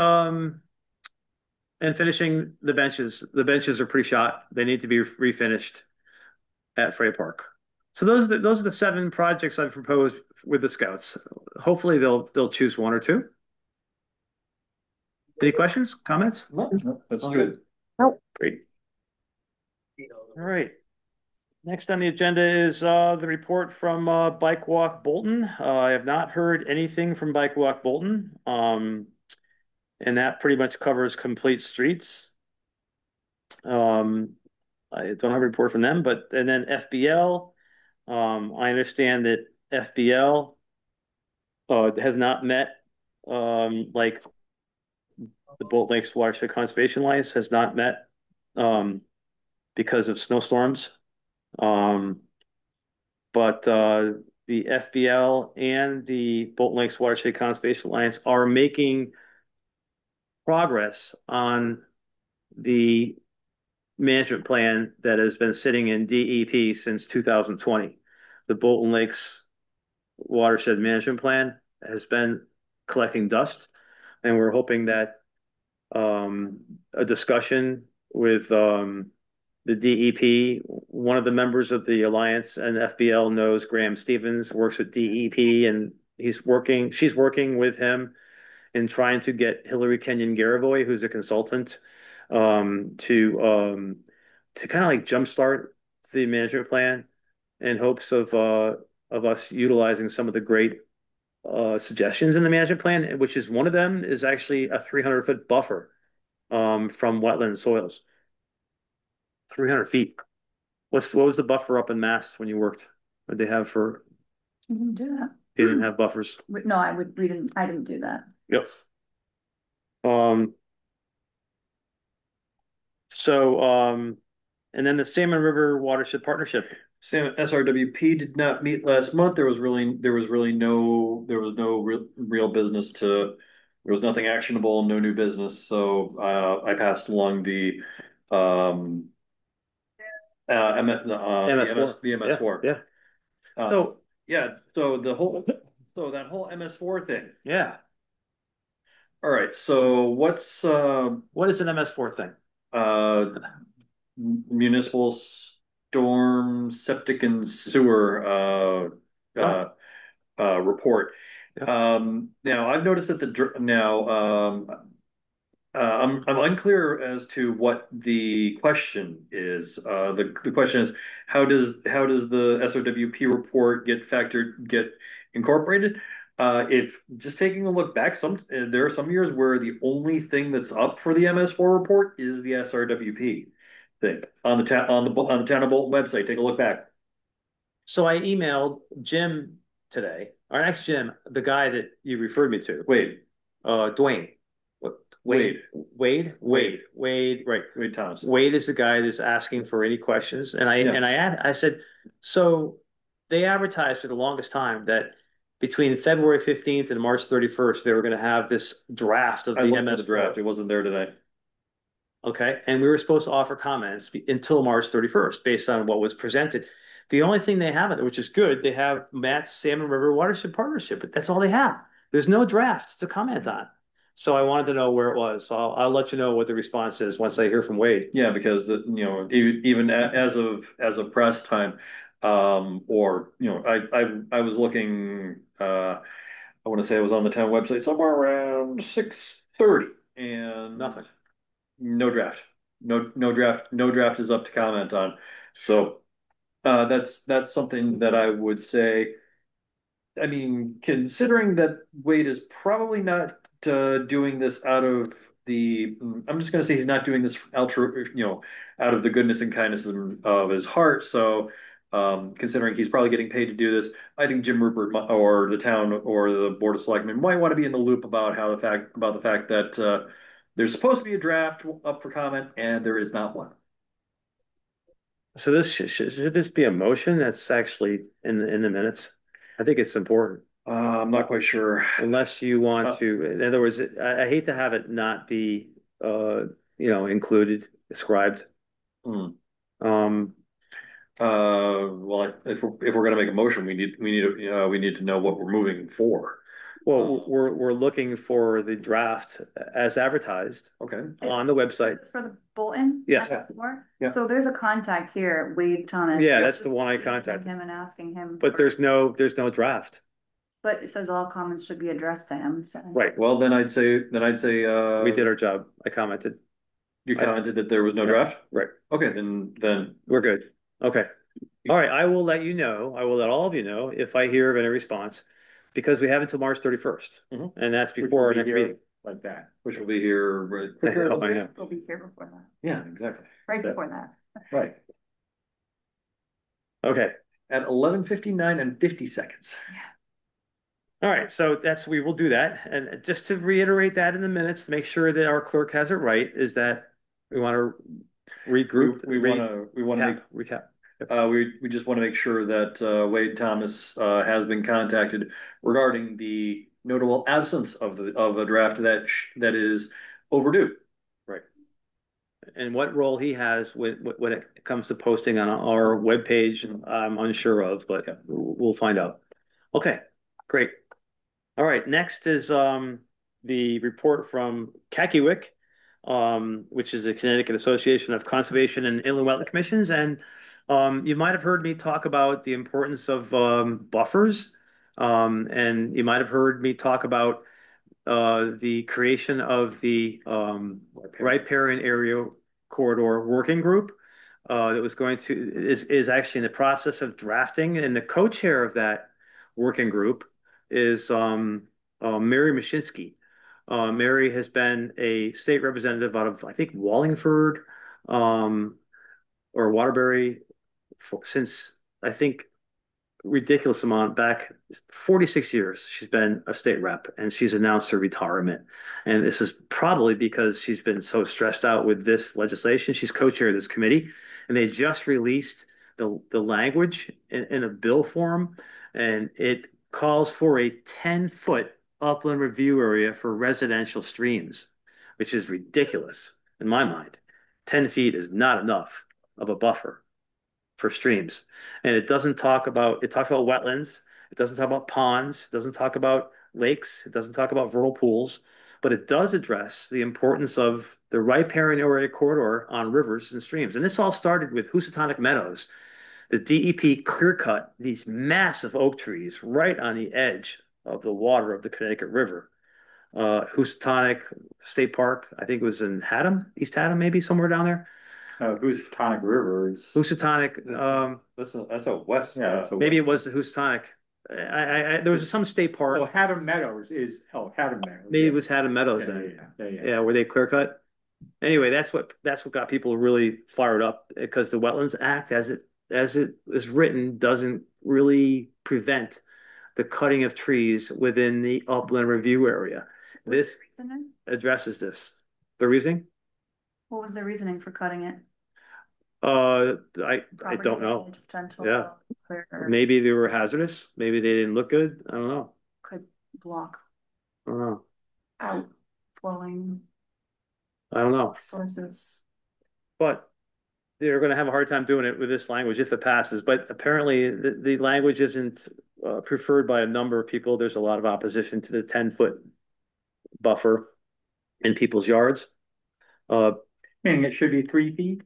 and finishing the benches. The benches are pre-shot. They need to be refinished at Freya Park. So those are the 7 projects I've proposed with the scouts. Hopefully they'll choose one or two. Any questions, comments? No, that's good. Great. All right. Next on the agenda is the report from Bike Walk Bolton. I have not heard anything from Bike Walk Bolton, and that pretty much covers complete streets. I don't have a report from them, and then FBL. I understand that FBL has not met, like the Bolton Lakes Watershed Conservation Alliance has not met because of snowstorms. But the FBL and the Bolton Lakes Watershed Conservation Alliance are making progress on the management plan that has been sitting in DEP since 2020. The Bolton Lakes Watershed Management Plan has been collecting dust, and we're hoping that a discussion with the DEP, one of the members of the Alliance and FBL knows Graham Stevens, works at DEP, and she's working with him in trying to get Hillary Kenyon Garavoy, who's a consultant, to kind of like jumpstart the management plan in hopes of us utilizing some of the great suggestions in the management plan, which is one of them is actually a 300-foot buffer from wetland soils. 300 feet. What was the buffer up in Mass when you worked? What did they have for? We didn't do that. They didn't have buffers. No, we didn't. I didn't do that. Yep. And then the Salmon River Watershed Partnership. SRWP did not meet last month. There was no real business there was nothing actionable, no new business. So I passed along the MS4. Yeah. So that whole MS4 thing. Yeah. All right. So what is an MS4 thing? uh, municipal storm septic and sewer Oh, report. yeah. Now I've noticed that I'm unclear as to what the question is. The question is how does the SOWP report get incorporated? If just taking a look back, there are some years where the only thing that's up for the MS4 report is the SRWP thing on the Town of Bolton website. Take a look back. So I emailed Jim today, or actually Jim, the guy that you referred me to, Wait, Dwayne. What? Wade, Wade. Right. Wade Thomas. Wade is the guy that's asking for any questions, and Yeah. I said, so they advertised for the longest time that between February 15th and March 31st, they were going to have this draft of I the looked at the MS4. draft. It wasn't there today. Okay. And we were supposed to offer comments until March 31st based on what was presented. The only thing they have, which is good, they have Matt's Salmon River Watershed Partnership, but that's all they have. There's no draft to comment on. So I wanted to know where it was. So I'll let you know what the response is once I hear from Wade. Yeah, because even as of press time, or I was looking. I want to say I was on the town website somewhere around 6:30, and Nothing. no draft, no draft is up to comment on. So that's something that I would say. I mean, considering that Wade is probably not doing this out of I'm just going to say he's not doing this out of the goodness and kindness of his heart. So, considering he's probably getting paid to do this, I think Jim Rupert or the town or the Board of Selectmen might want to be in the loop about the fact that there's supposed to be a draft up for comment and there is not one. So this should this be a motion that's actually in the minutes? I think it's important. I'm not quite sure. Unless you want Uh, to, in other words, I hate to have it not be, included, described. hmm. Um, Well, if we're gonna make a motion, we need to know what we're moving for. well, we're looking for the draft as advertised Okay. on the website. It's for the Bolton? Yes. Yeah. So there's a contact here, Wade Thomas. Yeah, that's the Just one I emailing contacted. him and asking him. But there's no draft. But it says all comments should be addressed to him, so. Right. Well, then I'd say We did our job. I commented. you commented that there was no draft. Right. Okay, then We're good. Okay. All right. I will let you know. I will let all of you know if I hear of any response because we have until March 31st. Mhm. And that's before our next meeting. Like that. which will be here right. The hell I know. We'll be here before that, Yeah, exactly. right So- before that. Right. Okay. At 11:59 and 50 seconds. All right, so we will do that. And just to reiterate that in the minutes, to make sure that our clerk has it right, is that we want to regroup. We want to make recap. we just want to make sure that Wade Thomas has been contacted regarding the notable absence of a draft that is overdue. Right. And what role he has when it comes to posting on our webpage, I'm unsure of, but we'll find out. Okay, great. All right, next is the report from Kakiwik, which is the Connecticut Association of Conservation and Inland Wetland Commissions. And you might have heard me talk about the importance of buffers. And you might have heard me talk about the creation of the riparian area corridor working group that was going to is actually in the process of drafting, and the co-chair of that working group is Mary Mashinsky. Mary has been a state representative out of, I think, Wallingford or Waterbury since, I think, ridiculous amount back 46 years she's been a state rep, and she's announced her retirement, and this is probably because she's been so stressed out with this legislation. She's co-chair of this committee, and they just released the language in a bill form, and it calls for a 10-foot upland review area for residential streams, which is ridiculous in my mind. 10 feet is not enough of a buffer for streams. And it talks about wetlands. It doesn't talk about ponds. It doesn't talk about lakes. It doesn't talk about vernal pools. but it does address the importance of the riparian area corridor on rivers and streams. And this all started with Housatonic Meadows. The DEP clear cut these massive oak trees right on the edge of the water of the Connecticut River. Housatonic State Park, I think it was in Haddam, East Haddam, maybe somewhere down there. Housatonic River is. Housatonic, That's a west. Yeah, that's a maybe it was the Housatonic. There was some state park. Oh, Haddam Meadows is, Haddam Meadows. Maybe it was Haddam Meadows Yeah, then. yeah. Yeah, where they clear cut. Anyway, that's what got people really fired up because the Wetlands Act, as it is written, doesn't really prevent the cutting of trees within the upland review area. This Reasoning? addresses this. The reasoning? What was the reasoning for cutting it? I Property don't know. damage, potential. Yeah. Or Maybe they were hazardous. Maybe they didn't look good. I don't know. could block I don't know. outflowing I don't know. sources. But they're going to have a hard time doing it with this language if it passes. But apparently, the language isn't preferred by a number of people. There's a lot of opposition to the 10-foot buffer in people's yards. Meaning it should be 3 feet.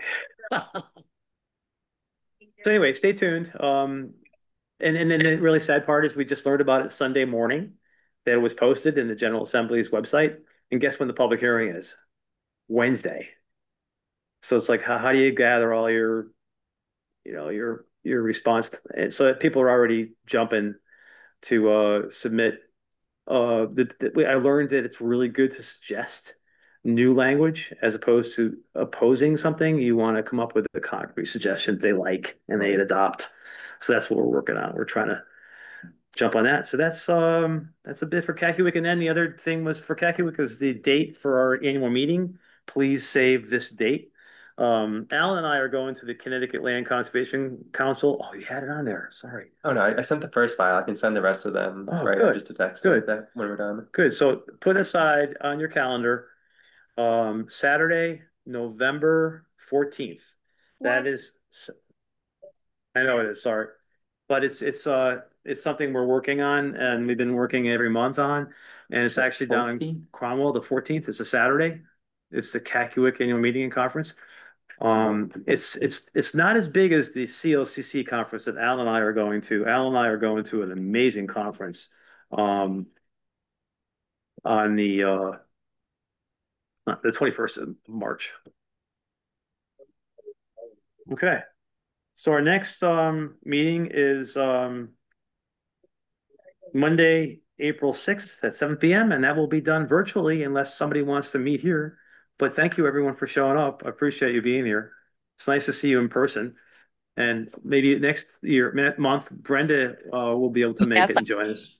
So anyway, stay tuned. And then the really sad part is we just learned about it Sunday morning that it was posted in the General Assembly's website. And guess when the public hearing is? Wednesday. So it's like, how do you gather all your, your response? And so that people are already jumping to submit. I learned that it's really good to suggest new language as opposed to opposing something. You want to come up with a concrete suggestion they like and they adopt. So that's what we're working on. We're trying to jump on that. So that's a bit for Kakiwik. And then the other thing was for Kakiwik was the date for our annual meeting. Please save this date. Alan and I are going to the Connecticut Land Conservation Council. Oh, you had it on there. Sorry. Oh no, I sent the first file. I can send the rest of them Oh, right good. just to text Good. that when we're done. Good. So put aside on your calendar Saturday, November 14th. That is, I know it is, sorry. But it's something we're working on and we've been working every month on. And it's actually down in Cromwell, the 14th. It's a Saturday. It's the Kakiwik Annual Meeting and Conference. It's not as big as the CLCC conference that Alan and I are going to. Alan and I are going to an amazing conference on the 21st of March. Okay. So our next meeting is Monday, April 6th at 7 p.m. and that will be done virtually unless somebody wants to meet here. But thank you everyone for showing up. I appreciate you being here. It's nice to see you in person. And maybe next month, Brenda will be able to make it and join us.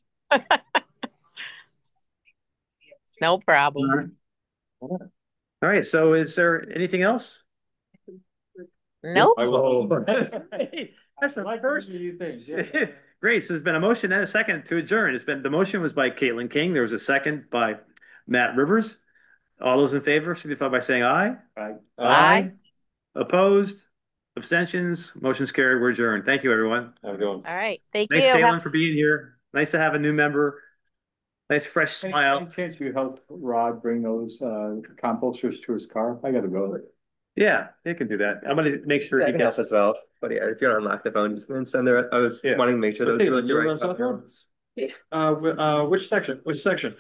No problem. All right. All right. So is there anything else? Nope. I will. That's the first. You think? Great. So there's been a motion and a second to adjourn. The motion was by Caitlin King. There was a second by Matt Rivers. All those in favor signify by saying aye. Aye. Aye. Opposed? Abstentions? Motion's carried. We're adjourned. Thank you, everyone. Have a good one. All right. Thank Thanks, you. Caitlin, for being here. Nice to have a new member. Nice fresh smile. Any chance you help Rod bring those composters to his car? I gotta go. Yeah, they can do that. I'm gonna make sure Yeah, I he can help gets. as well. But yeah, if you don't unlock the phone, just go and send the. I was Yeah. wanting to make sure So those Caitlin, were the you're right on South Road? ones. Which section? Which section?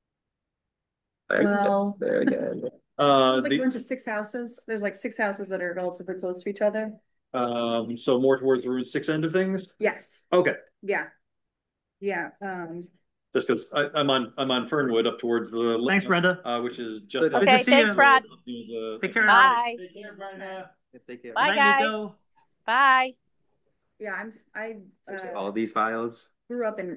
Well, There again. It's like a bunch of 6 houses. There's like 6 houses that are relatively close to each other. So more towards the Route 6 end of things? Yes. Okay. Yeah. Yeah. Just because I'm on Fernwood up towards the. Thanks, Brenda. Which is just. Good Okay, to see thanks, you. Rod. Take care. Bye. Take care, Brenda. Take care. Bye, Good night, guys. Nico. Bye. Yeah. I All of these files. grew up in